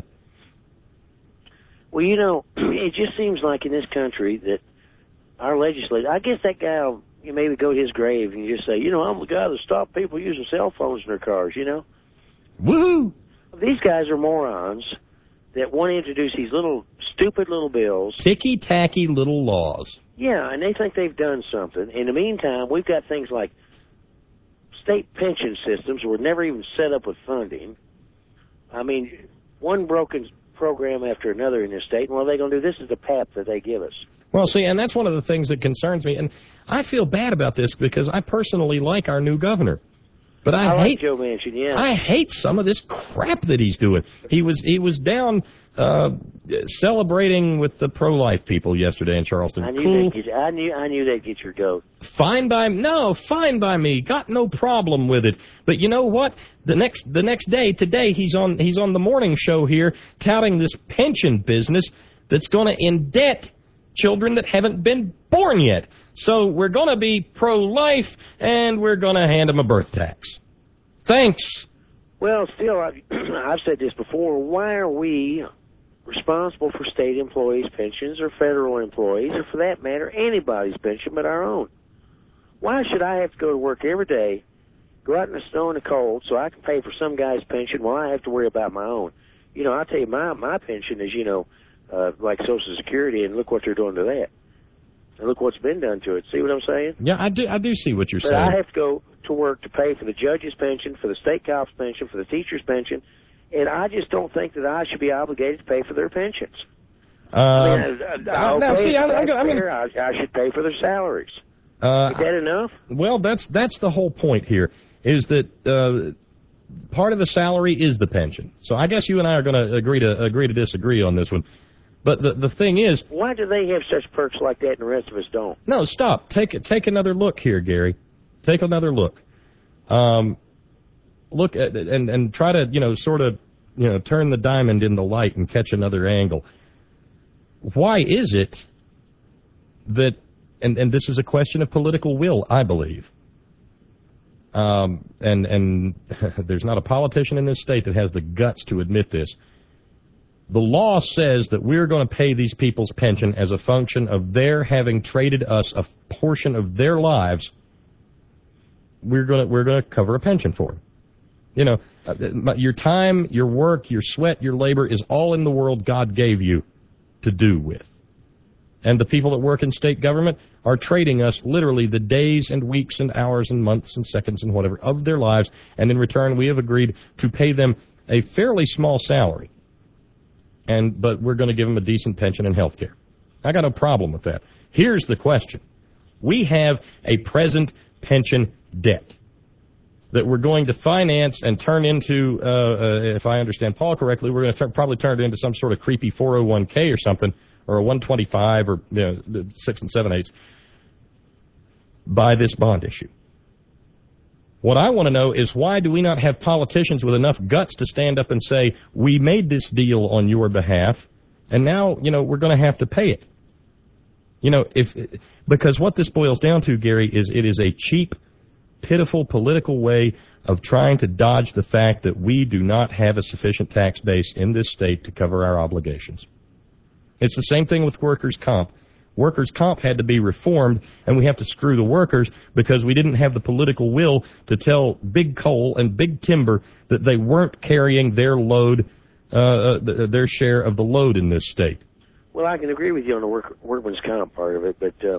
Well, you know, it just seems like in this country that our legislature, I guess that guy will you maybe go to his grave and just say, you know, I'm the guy that stopped people using cell phones in their cars, you know? Woohoo! These guys are morons that want to introduce these little, stupid little bills. Ticky-tacky little laws. Yeah, and they think they've done something. In the meantime, we've got things like state pension systems were never even set up with funding. I mean, one broken program after another in this state, and what are they going to do? This is the pap that they give us. Well, see, and that's one of the things that concerns me, and I feel bad about this because I personally like our new governor. But I, I hate like Joe Manchin, yeah. I hate some of this crap that he's doing. He was he was down uh, celebrating with the pro-life people yesterday in Charleston. I knew cool. they'd get, I knew I knew they'd get your goat. Fine by no, fine by me. Got no problem with it. But you know what? The next the next day, today, he's on he's on the morning show here touting this pension business that's going to indebt children that haven't been born yet. So we're going to be pro-life, and we're going to hand them a birth tax. Thanks. Well, still, I've, I've said this before. Why are we responsible for state employees' pensions or federal employees, or for that matter, anybody's pension but our own? Why should I have to go to work every day, go out in the snow and the cold, so I can pay for some guy's pension while I have to worry about my own? You know, I'll tell you, my, my pension is, you know, uh, like Social Security, and look what they're doing to that. And look what's been done to it. See what I'm saying? Yeah, I do I do see what you're but saying. I have to go to work to pay for the judge's pension, for the state cop's pension, for the teacher's pension, and I just don't think that I should be obligated to pay for their pensions. Uh, I mean, I, I, now, okay, see, I'm, I'm, I'm fair. I, I should pay for their salaries. Uh, Is that enough? Well, that's that's the whole point here, is that uh, part of the salary is the pension. So I guess you and I are going to agree to agree to disagree on this one. But the the thing is, why do they have such perks like that and the rest of us don't? No, stop. Take take another look here, Gary. Take another look. Um, look at and and try to you know sort of you know turn the diamond in the light and catch another angle. Why is it that and and this is a question of political will, I believe. Um, and and there's not a politician in this state that has the guts to admit this. The law says that we're going to pay these people's pension as a function of their having traded us a portion of their lives. We're going to we're going to cover a pension for them. You know, your time, your work, your sweat, your labor is all in the world God gave you to do with. And the people that work in state government are trading us literally the days and weeks and hours and months and seconds and whatever of their lives, and in return we have agreed to pay them a fairly small salary. And but we're going to give them a decent pension and health care. I got no problem with that. Here's the question. We have a present pension debt that we're going to finance and turn into, uh, uh, if I understand Paul correctly, we're going to turn, probably turn it into some sort of creepy four oh one k or something, or a one twenty-five or you know, six and seven eighths by this bond issue. What I want to know is why do we not have politicians with enough guts to stand up and say, we made this deal on your behalf, and now, you know, we're going to have to pay it. You know, if because what this boils down to, Gary, is it is a cheap, pitiful political way of trying to dodge the fact that we do not have a sufficient tax base in this state to cover our obligations. It's the same thing with workers' comp. Workers' comp had to be reformed, and we have to screw the workers because we didn't have the political will to tell big coal and big timber that they weren't carrying their load, uh, their share of the load in this state. Well, I can agree with you on the work, workman's comp part of it, but uh,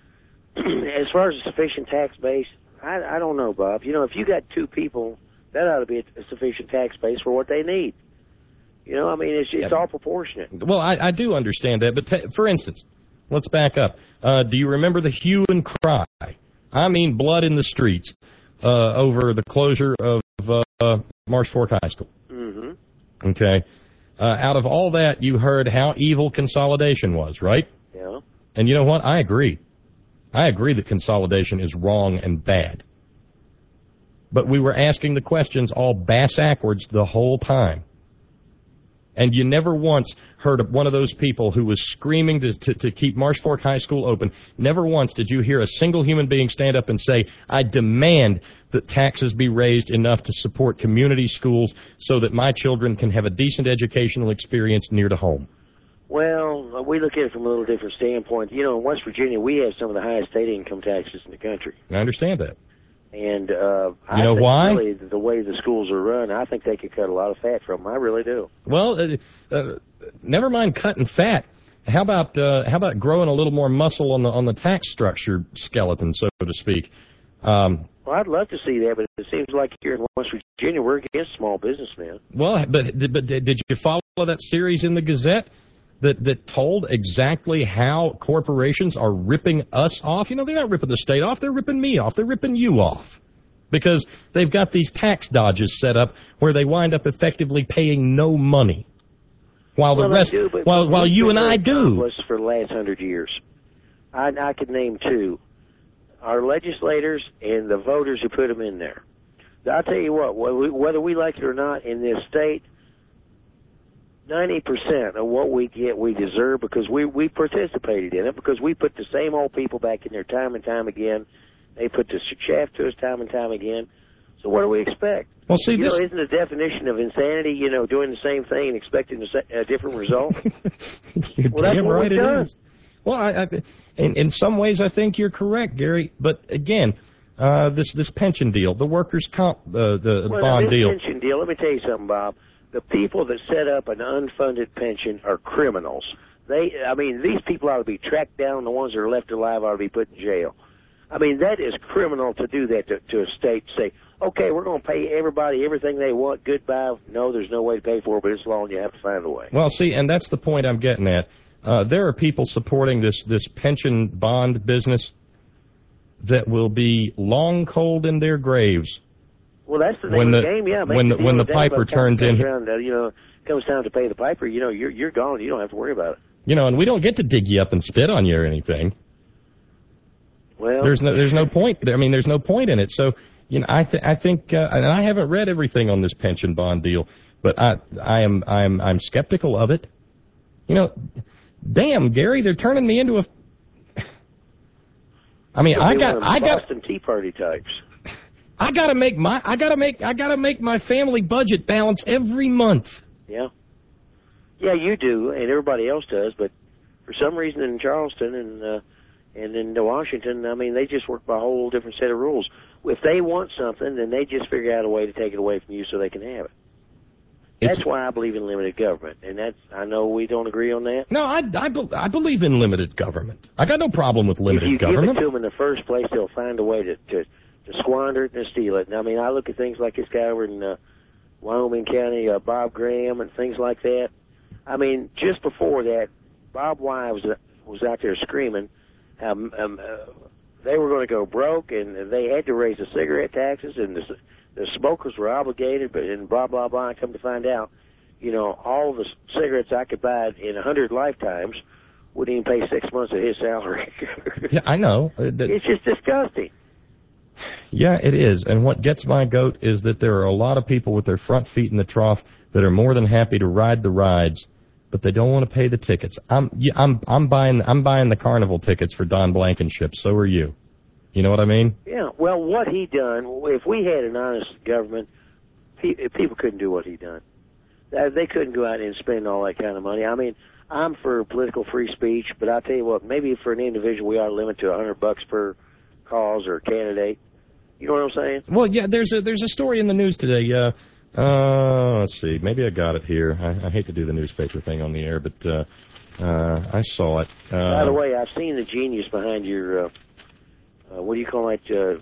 as far as a sufficient tax base, I, I don't know, Bob. You know, if you got two people, that ought to be a, a sufficient tax base for what they need. You know, I mean, it's, it's yeah. all proportionate. Well, I, I do understand that, but t- for instance, let's back up. Uh, do you remember the hue and cry? I mean, blood in the streets uh, over the closure of uh, Marsh Fork High School. Mm-hmm. Okay. Uh, out of all that, you heard how evil consolidation was, right? Yeah. And you know what? I agree. I agree that consolidation is wrong and bad. But we were asking the questions all bass-ackwards the whole time. And you never once heard of one of those people who was screaming to, to, to keep Marsh Fork High School open. Never once did you hear a single human being stand up and say, I demand that taxes be raised enough to support community schools so that my children can have a decent educational experience near to home. Well, we look at it from a little different standpoint. You know, in West Virginia, we have some of the highest state income taxes in the country. I understand that. And uh, you I know think why? really the way the schools are run, I think they could cut a lot of fat from them. I really do. Well, uh, uh, never mind cutting fat. How about uh, how about growing a little more muscle on the on the tax structure skeleton, so to speak? Um, well, I'd love to see that, but it seems like here in West Virginia we're against small businessmen. Well, but but did you follow that series in the Gazette that that told exactly how corporations are ripping us off? You know, they're not ripping the state off, they're ripping me off, they're ripping you off. Because they've got these tax dodges set up where they wind up effectively paying no money. While well, the rest, do, but while, while you and I do. For the last hundred years. I, I could name two. Our legislators and the voters who put them in there. I'll tell you what, whether we like it or not in this state, ninety percent of what we get we deserve because we, we participated in it, because we put the same old people back in there time and time again. They put the shaft to us time and time again. So what do we expect? Well, see, you this... know, isn't the definition of insanity, you know, doing the same thing and expecting a different result? You're well, that's damn what right we've it done. is. Well, I, I, in, in some ways, I think you're correct, Gary. But again, uh, this this pension deal, the workers' comp, uh, the well, bond now, this deal. pension deal. Let me tell you something, Bob. The people that set up an unfunded pension are criminals. They, I mean, these people ought to be tracked down. The ones that are left alive ought to be put in jail. I mean, that is criminal to do that to, to a state. Say, okay, we're going to pay everybody everything they want. Goodbye. No, there's no way to pay for it, but it's law, and you have to find a way. Well, see, and that's the point I'm getting at. Uh, there are people supporting this this pension bond business that will be long cold in their graves. Well, that's the name when of the, the game, yeah. When the, when the piper turns in, around, uh, you know, comes time to pay the piper, you know, you're you're gone. You don't have to worry about it. You know, and we don't get to dig you up and spit on you or anything. Well, there's no there's no point. I mean, there's no point in it. So, you know, I th- I think, uh, and I haven't read everything on this pension bond deal, but I I am I'm I'm skeptical of it. You know, damn, Gary, they're turning me into a. I mean, I got I got Boston Tea Party types. I gotta make my I gotta make I gotta make my family budget balance every month. Yeah, yeah, you do, and everybody else does. But for some reason, in Charleston and uh, and in Washington, I mean, they just work by a whole different set of rules. If they want something, then they just figure out a way to take it away from you so they can have it. That's it's, why I believe in limited government, and that's I know we don't agree on that. No, I, I, I believe in limited government. I got no problem with limited if you government. If you give it to them in the first place, they'll find a way to, to, to squander it and to steal it. And I mean, I look at things like this guy over in uh, Wyoming County, uh, Bob Graham, and things like that. I mean, just before that, Bob Y was, uh, was out there screaming how um, um, uh, they were going to go broke, and they had to raise the cigarette taxes, and the The smokers were obligated, but and blah, blah, blah. I come to find out, you know, all the cigarettes I could buy in a hundred lifetimes wouldn't even pay six months of his salary. Yeah, I know. It's just disgusting. Yeah, it is. And what gets my goat is that there are a lot of people with their front feet in the trough that are more than happy to ride the rides, but they don't want to pay the tickets. I'm, yeah, I'm, I'm buying, I'm buying the carnival tickets for Don Blankenship. So are you. You know what I mean? Yeah, well, what he done, if we had an honest government, people couldn't do what he done. They couldn't go out and spend all that kind of money. I mean, I'm for political free speech, but I tell you what, maybe for an individual we ought to limit to a hundred bucks per cause or candidate. You know what I'm saying? Well, yeah, there's a there's a story in the news today. Uh, uh, let's see, maybe I got it here. I, I hate to do the newspaper thing on the air, but uh, uh, I saw it. Uh, By the way, I've seen the genius behind your... Uh, Uh, what do you call it, uh,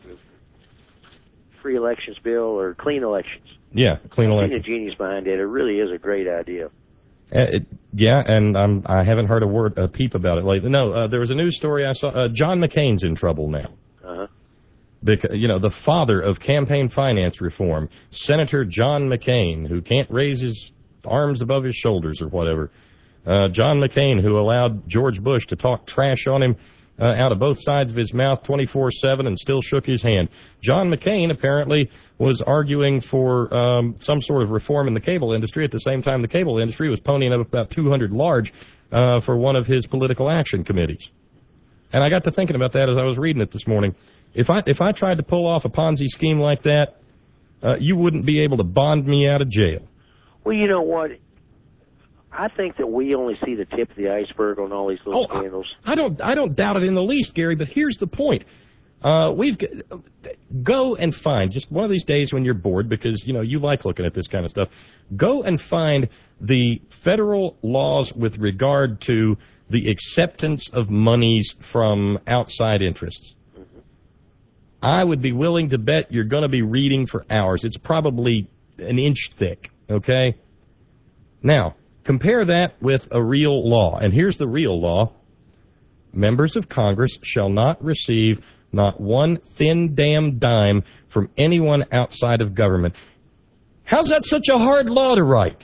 free elections bill or clean elections? Yeah, clean elections. I've seen the genius behind it. It really is a great idea. Uh, it, yeah, and I'm, I haven't heard a word, a peep about it lately. No, uh, there was a news story I saw. Uh, John McCain's in trouble now. Uh-huh. Because, you know, the father of campaign finance reform, Senator John McCain, who can't raise his arms above his shoulders or whatever. Uh, John McCain, who allowed George Bush to talk trash on him Uh, out of both sides of his mouth twenty-four seven and still shook his hand. John McCain apparently was arguing for um, some sort of reform in the cable industry at the same time the cable industry was ponying up about two hundred large uh, for one of his political action committees. And I got to thinking about that as I was reading it this morning. If I if I tried to pull off a Ponzi scheme like that, uh, you wouldn't be able to bond me out of jail. Well, you know what? I think that we only see the tip of the iceberg on all these little oh, scandals. I, I don't, I don't doubt it in the least, Gary. But here's the point: uh, we've go and find just one of these days when you're bored, because you know you like looking at this kind of stuff. Go and find the federal laws with regard to the acceptance of monies from outside interests. Mm-hmm. I would be willing to bet you're going to be reading for hours. It's probably an inch thick. Okay, now. Compare that with a real law. And here's the real law. Members of Congress shall not receive not one thin damn dime from anyone outside of government. How's that such a hard law to write?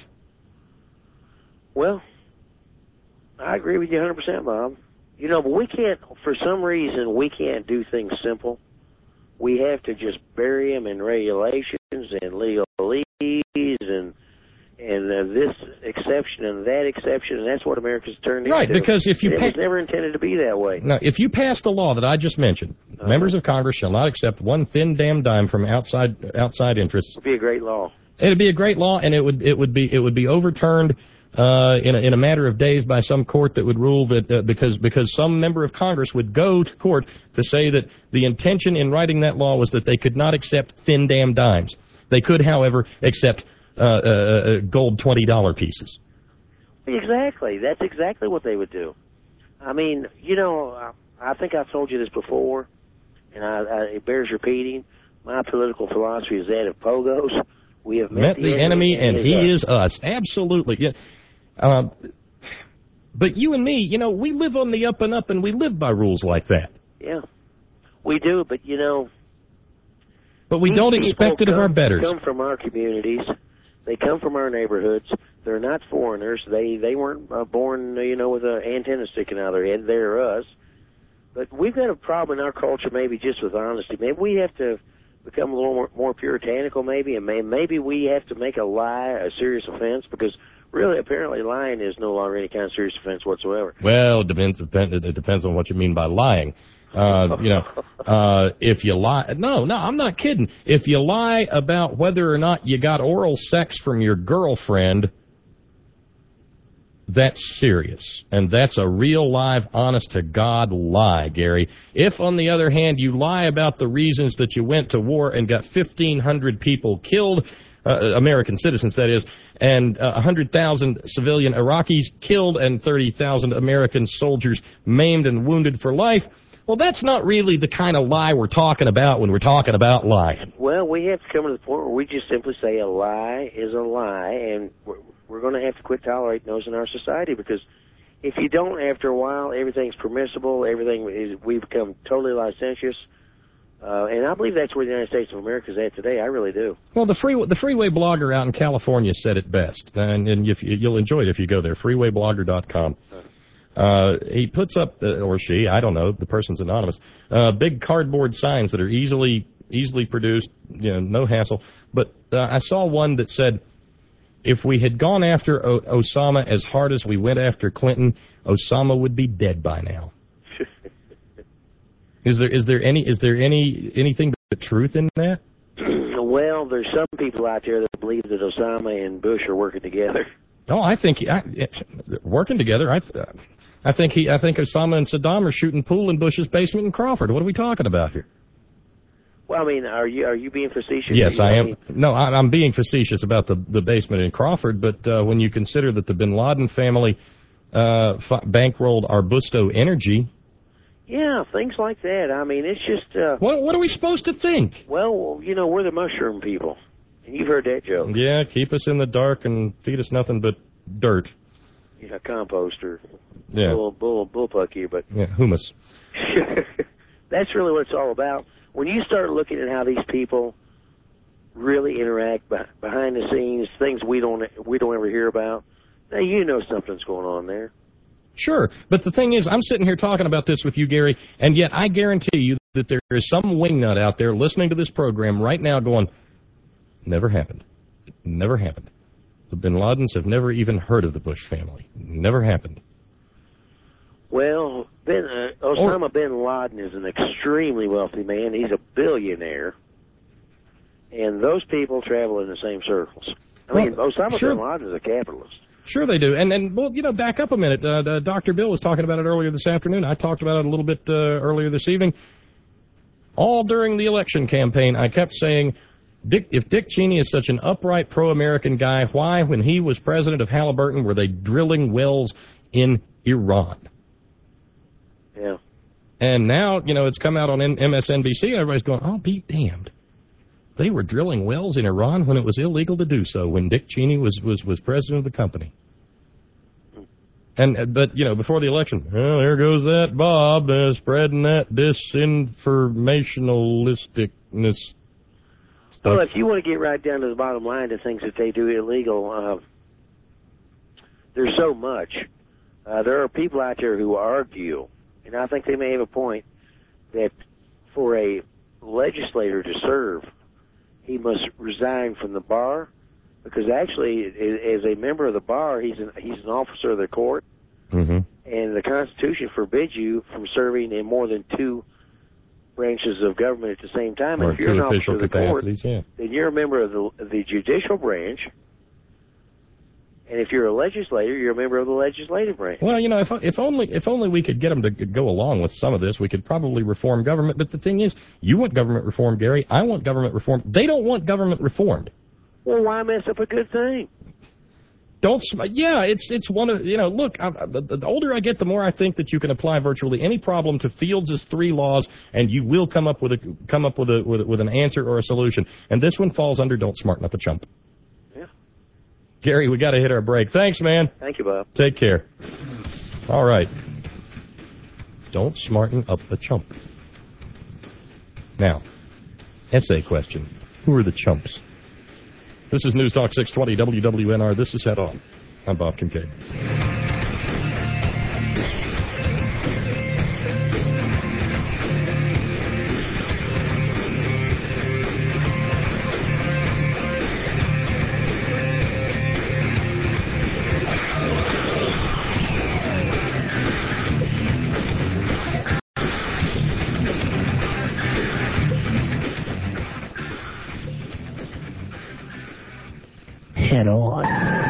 Well, I agree with you one hundred percent, Bob. You know, but we can't, for some reason, we can't do things simple. We have to just bury them in regulations and legalese and and uh, this exception and that exception, and that's what America's turned right, into. Right, because if you... It pa- was never intended to be that way. Now, if you pass the law that I just mentioned, uh-huh. members of Congress shall not accept one thin damn dime from outside outside interests. It would be a great law. It would be a great law, and it would it would be it would be overturned uh, in, a, in a matter of days by some court that would rule that uh, because because some member of Congress would go to court to say that the intention in writing that law was that they could not accept thin damn dimes. They could, however, accept uh, uh, gold twenty dollar pieces. Exactly. That's exactly what they would do. I mean, you know, I think I've told you this before, and I, I, it bears repeating. My political philosophy is that of pogos. We have met, met the, the enemy, enemy and, and he is us. Absolutely. Yeah. Uh, but you and me, you know, we live on the up and up, and we live by rules like that. Yeah, we do, but, you know... But we don't expect it of our betters. They come from our communities. They come from our neighborhoods. They're not foreigners. They they weren't uh, born, you know, with an antenna sticking out of their head. They're us. But we've got a problem in our culture maybe just with honesty. Maybe we have to become a little more, more puritanical maybe, and may, maybe we have to make a lie a serious offense, because really apparently lying is no longer any kind of serious offense whatsoever. Well, it depends, it depends on what you mean by lying. Uh, you know, uh, if you lie, no, no, I'm not kidding. If you lie about whether or not you got oral sex from your girlfriend, that's serious. And that's a real, live, honest-to-God lie, Gary. If, on the other hand, you lie about the reasons that you went to war and got fifteen hundred people killed, uh, American citizens, that is, and uh, one hundred thousand civilian Iraqis killed and thirty thousand American soldiers maimed and wounded for life, well, that's not really the kind of lie we're talking about when we're talking about lying. Well, we have to come to the point where we just simply say a lie is a lie, and we're, we're going to have to quit tolerating those in our society, because if you don't, after a while, everything's permissible, everything is, we become totally licentious, uh, and I believe that's where the United States of America is at today. I really do. Well, the free the freeway blogger out in California said it best, and, and if you, you'll enjoy it if you go there, freeway blogger dot com. Uh, he puts up, uh, or she, I don't know, the person's anonymous, uh, big cardboard signs that are easily easily produced, you know, no hassle. But uh, I saw one that said, if we had gone after o- Osama as hard as we went after Clinton, Osama would be dead by now. Is there is there any is there any anything but truth in that? Well, there's some people out there that believe that Osama and Bush are working together. Oh, I think I, working together. I. Uh, I think he. I think Osama and Saddam are shooting pool in Bush's basement in Crawford. What are we talking about here? Well, I mean, are you are you being facetious? Yes, I am. Mean? No, I, I'm being facetious about the the basement in Crawford. But uh, when you consider that the Bin Laden family uh, f- bankrolled Arbusto Energy, yeah, things like that. I mean, it's just. Uh, what What are we supposed to think? Well, you know, we're the mushroom people, and you've heard that joke. Yeah, keep us in the dark and feed us nothing but dirt. Yeah, compost or yeah. bull, bull, bullpuck you, but yeah, humus. That's really what it's all about. When you start looking at how these people really interact behind the scenes, things we don't we don't ever hear about, now you know something's going on there. Sure, but the thing is, I'm sitting here talking about this with you, Gary, and yet I guarantee you that there is some wingnut out there listening to this program right now going, never happened. It never happened. The Bin Ladens have never even heard of the Bush family. Never happened. Well, bin, uh, Osama or, bin Laden is an extremely wealthy man. He's a billionaire. And those people travel in the same circles. I well, mean, Osama sure. bin Laden is a capitalist. Sure they do. And, and well, you know, back up a minute. Uh, uh, Doctor Bill was talking about it earlier this afternoon. I talked about it a little bit uh, earlier this evening. All during the election campaign, I kept saying, Dick, if Dick Cheney is such an upright pro-American guy, why, when he was president of Halliburton, were they drilling wells in Iran? Yeah. And now, you know, it's come out on M S N B C, and everybody's going, oh, be damned. They were drilling wells in Iran when it was illegal to do so, when Dick Cheney was, was, was president of the company. And But, you know, before the election, well, there goes that Bob uh, spreading that disinformationalisticness. Well, if you want to get right down to the bottom line to things that they do illegal, uh, there's so much. Uh, there are people out there who argue, and I think they may have a point, that for a legislator to serve, he must resign from the bar, because actually, as a member of the bar, he's an, he's an officer of the court, mm-hmm. and the Constitution forbids you from serving in more than two branches of government at the same time. Or if you're an officer of the court, yeah. then you're a member of the, of the judicial branch, And if you're a legislator, you're a member of the legislative branch. Well, you know, if if only if only we could get them to go along with some of this, we could probably reform government. But the thing is, you want government reform, Gary. I want government reform. They don't want government reformed. Well, why mess up a good thing? Don't. Yeah, it's it's one of you know. Look, I, I, the older I get, the more I think that you can apply virtually any problem to Fields' three laws, and you will come up with a come up with a with, with an answer or a solution. And this one falls under don't smarten up a chump. Gary, we got to hit our break. Thanks, man. Thank you, Bob. Take care. All right. Don't smarten up a chump. Now, essay question. Who are the chumps? This is News Talk six twenty W W N R. This is Head On. I'm Bob Kincaid. Head On.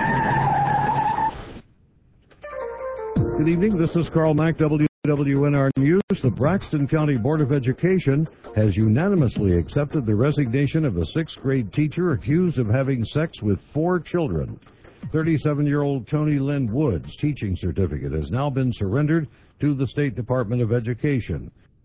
Good evening. This is Carl Mack, W W N R News. The Braxton County Board of Education has unanimously accepted the resignation of a sixth grade teacher accused of having sex with four children. thirty-seven-year-old Tony Lynn Woods' teaching certificate has now been surrendered to the State Department of Education.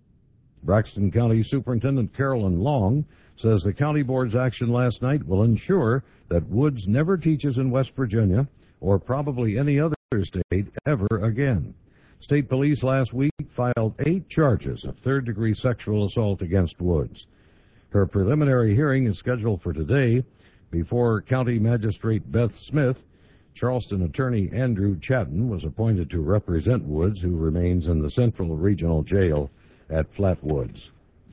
Braxton County Superintendent Carolyn Long says the county board's action last night will ensure that Woods never teaches in West Virginia or probably any other state ever again. State police last week filed eight charges of third-degree sexual assault against Woods. Her preliminary hearing is scheduled for today before County Magistrate Beth Smith. Charleston attorney Andrew Chatton was appointed to represent Woods, who remains in the Central Regional Jail at Flatwoods.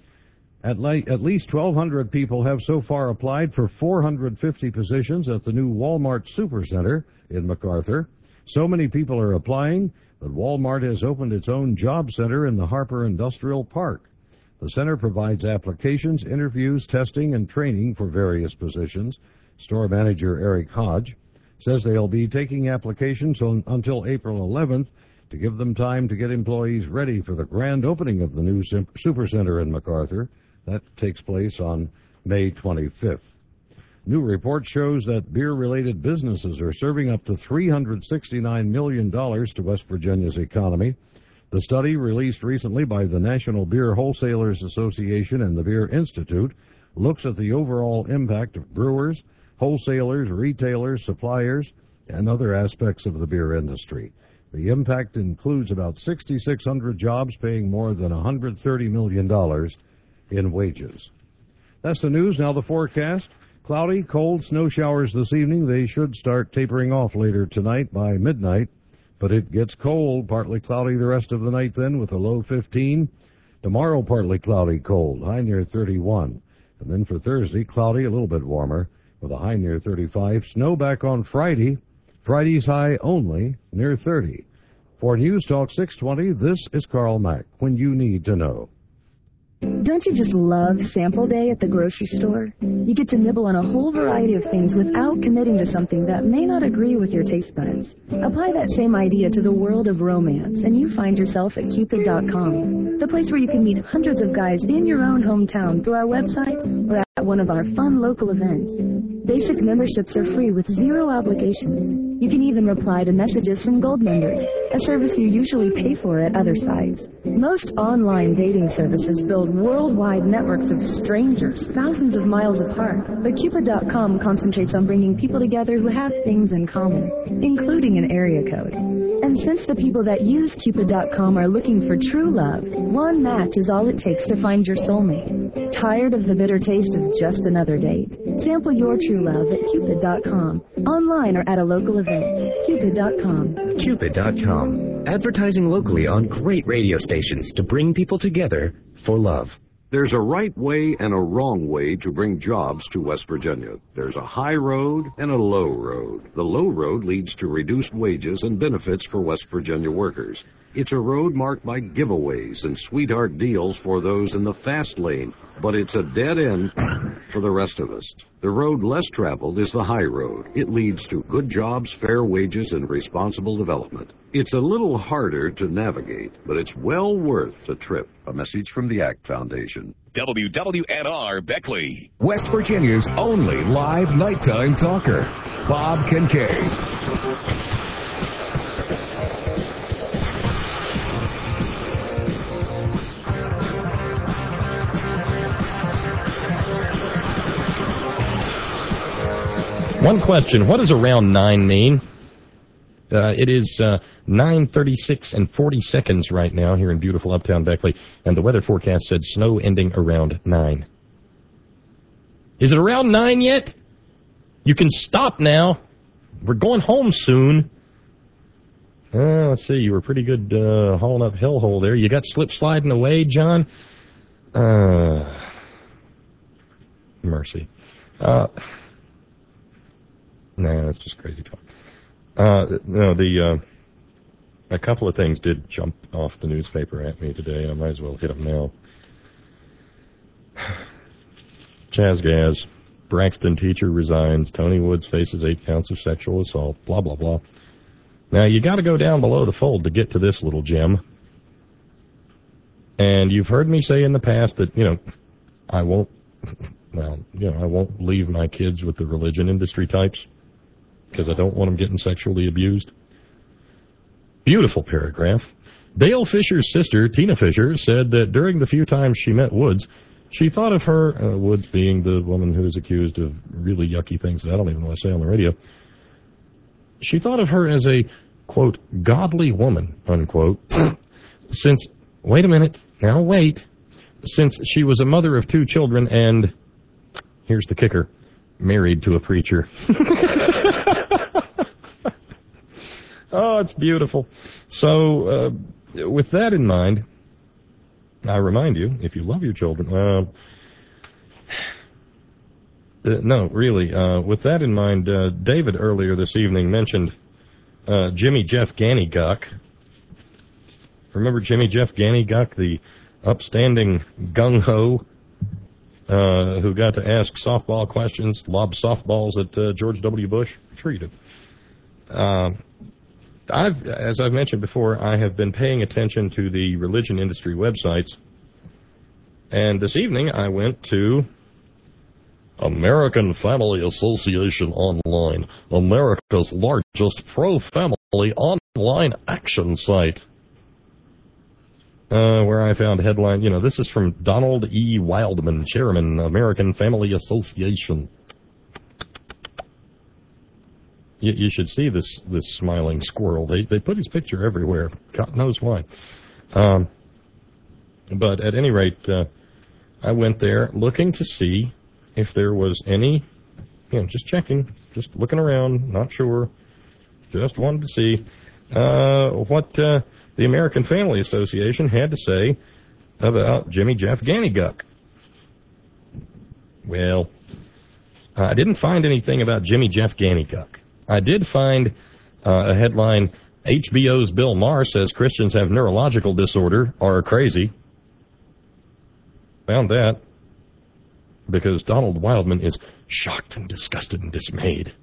At, le- at least twelve hundred people have so far applied for four hundred fifty positions at the new Walmart Supercenter in MacArthur. So many people are applying that Walmart has opened its own job center in the Harper Industrial Park. The center provides applications, interviews, testing, and training for various positions. Store manager Eric Hodge says they'll be taking applications on, until April eleventh to give them time to get employees ready for the grand opening of the new Supercenter in MacArthur. That takes place on May twenty-fifth. New report shows that beer-related businesses are serving up to three hundred sixty-nine million dollars to West Virginia's economy. The study, released recently by the National Beer Wholesalers Association and the Beer Institute, looks at the overall impact of brewers, wholesalers, retailers, suppliers, and other aspects of the beer industry. The impact includes about six thousand six hundred jobs paying more than one hundred thirty million dollars in wages. That's the news. Now the forecast. Cloudy, cold, snow showers this evening. They should start tapering off later tonight by midnight, but it gets cold, partly cloudy the rest of the night then with a low fifteen. Tomorrow, partly cloudy, cold, high near thirty-one. And then for Thursday, cloudy, a little bit warmer with a high near thirty-five. Snow back on Friday. Friday's high only near thirty. For News Talk six twenty, this is Carl Mack, when you need to know. Don't you just love sample day at the grocery store? You get to nibble on a whole variety of things without committing to something that may not agree with your taste buds. Apply that same idea to the world of romance, and you find yourself at Cupid dot com, the place where you can meet hundreds of guys in your own hometown through our website or at one of our fun local events. Basic memberships are free with zero obligations. You can even reply to messages from gold members, a service you usually pay for at other sites. Most online dating services build worldwide networks of strangers thousands of miles apart, but Cupid dot com concentrates on bringing people together who have things in common, including an area code. And since the people that use Cupid dot com are looking for true love, one match is all it takes to find your soulmate. Tired of the bitter taste of just another date? Sample your true love at Cupid dot com, online or at a local event. Cupid dot com. Cupid dot com. Advertising locally on great radio stations to bring people together for love. There's a right way and a wrong way to bring jobs to West Virginia. There's a high road and a low road. The low road leads to reduced wages and benefits for West Virginia workers. It's a road marked by giveaways and sweetheart deals for those in the fast lane, but it's a dead end for the rest of us. The road less traveled is the high road. It leads to good jobs, fair wages, and responsible development. It's a little harder to navigate, but it's well worth the trip. A message from the ACT Foundation. W W N R Beckley. West Virginia's only live nighttime talker, Bob Kincaid. One question, what does around nine mean? Uh, it is uh, nine thirty-six and forty seconds right now here in beautiful uptown Beckley, and the weather forecast said snow ending around nine. Is it around nine yet? You can stop now. We're going home soon. Uh, let's see, you were pretty good uh, hauling up hellhole there. You got slip sliding away, John? Uh, mercy. Uh... Nah, that's just crazy talk. Uh, no, the, uh, a couple of things did jump off the newspaper at me today, and I might as well hit them now. Chaz Gaz, Braxton teacher resigns, Tony Woods faces eight counts of sexual assault, blah, blah, blah. Now, you gotta go down below the fold to get to this little gem. And you've heard me say in the past that, you know, I won't, well, you know, I won't leave my kids with the religion industry types, because I don't want them getting sexually abused. Beautiful paragraph. Dale Fisher's sister, Tina Fisher, said that during the few times she met Woods, she thought of her, uh, Woods being the woman who is accused of really yucky things that I don't even want to say on the radio, she thought of her as a, quote, godly woman, unquote, since, wait a minute, now wait, since she was a mother of two children and, here's the kicker, married to a preacher. Oh, it's beautiful. So, uh, with that in mind, I remind you, if you love your children, well, uh, no, really, uh, with that in mind, uh, David earlier this evening mentioned uh, Jimmy Jeff Gannyguck. Remember Jimmy Jeff Gannyguck, the upstanding gung-ho uh, who got to ask softball questions, lob softballs at uh, George W. Bush? Treated. Uh, I've, as I've mentioned before, I have been paying attention to the religion industry websites, and this evening I went to American Family Association Online, America's largest pro-family online action site, uh, where I found a headline, you know, this is from Donald E. Wildman, Chairman, American Family Association. You, you should see this this smiling squirrel. They they put his picture everywhere. God knows why. Um, but at any rate, uh, I went there looking to see if there was any, you know, just checking, just looking around, not sure, just wanted to see uh, what uh, the American Family Association had to say about Jimmy Jeff Gannyguck. Well, I didn't find anything about Jimmy Jeff Gannyguck. I did find uh, a headline, H B O's Bill Maher says Christians have neurological disorder or are crazy. Found that because Donald Wildman is shocked and disgusted and dismayed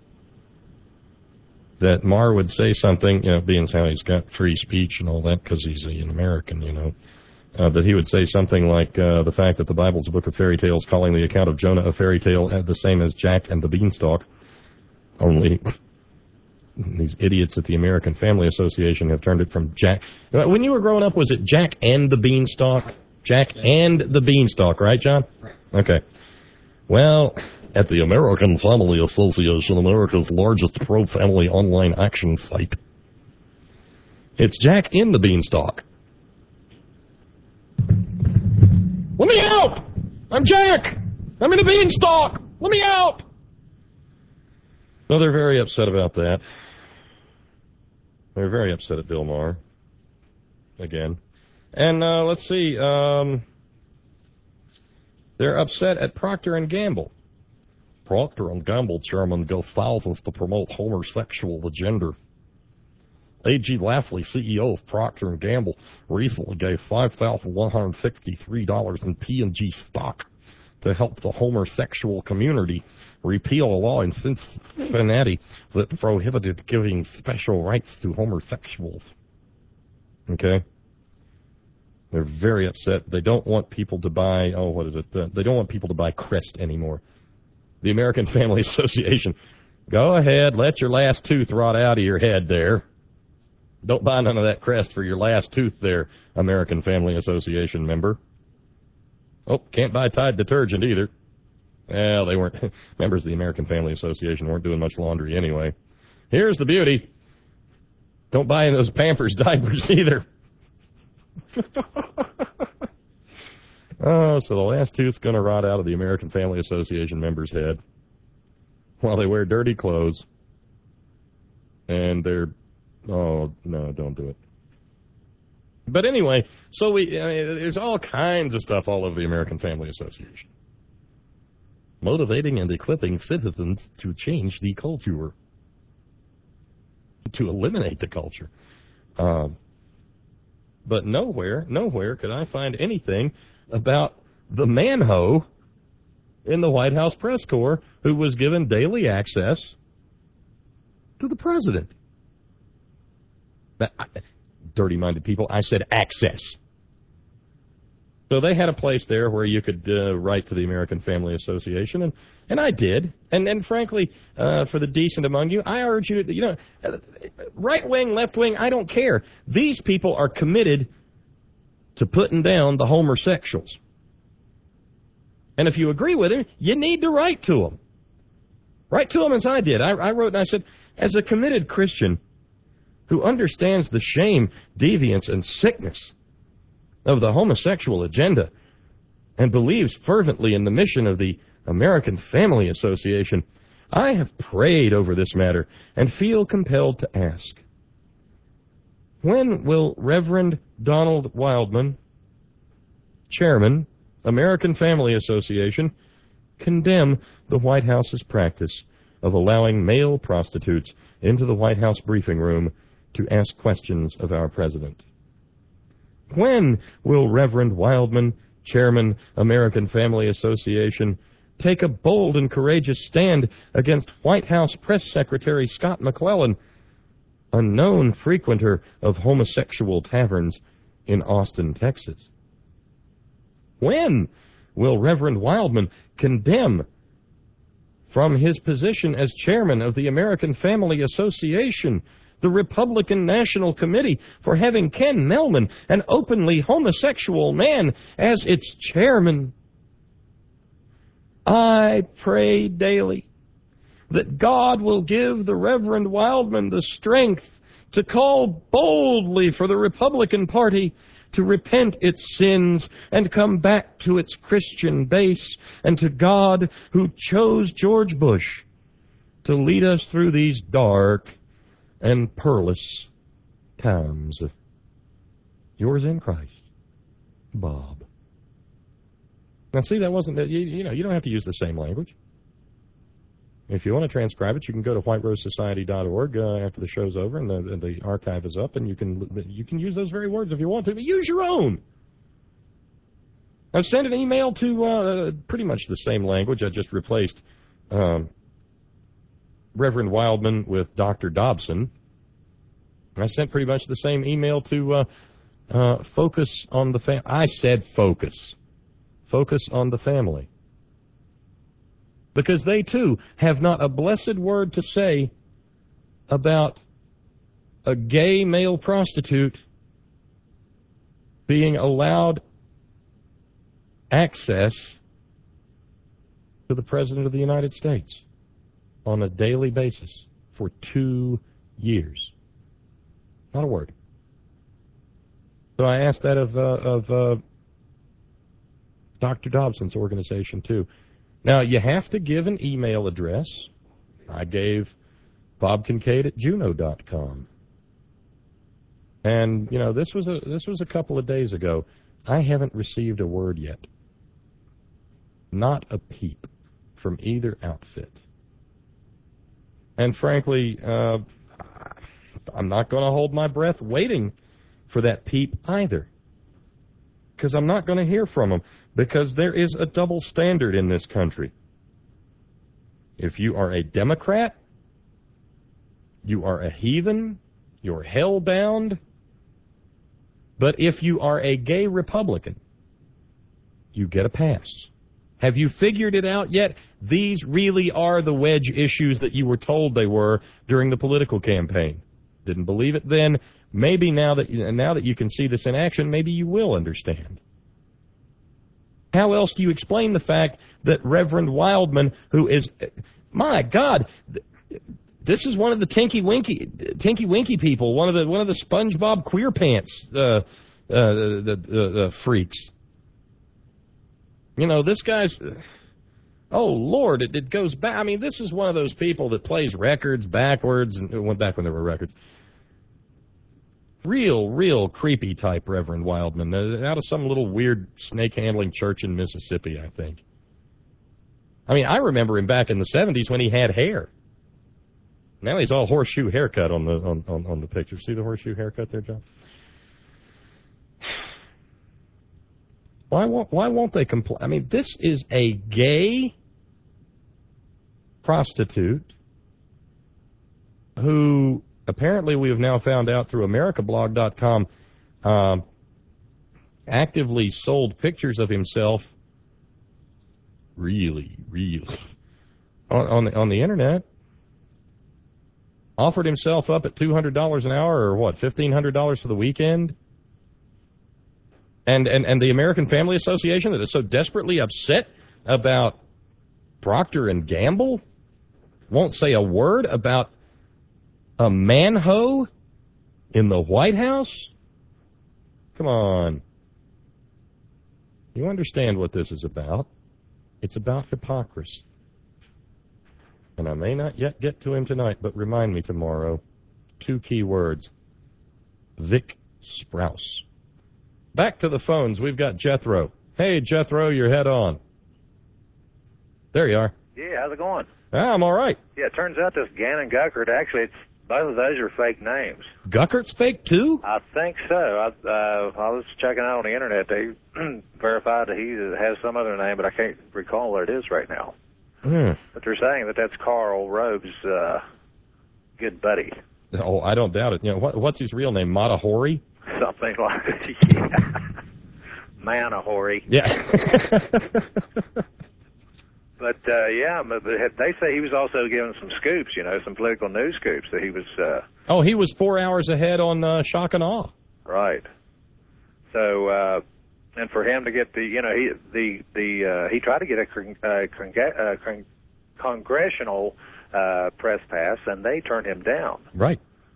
that Maher would say something, you know, being how he's got free speech and all that because he's an American, you know, uh, that he would say something like uh, the fact that the Bible's a book of fairy tales, calling the account of Jonah a fairy tale the same as Jack and the Beanstalk, only these idiots at the American Family Association have turned it from Jack. When you were growing up, was it Jack and the Beanstalk? Jack and the Beanstalk, right, John? Right. Okay. Well, at the American Family Association, America's largest pro-family online action site, it's Jack in the Beanstalk. Let me out! I'm Jack! I'm in the Beanstalk! Let me out! So they're very upset about that. They're very upset at Bill Maher. Again. And uh, let's see. Um, they're upset at Procter and Gamble. Procter and Gamble chairman goes thousands to promote homosexual agenda. A G Lafley, C E O of Procter and Gamble, recently gave five thousand one hundred sixty-three dollars in P and G stock to help the homosexual community repeal a law in Cincinnati that prohibited giving special rights to homosexuals. Okay? They're very upset. They don't want people to buy, oh, what is it? Uh, they don't want people to buy Crest anymore. The American Family Association, go ahead, let your last tooth rot out of your head there. Don't buy none of that Crest for your last tooth there, American Family Association member. Oh, can't buy Tide detergent either. Well, they weren't, members of the American Family Association weren't doing much laundry anyway. Here's the beauty. Don't buy any of those Pampers diapers either. Oh, so the last tooth's going to rot out of the American Family Association member's head while they wear dirty clothes. And they're, oh, no, don't do it. But anyway, so we, I mean, there's all kinds of stuff all over the American Family Association. Motivating and equipping citizens to change the culture. To eliminate the culture. Um, but nowhere, nowhere could I find anything about the manho in the White House press corps who was given daily access to the president. That, I, dirty-minded people, I said access. So they had a place there where you could uh, write to the American Family Association, and, and I did. And, and frankly, uh, for the decent among you, I urge you to, you know, right wing, left wing, I don't care. These people are committed to putting down the homosexuals. And if you agree with them, you need to write to them. Write to them as I did. I, I wrote and I said, as a committed Christian who understands the shame, deviance, and sickness of the homosexual agenda and believes fervently in the mission of the American Family Association, I have prayed over this matter and feel compelled to ask, when will Reverend Donald Wildman, Chairman, American Family Association, condemn the White House's practice of allowing male prostitutes into the White House briefing room to ask questions of our president? When will Reverend Wildman, Chairman, American Family Association, take a bold and courageous stand against White House Press Secretary Scott McClellan, a known frequenter of homosexual taverns in Austin, Texas? When will Reverend Wildman condemn, from his position as chairman of the American Family Association, the Republican National Committee for having Ken Mehlman, an openly homosexual man, as its chairman? I pray daily that God will give the Reverend Wildman the strength to call boldly for the Republican Party to repent its sins and come back to its Christian base, and to God who chose George Bush to lead us through these dark and perilous times. Yours in Christ, Bob. Now, see, that wasn't, you, you know, you don't have to use the same language. If you want to transcribe it, you can go to white rose society dot org uh, after the show's over and the, and the archive is up, and you can you can use those very words if you want to, but use your own. I've sent an email to uh, pretty much the same language. I just replaced um, Reverend Wildman with Doctor Dobson. I sent pretty much the same email to uh, uh, Focus on the Family. I said focus. Focus on the Family. Because they, too, have not a blessed word to say about a gay male prostitute being allowed access to the President of the United States on a daily basis for two years. Not a word. So I asked that of, uh, of uh, Doctor Dobson's organization, too. Now, you have to give an email address. I gave Bob Kincaid at Juno dot com. And, you know, this was a this was a couple of days ago. I haven't received a word yet. Not a peep from either outfit. And frankly, uh, I'm not going to hold my breath waiting for that peep either. Because I'm not going to hear from them. because there is a double standard in this country. If you are a Democrat, you are a heathen, you're hell-bound. But if you are a gay Republican, you get a pass. Have you figured it out yet? These really are the wedge issues that you were told they were during the political campaign. Didn't believe it then. Maybe now that now that you can see this in action, maybe you will understand. How else do you explain the fact that Reverend Wildman, who is, my God, this is one of the Tinky Winky, Tinky Winky people, one of the one of the SpongeBob queer pants uh, uh, the, the, the freaks. You know, this guy's, oh, Lord, it, it goes back. I mean, this is one of those people that plays records backwards, and it went back when there were records. Real, real creepy type Reverend Wildman, uh, out of some little weird snake-handling church in Mississippi, I think. I mean, I remember him back in the seventies when he had hair. Now he's all horseshoe haircut on the on, on, on the picture. See the horseshoe haircut there, John? Why won't, why won't they comply? I mean, this is a gay prostitute who apparently we have now found out through America Blog dot com um, actively sold pictures of himself really, really on, on, the, on the Internet. Offered himself up at two hundred dollars an hour or what, fifteen hundred dollars for the weekend? And, and and the American Family Association that is so desperately upset about Procter and Gamble won't say a word about a manho in the White House? Come on. You understand what this is about. It's about hypocrisy. And I may not yet get to him tonight, but remind me tomorrow. Two key words. Vic Sprouse. Back to the phones. We've got Jethro. Hey, Jethro, your head on. There you are. Yeah, how's it going? Ah, I'm all right. Yeah, it turns out this Gannon Guckert, actually, it's both of those are fake names. Guckert's fake, too? I think so. I, uh, I was checking out on the Internet. They verified that he has some other name, but I can't recall what it is right now. Hmm. But they're saying that that's Karl Rove's uh, good buddy. Oh, I don't doubt it. You know, what, what's his real name? Matahori? Something like that. Yeah. Manahori. Yeah. But, uh, yeah, but they say he was also given some scoops, you know, some political news scoops that he was... Uh, oh, he was four hours ahead on uh, Shock and Awe. Right. So, uh, and for him to get the, you know, he the the uh, he tried to get a con- uh, con- uh, con- congressional uh, press pass, and they turned him down. Right.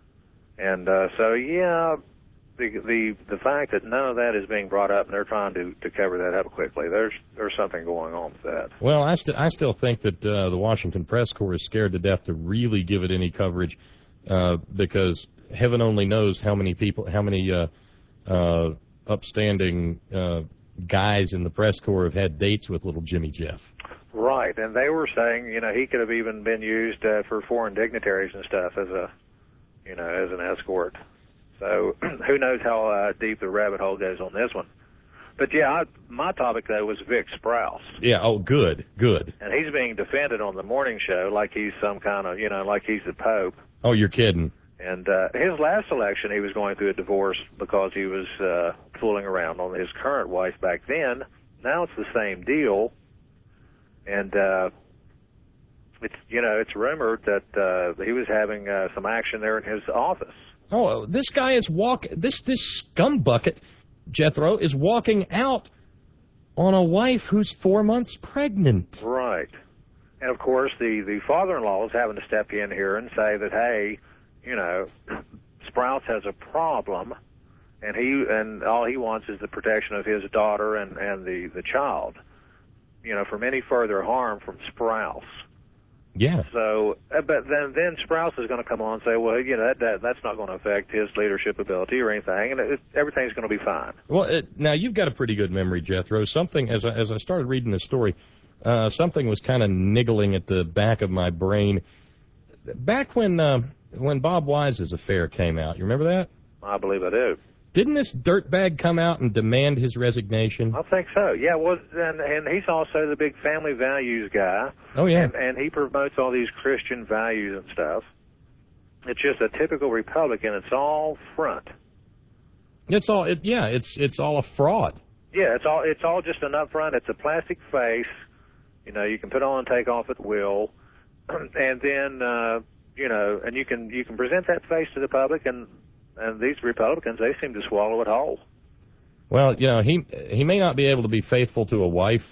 And uh, so, yeah... The, the the fact that none of that is being brought up, and they're trying to, to cover that up quickly, there's there's something going on with that. Well, I, st- I still think that uh, the Washington Press Corps is scared to death to really give it any coverage uh, because heaven only knows how many people, how many uh, uh, upstanding uh, guys in the press corps have had dates with little Jimmy Jeff. Right, and they were saying, you know, he could have even been used uh, for foreign dignitaries and stuff as a, you know, as an escort. So who knows how uh, deep the rabbit hole goes on this one. But, yeah, I, my topic, though, was Vic Sprouse. Yeah, oh, good, good. And he's being defended on the morning show like he's some kind of, you know, like he's the Pope. Oh, you're kidding. And uh, his last election, he was going through a divorce because he was uh, fooling around on his current wife back then. Now it's the same deal. And, uh, it's you know, it's rumored that uh, he was having uh, some action there in his office. Oh, this guy is walk. This this scumbucket, Jethro, is walking out on a wife who's four months pregnant. Right, and of course the the father-in-law is having to step in here and say that, hey, you know, Sprouse has a problem, and he and all he wants is the protection of his daughter and and the the child, you know, from any further harm from Sprouse. Yeah. So, but then then Sprouse is going to come on and say, well, you know, that, that that's not going to affect his leadership ability or anything, and it, everything's going to be fine. Well, it, now you've got a pretty good memory, Jethro. Something as I, as I started reading the story, uh, something was kind of niggling at the back of my brain. Back when uh, when Bob Wise's affair came out, you remember that? I believe I do. Didn't this dirtbag come out and demand his resignation? I think so. Yeah, well, and, and he's also the big family values guy. Oh, yeah. And, and he promotes all these Christian values and stuff. It's just a typical Republican. It's all front. It's all, it, yeah, it's it's all a fraud. Yeah, it's all it's all just an upfront. It's a plastic face. You know, you can put on and take off at will, and then uh, you know, and you can you can present that face to the public, and and these Republicans, they seem to swallow it whole. Well, you know, he he may not be able to be faithful to a wife,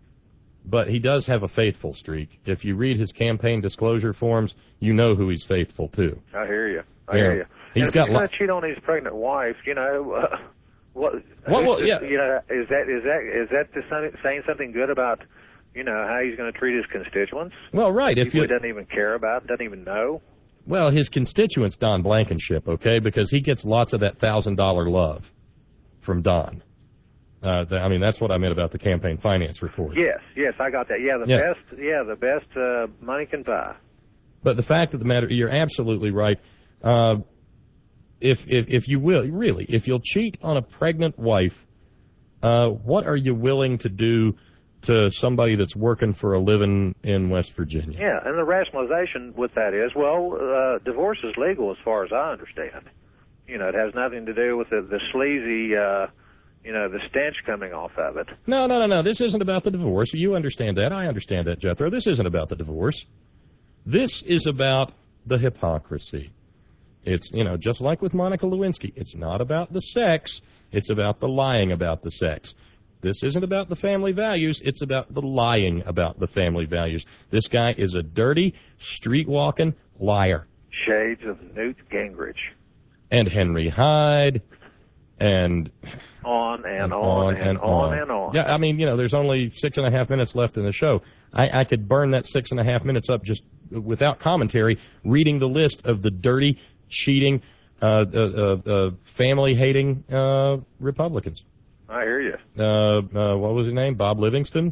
but he does have a faithful streak. If you read his campaign disclosure forms, you know who he's faithful to. I hear you. I Yeah. hear you. He's and if got he's going lo- to cheat on his pregnant wife, you know. Uh, What, Well, well, yeah. You know, is that is that is that the son- saying something good about, you know, how he's going to treat his constituents? Well, right. If People you he doesn't even care about, doesn't even know. Well, his constituent's Don Blankenship, okay, because he gets lots of that thousand dollar love from Don. Uh, th- I mean, that's what I meant about the campaign finance report. Yes, yes, I got that. Yeah, the Yeah. best. Yeah, the best uh, money can buy. But the fact of the matter, you're absolutely right. Uh, if if if you will, really, if you'll cheat on a pregnant wife, uh, what are you willing to do to somebody that's working for a living in West Virginia? Yeah, and the rationalization with that is, well, uh, divorce is legal as far as I understand. You know, it has nothing to do with the, the sleazy, uh, you know, the stench coming off of it. No, no, no, no. This isn't about the divorce. You understand that. I understand that, Jethro. This isn't about the divorce. This is about the hypocrisy. It's, you know, just like with Monica Lewinsky. It's not about the sex. It's about the lying about the sex. This isn't about the family values. It's about the lying about the family values. This guy is a dirty, street-walking liar. Shades of Newt Gingrich. And Henry Hyde. And On and, and on, and, and on, on and on. Yeah, I mean, you know, there's only six and a half minutes left in the show. I, I could burn that six and a half minutes up just without commentary, reading the list of the dirty, cheating, uh, uh, uh, family-hating uh, Republicans. I hear you. Uh, uh, what was his name? Bob Livingston?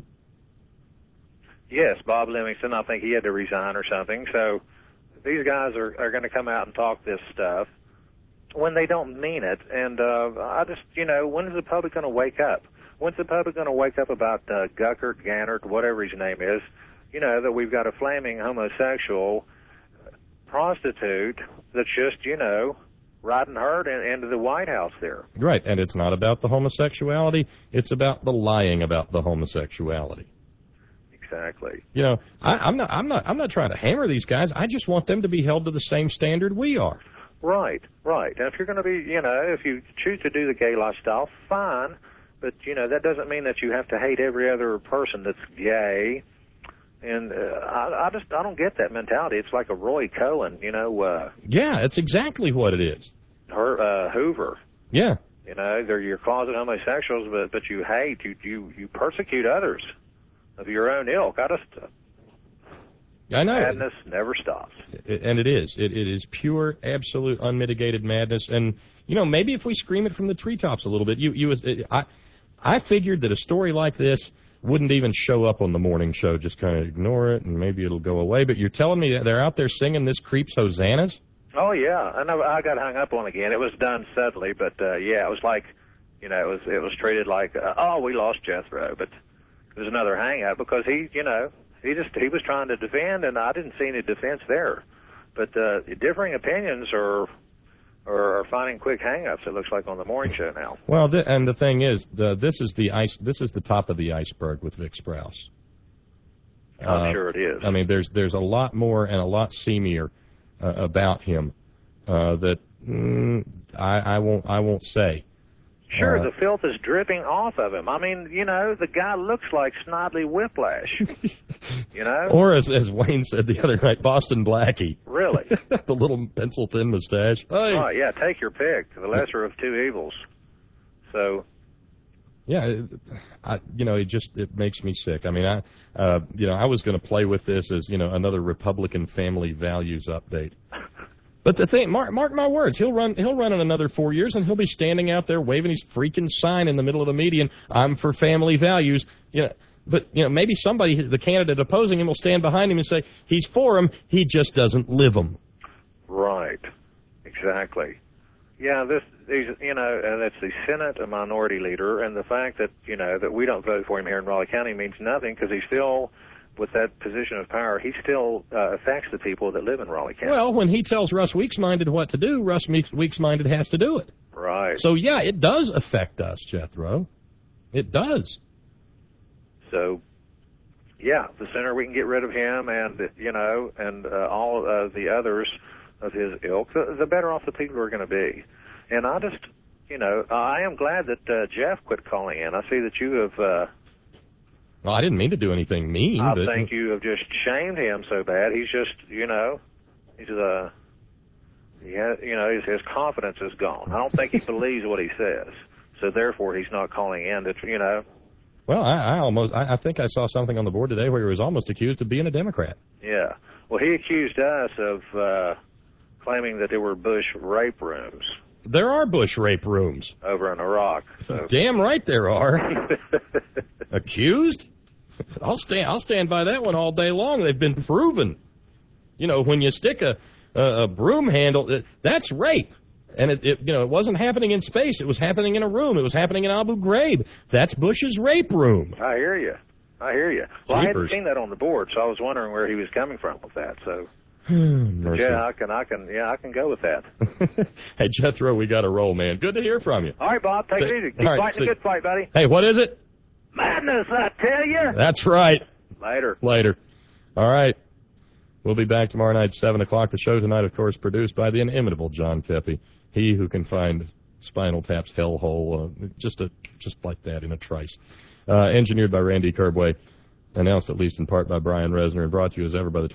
Yes, Bob Livingston. I think he had to resign or something. So these guys are, are going to come out and talk this stuff when they don't mean it. And uh, I just, you know, when is the public going to wake up? When's the public going to wake up about uh, Guckert, Gannert, whatever his name is, you know, that we've got a flaming homosexual prostitute that's just, you know, riding herd in, into the White House there. Right, and it's not about the homosexuality. It's about the lying about the homosexuality. Exactly. You know, I, I'm not, I'm not, I'm not trying to hammer these guys. I just want them to be held to the same standard we are. Right, right. And if you're going to be, you know, if you choose to do the gay lifestyle, fine. But, you know, that doesn't mean that you have to hate every other person that's gay. And uh, I, I just, I don't get that mentality. It's like a Roy Cohen, you know. Uh, Yeah, that's exactly what it is. her, uh, Hoover. Yeah. You know, they're your closet homosexuals, but but you hate, you you you persecute others of your own ilk. I just, uh, I know. madness never stops. It, and it is. It, it is pure, absolute, unmitigated madness. And, you know, maybe if we scream it from the treetops a little bit, you, you, I, I figured that a story like this wouldn't even show up on the morning show, just kind of ignore it, and maybe it'll go away. But you're telling me that they're out there singing This Creeps Hosannas? Oh yeah, I know. I got hung up on again. It was done subtly, but uh, yeah, it was like, you know, it was it was treated like, uh, oh, we lost Jethro, but it was another hang up because he, you know, he just he was trying to defend, and I didn't see any defense there. But uh, differing opinions are. Or are finding quick hang-ups, it looks like, on the morning show now. Well, th- and the thing is, the, this is the ice. This is the top of the iceberg with Vic Sprouse. I'm Uh, sure it is. I mean, there's there's a lot more and a lot seamier uh, about him uh, that mm, I, I won't I won't say. Sure, Uh, the filth is dripping off of him. I mean, you know, the guy looks like Snodley Whiplash. You know? Or as as Wayne said the other night, Boston Blackie. Really? The little pencil-thin mustache. Hey. Oh, yeah, take your pick. The lesser of two evils. So, Yeah, it, I, you know, it just it makes me sick. I mean, I, uh, you know, I was going to play with this as, you know, another Republican family values update. But the thing, mark, mark my words, he'll run, he'll run in another four years, and he'll be standing out there waving his freaking sign in the middle of the median. I'm for family values. You know, but you know, maybe somebody, the candidate opposing him, will stand behind him and say he's for him. He just doesn't live them. right. Exactly. Yeah, this, these, you know, and it's the Senate a minority leader, and the fact that, you know, that we don't vote for him here in Raleigh County means nothing because he still, with that position of power, he still uh, affects the people that live in Raleigh County. Well, when he tells Russ Weeks-Minded what to do, Russ Weeks-Minded has to do it. Right. So, yeah, it does affect us, Jethro. It does. So, yeah, the sooner we can get rid of him and, you know, and uh, all of the others of his ilk, the, the better off the people are going to be. And I just, you know, I am glad that uh, Jeff quit calling in. I see that you have... Uh, well, I didn't mean to do anything mean. I but... think you have just shamed him so bad. He's just, you know, he's uh, he has, you know, his, his confidence is gone. I don't think he believes what he says. So therefore, he's not calling in. To, you know. Well, I, I almost, I, I think I saw something on the board today where he was almost accused of being a Democrat. Yeah. Well, he accused us of uh, claiming that there were Bush rape rooms. There are Bush rape rooms over in Iraq. So. Damn right there are. Accused? I'll stand. I'll stand by that one all day long. They've been proven. You know, when you stick a a, a broom handle, that's rape. And it, it, you know, it wasn't happening in space. It was happening in a room. It was happening in Abu Ghraib. That's Bush's rape room. I hear you. I hear you. Well, Jeepers. I hadn't seen that on the board, so I was wondering where he was coming from with that. So, Mercy. yeah, I can, I can, yeah, I can go with that. Hey, Jethro, we got to roll, man. Good to hear from you. All right, Bob, take Say, it easy. Keep right, fighting see. a good fight, buddy. Hey, what is it? Madness, I tell you. That's right. Later. Later. All right. We'll be back tomorrow night, seven o'clock. The show tonight, of course, produced by the inimitable John Pepe. He who can find Spinal Tap's hellhole uh, just a, just like that in a trice. Uh, engineered by Randy Kerbway. Announced at least in part by Brian Resner and brought to you as ever by the